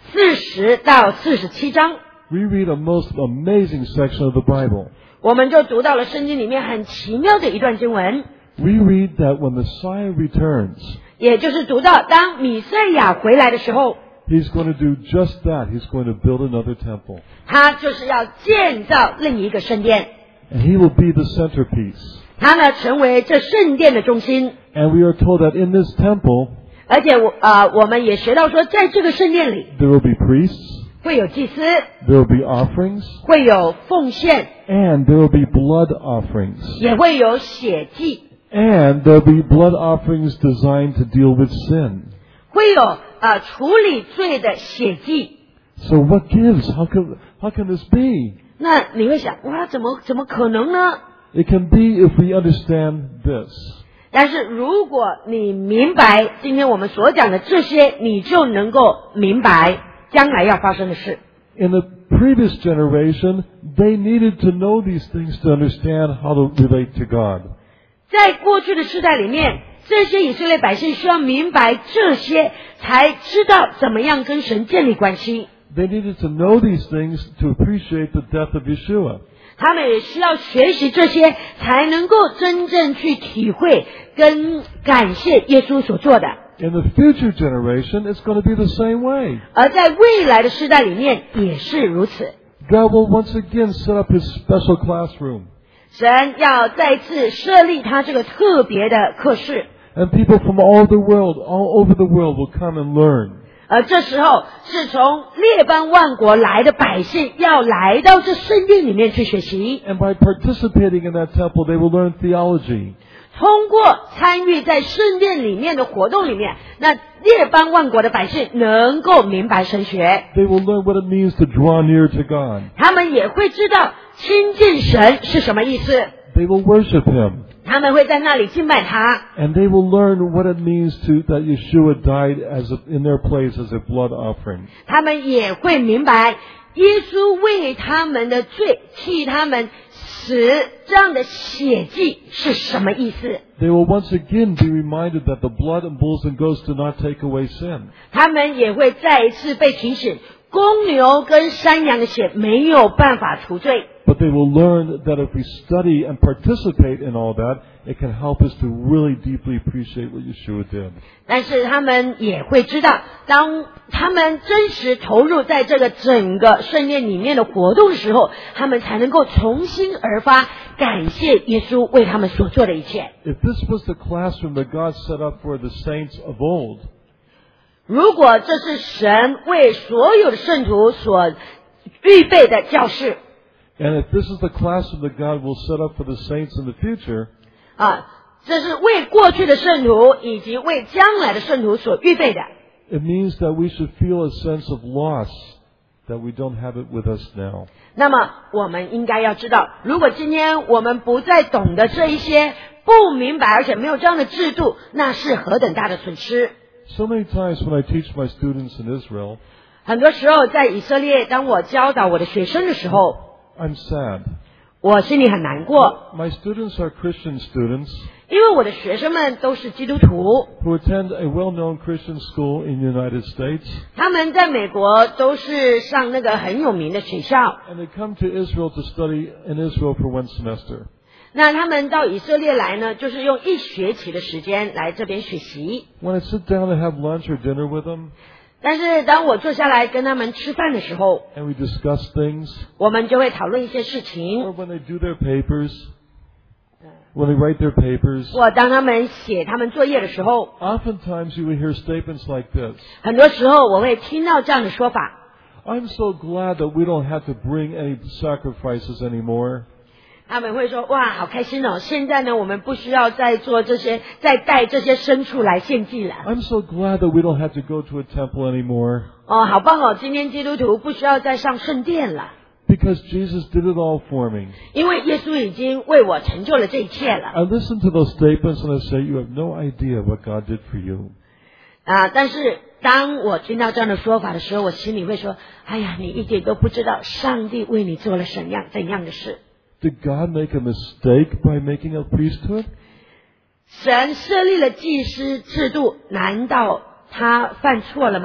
四十到四十七章， we read a most amazing section of the Bible. 我们就读到了圣经里面很奇妙的一段经文， We read that when the Messiah returns, 也就是读到当弥赛亚回来的时候， He's going to do just that. He's going to build another temple. 他就是要建造另一个圣殿， And He will be the centerpiece. 他呢成为这圣殿的中心。 And we are told that in this temple, 而且我呃我们也学到说，在这个圣殿里 there will be priests, 会有祭司， there will be offerings, 会有奉献， and there will be blood offerings. 也会有血祭， And there will be blood offerings designed to deal with sin. 会有呃处理罪的血祭。 So what gives? How can, how can this be? 那你会想，哇，怎么怎么可能呢？ It can be if we understand this. 但是如果你明白今天我们所讲的这些，你就能够明白将来要发生的事。 In the previous generation, they needed to know these things to understand how to relate to God. 在过去的世代里面，这些以色列百姓需要明白这些，才知道怎么样跟神建立关系。 They needed to know these things to appreciate the death of Yeshua. 他们也需要学习这些，才能够真正去体会跟感谢耶稣所做的。 In the future generation, it's going to be the same way. 而在未来的世代里面也是如此。 God will once again set up His special classroom. 神要再次设立他这个特别的课室， And people from all the world, all over the world will come and learn. 而这时候是从列邦万国来的百姓要来到这圣殿里面去学习。 And by participating in that temple, they will learn theology. 通过参与在圣殿里面的活动里面，那列邦万国的百姓能够明白神学， They will learn what it means to draw near to God. 他们也会知道亲近神是什么意思， They will worship Him. 他们会在那里敬拜他， And they will learn what it means to that Yeshua died as a, in their place as a blood offering. 他们也会明白耶稣为他们的罪替他们死这样的血祭是什么意思。 They will once again be reminded that the blood and bulls and goats do not take away sin. 他们也会再一次被提醒，公牛跟山羊的血没有办法除罪。 But they will learn that if we study and participate in all that, it can help us to really deeply appreciate what Yeshua did. 但是他们也会知道，当他们真实投入在这个整个圣殿里面的活动的时候，他们才能够从心而发，感谢耶稣为他们所做的一切。 If this was the classroom that God set up for the saints of old, 如果这是神为所有的圣徒所预备的教室， and if this is the classroom that God will set up for the saints in the future, 啊，这是为过去的圣徒以及为将来的圣徒所预备的。 it means that we should feel a sense of loss that we don't have it with us now. 那么我们应该要知道，如果今天我们不再懂得这一些，不明白而且没有这样的制度，那是何等大的损失。 So many times when I teach my students in Israel, 很多时候在以色列，当我教导我的学生的时候， I'm sad. 我心里很难过， My students are Christian students 因为我的学生们都是基督徒， who attend a well-known Christian school in the United States, 他们在美国都是上那个很有名的学校， and they come to Israel to study in Israel for one semester. 那他们到以色列来呢，就是用一学期的时间来这边学习。 When I sit down and have lunch or dinner with them, 但是当我坐下来跟他们吃饭的时候， and we discuss things, 我们就会讨论一些事 or 情。 when they do their papers, when they write their papers, 我当他们写他们作业的时候， oftentimes you will hear statements like this. 很多时候我会听到这样的说法。 I'm so glad that we don't have to bring any sacrifices anymore. 他们会说：“哇，好开心哦！现在呢，我们不需要再做这些，再带这些牲畜来献祭了。 I'm so glad that we don't have to go to a temple anymore. 哦，好棒哦！今天基督徒不需要再上圣殿了， Because Jesus did it all for me. 因为耶稣已经为我成就了这一切了。 I listen to those statements and I say, you have no idea what God did for you. 啊！但是当我听到这样的说法的时候，我心里会说：哎呀，你一点都不知道上帝为你做了怎样怎样的事。 Did God make a mistake by making a priesthood? 神设立了祭司制度，难道他犯错了吗？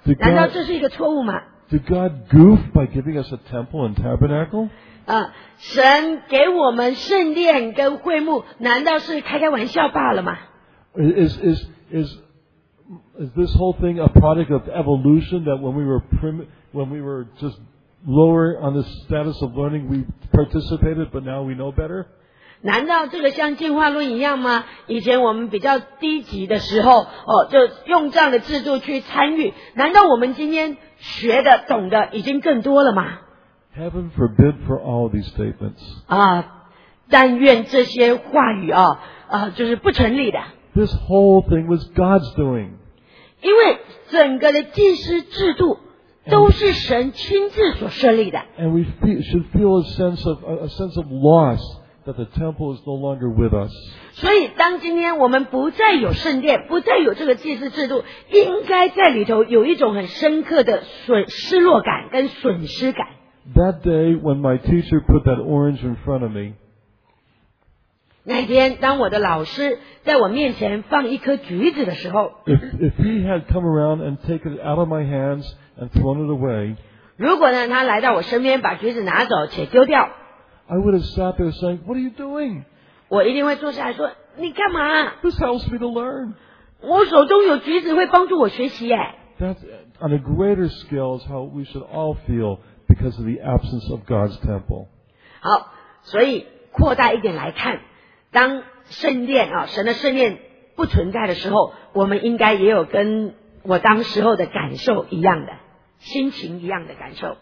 难道这是一个错误吗？ Did God goof by giving us a temple and tabernacle? 啊，神给我们圣殿跟会幕，难道是开开玩笑罢了吗？ Is is is is this whole thing a product of evolution? That when we were prim, when we were just lower on the status of learning, we participated, but now we know better? 难道这个像进化论一样吗？以前我们比较低级的时候，哦，就用这样的制度去参与。难道我们今天学的、懂的已经更多了吗？ Heaven forbid for all these statements. 啊，但愿这些话语啊，啊，就是不成立的。 This whole thing was God's doing. 因为整个的祭司制度都是神亲自所设立的。 And we feel, should feel a sense of a sense of loss that the temple is no longer with us. 所以，当今天我们不再有圣殿，不再有这个祭司制度，应该在里头有一种很深刻的损失落感跟损失感。 That day when my teacher put that orange in front of me, 那一天，当我的老师在我面前放一颗橘子的时候， if if he had come around and taken it out of my hands and thrown it away, 如果呢他来到我身边，把橘子拿走且丢掉， I would have sat there saying, "What are you doing? 我一定会坐下来说：“你干嘛？ This helps me to learn." 我手中有橘子会帮助我学习耶。” That's on a greater scale is how we should all feel because of the absence of God's temple. 好，所以扩大一点来看，当圣殿啊，神的圣殿不存在的时候，我们应该也有跟我当时候的感受一样的心情一样的感受。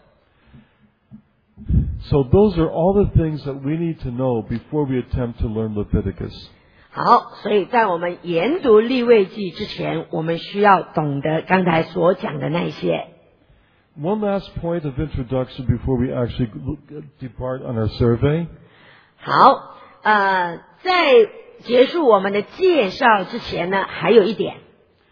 So those are all the things that we need to know before we attempt to learn Leviticus. 好，所以在我们研读利未记之前，我们需要懂得刚才所讲的那些。 One last point of introduction before we actually depart on our survey. 好，呃，在结束我们的介绍之前呢，还有一点，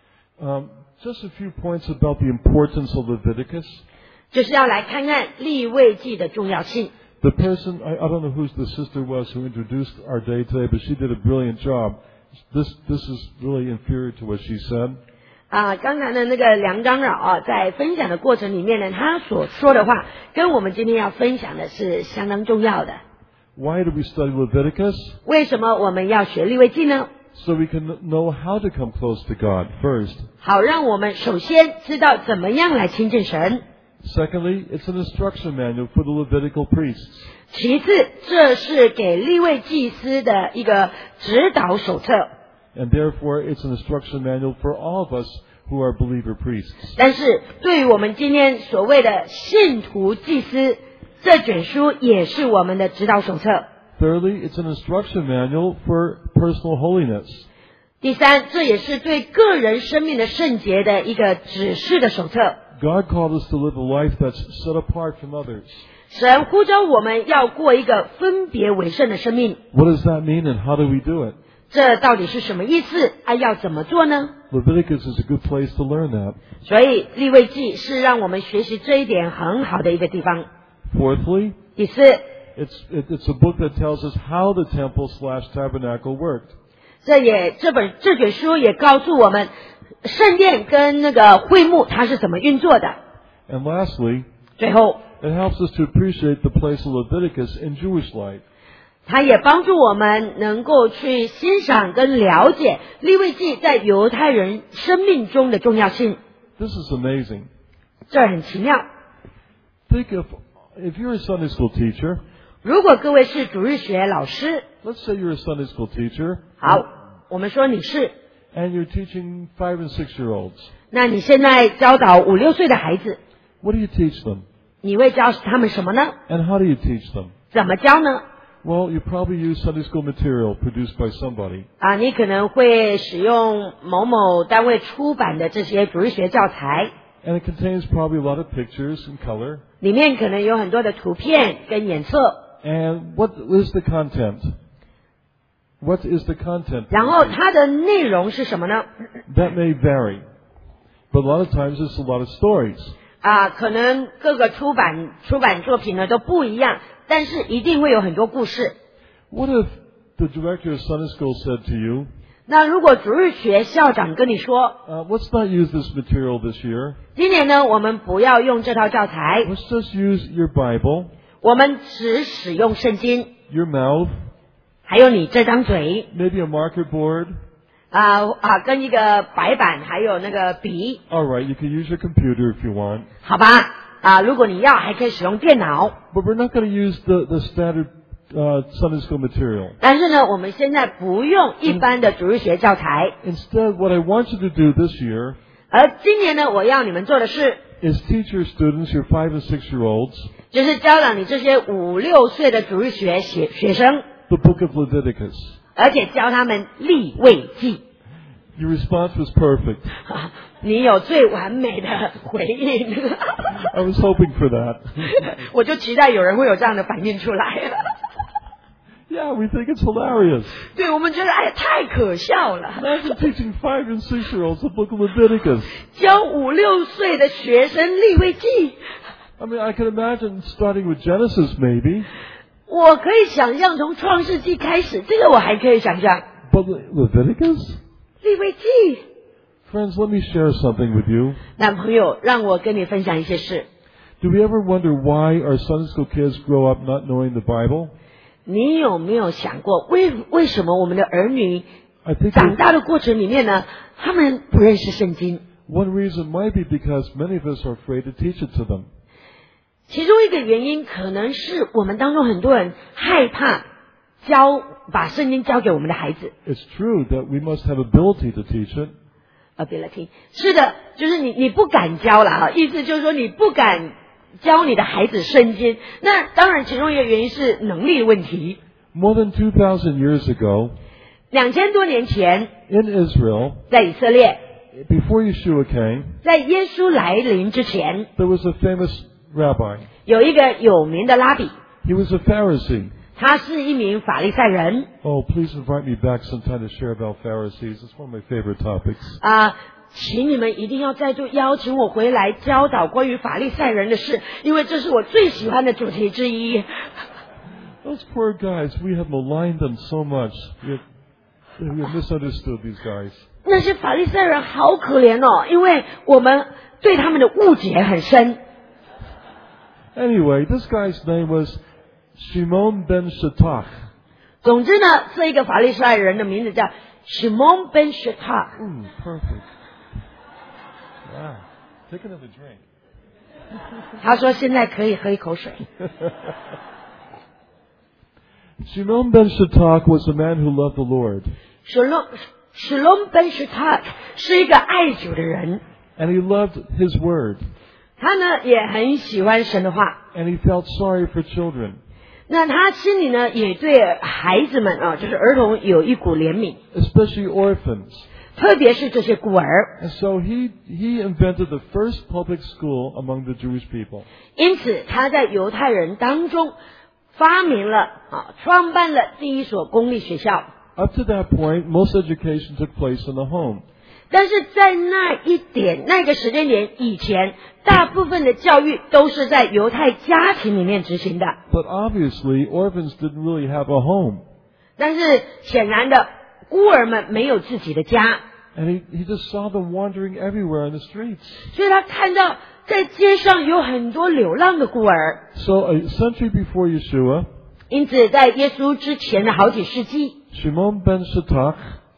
Um, just a few points about the importance of Leviticus. 就是要来看看利未记的重要性。 The person, I, I don't know who the sister was who introduced our day today, but she did a brilliant job. This, this is really inferior to what she said. 啊，刚才的那个梁长老啊，在分享的过程里面呢，他所说的话跟我们今天要分享的是相当重要的。 Why do we study Leviticus? 为什么我们要学利未记呢？ So we can know how to come close to God first. 好，让我们首先知道怎么样来亲近神。 Secondly, it's an instruction manual for the Levitical priests. 其次，这是给利未祭司的一个指导手册。 And therefore, it's an instruction manual for all of us who are believer priests. 但是，对于我们今天所谓的信徒祭司，这卷书也是我们的指导手册。 Thirdly, it's an instruction manual for personal holiness. 第三，这也是对个人生命的圣洁的一个指示的手册。 God called us to live a life that's set apart from others. 神呼召我们要过一个分别为圣的生命。 What does that mean and how do we do it? 这到底是什么意思？啊，要怎么做呢？ Leviticus is a good place to learn that. 所以利未记是让我们学习这一点很好的一个地方。 Fourthly, 第四， it's, it, it's a book that tells us how the temple slash tabernacle worked. 这也这本这卷书也告诉我们，圣殿跟那个会幕它是怎么运作的。 And lastly, 最后， it helps us to appreciate the place of Leviticus in Jewish life. 它也帮助我们能够去欣赏跟了解利未记在犹太人生命中的重要性。 This is amazing. 这很奇妙。 Think of, if you're a Sunday school teacher, 如果各位是主日学老师， let's say you're a Sunday school teacher, 好，我们说你是， and you're teaching five and six year olds. 那你现在教导五六岁的孩子， What do you teach them? 你会教他们什么呢？ And how do you teach them? 怎么教呢？ Well, you probably use Sunday school material produced by somebody. 啊，你可能会使用某某单位出版的这些主日学教材， And it contains probably a lot of pictures and color. 里面可能有很多的图片跟颜色。 And what is the content? What is the content? 然后它的内容是什么呢？ That may vary. But a lot of times it's a lot of stories. 啊，可能各个出版出版作品呢都不一样，但是一定会有很多故事。 What if the director of Sunday school said to you, 那如果主日学校长跟你说， uh, let's not use this material this year. 今年呢我们不要用这套教材， Let's just use your Bible, 我们只使用圣经， your mouth, 还有你这张嘴 maybe a marker board. 啊啊，跟一个白板，还有那个笔， All right, you can use your computer if you want. 好吧？啊，如果你要，还可以使用电脑。 But we're not going to use the, the standard uh, Sunday school material. 但是呢，我们现在不用一般的主日学教材， Instead, what I want you to do this year 而今年呢，我要你们做的是， is teach your students, your five and six year olds, 就是教导你这些五六岁的主日学学学生， the book of Leviticus. 而且教他们立位记。 Your response was perfect. 你有最完美的回应， I was hoping for that. 我就期待有人会有这样的反应出来。 Yeah, we think it's hilarious. 对，我们觉得哎呀太可笑了， Imagine teaching five and six year olds the book of Leviticus. 教五六岁的学生立位记。 I mean, I can imagine starting with Genesis maybe, 我可以想象从创世纪开始，这个我还可以想象。 but Le- Leviticus? 立位记， Friends, let me share something with you. 男朋友，让我跟你分享一些事。 Do we ever wonder why our Sunday school kids grow up not knowing the Bible? 你有没有想过，为为什么我们的儿女 I think 长大的过程里面呢，他们不认识圣经？ one reason might be because many of us are afraid to teach it to them. 其中一个原因可能是我们当中很多人害怕教把圣经交给我们的孩子。 It's true that we must have ability to teach it. ability 是的，就是你你不敢教了哈，意思就是说你不敢教你的孩子圣经。那当然，其中一个原因是能力问题。 More than two thousand years ago, 两千多年前， in Israel, 在以色列， before Yeshua came, 在耶稣来临之前， there was a famous rabbi. 有一个有名的拉比， He was a Pharisee. 他是一名法利赛人 Oh, please invite me back sometime to share about Pharisees. It's one of my favorite topics. 啊。请你们一定要再度邀请我回来教导关于法利赛人的事，因为这是我最喜欢的主题之一。 Those poor guys, we have maligned them so much. We have, we have misunderstood these guys. 那些法利赛人好可怜哦，因为我们对他们的误解很深。 Anyway, this guy's name was Shimon ben Shattach. 总之呢，这一个法利赛人的名字叫 Shimon ben Shattach。 Ooh, perfect. Wow. Take another drink. 他说现在可以喝一口水。 Shimon ben Shattach was a man who loved the Lord. Shalom Shalom ben Shattach 是一个爱主的人， And he loved his word. 他呢也很喜欢神的话。 And he felt sorry for children. 那他心里呢也对孩子们啊，就是儿童有一股怜悯， Especially orphans. 特别是这些孤儿。 And so he, he invented the first public school among the Jewish people. 因此他在犹太人当中发明了啊，创办了第一所公立学校。 Up to that point, most education took place in the home. 但是在那一点那个时间点以前，大部分的教育都是在犹太家庭里面执行的。 But obviously, orphans didn't really have a home. 但是显然的，孤儿们没有自己的家， And he, he just saw them wandering everywhere in the streets. 所以他看到在街上有很多流浪的孤儿。 So a century before Yeshua, 因此，在耶稣之前的好几世纪， Shimon ben Shattach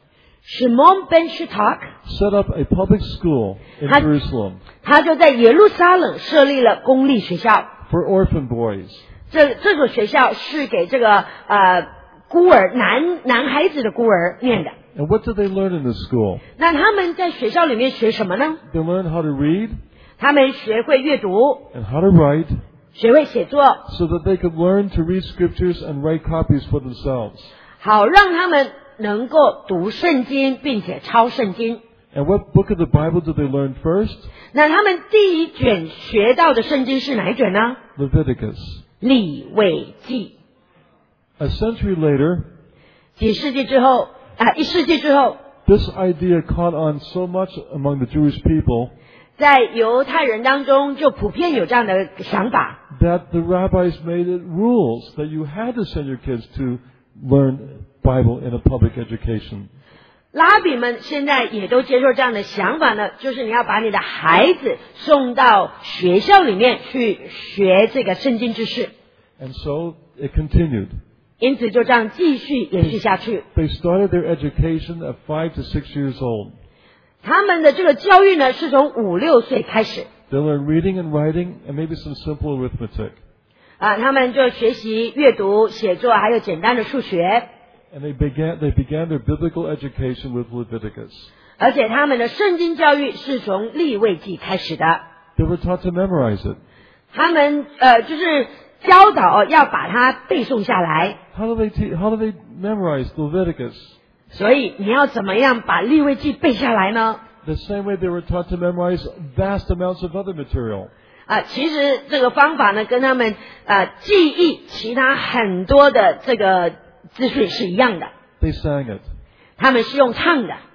Shimon ben Shattach set up a public school in Had- Jerusalem 他就在耶路撒冷设立了公立学校。 for orphan boys. 这这所学校是给这个呃孤儿男男孩子的孤儿念的。 And what did they learn in this school? 那他们在学校里面学什么呢？ They learned how to read 他们学会阅读， and how to write 学会写作， so that they could learn to read scriptures and write copies for themselves. 好让他们能够读圣经，并且抄圣经。 And what book of the Bible did they learn first? 那他们第一卷学到的圣经是哪一卷呢？ Leviticus. 利未记。 A century later, 几世纪之后啊，一世纪之后， this idea caught on so much among the Jewish people 在犹太人当中就普遍有这样的想法， that the rabbis made it rules that you had to send your kids to learn Bible in a public education. 拉比们现在也都接受这样的想法呢，就是你要把你的孩子送到学校里面去学这个圣经知识。 And so it continued. 因此就这样继续延续下去。 They started their education at five to six years old. 他们的这个教育呢，是从五六岁开始。 They learn reading and writing and maybe some simple arithmetic. 啊，他们就学习阅读、写作，还有简单的数学。 And they began, they began their biblical education with Leviticus. 而且他们的圣经教育是从利未记开始的。 They were taught to memorize it. 他们呃，就是教导要把它背诵下来。 How do they te- how do they memorize Leviticus? 所以你要怎么样把利未记背下来呢？ The same way they were taught to memorize vast amounts of other material. 啊，其实这个方法呢，跟他们啊记忆其他很多的这个资讯是一样的。 They sang it. 他们是用唱的。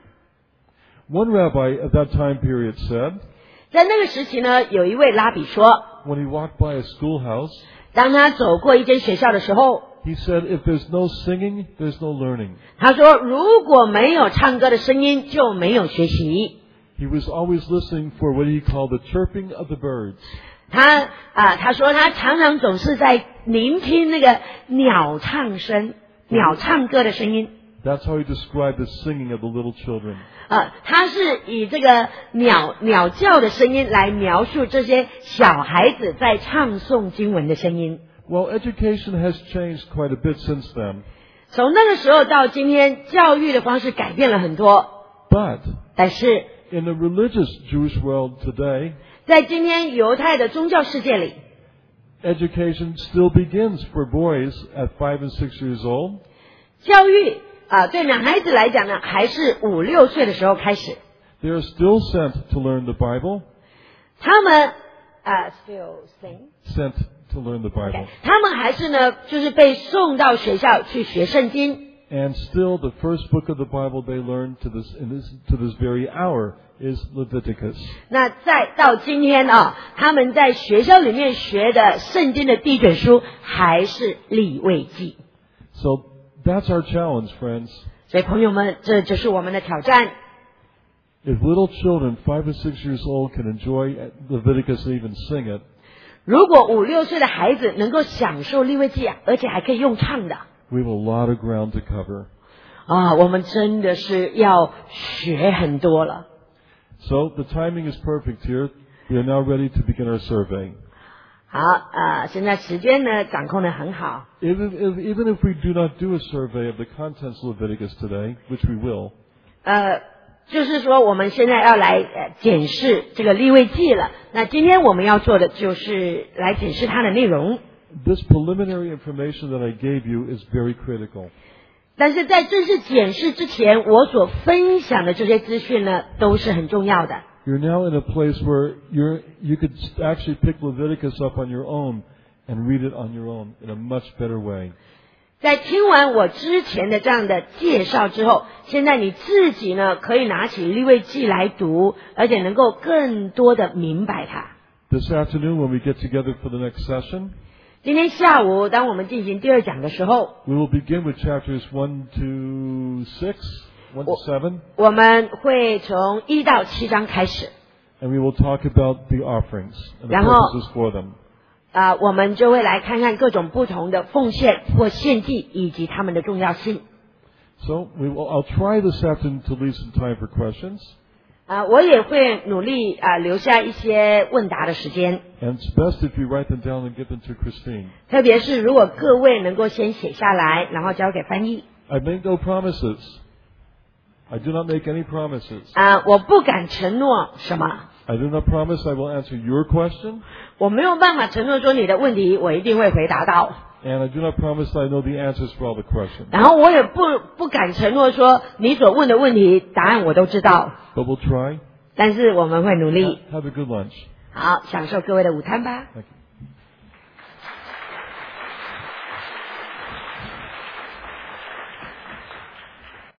One rabbi at that time period said, 在那个时期呢，有一位拉比说， when he walked by a schoolhouse, 当他走过一间学校的时候， he said, if there's no singing, there's no learning. 他说如果没有唱歌的声音，就没有学习。 He was always listening for what he called the chirping of the birds. 他啊，他说他常常总是在聆听那个鸟唱声、鸟唱歌的声音。 That's how he described the singing of the little children. 啊，他是以这个鸟鸟叫的声音来描述这些小孩子在唱诵经文的声音。 Well, education has changed quite a bit since then. 从那个时候到今天，教育的方式改变了很多。 But 但是 in the religious Jewish world today, 在今天犹太的宗教世界里， education still begins for boys at five and six years old. 教育啊，对男孩子来讲呢，还是五六岁的时候开始。 They are still sent to learn the Bible. 他们啊 ，still sing， Sent to learn the Bible. 他们还是呢，就是被送到学校去学圣经。 And still, the first book of the Bible they learn to this, in this to this very hour is Leviticus. 那再到今天啊，他们在学校里面学的圣经的第一卷书还是利未记。 So that's our challenge, friends. 所以朋友们，这就是我们的挑战。 If little children, five or six years old, can enjoy Leviticus and even sing it, 如果五六岁的孩子能够享受利未记啊，而且还可以用唱的 we have a lot of ground to cover. 啊，我们真的是要学很多了。 So the timing is perfect here. We are now ready to begin our survey. 好啊，现在时间呢掌控得很好。 Even if, even if we do not do a survey of the contents of Leviticus today, which we will, 呃，就是说我们现在要来呃检视这个利未记了。那今天我们要做的就是来检视它的内容。 this preliminary information that I gave you is very critical. 但是在正式检视之前，我所分享的这些资讯呢，都是很重要的。 You're now in a place where you're, you could actually pick Leviticus up on your own and read it on your own in a much better way. 在听完我之前的这样的介绍之后，现在你自己呢可以拿起利未记来读，而且能够更多的明白它。 This afternoon when we get together for the next session, 今天下午当我们进行第二讲的时候， we will begin with chapters one to six, one to seven, 我们会从一到七章开始， and we will talk about the offerings and the 然后 purposes for them. 啊、我们就会来看看各种不同的奉献或献祭以及它们的重要性。 So we will, I'll try this afternoon to leave some time for questions. 啊、我也会努力啊、留下一些问答的时间， And it's best if you write them down and give them to Christine. 特别是如果各位能够先写下来，然后交给翻译。 I make no promises. I do not make any promises. 啊、我不敢承诺什么， I do not promise I will answer your question, 我没有办法承诺说你的问题我一定会回答到， and I do not promise I know the answers for all the questions. 然后我也不不敢承诺说你所问的问题答案我都知道， But we'll try. 但是我们会努力。 Have a good lunch. 好，享受各位的午餐吧。 Thank you.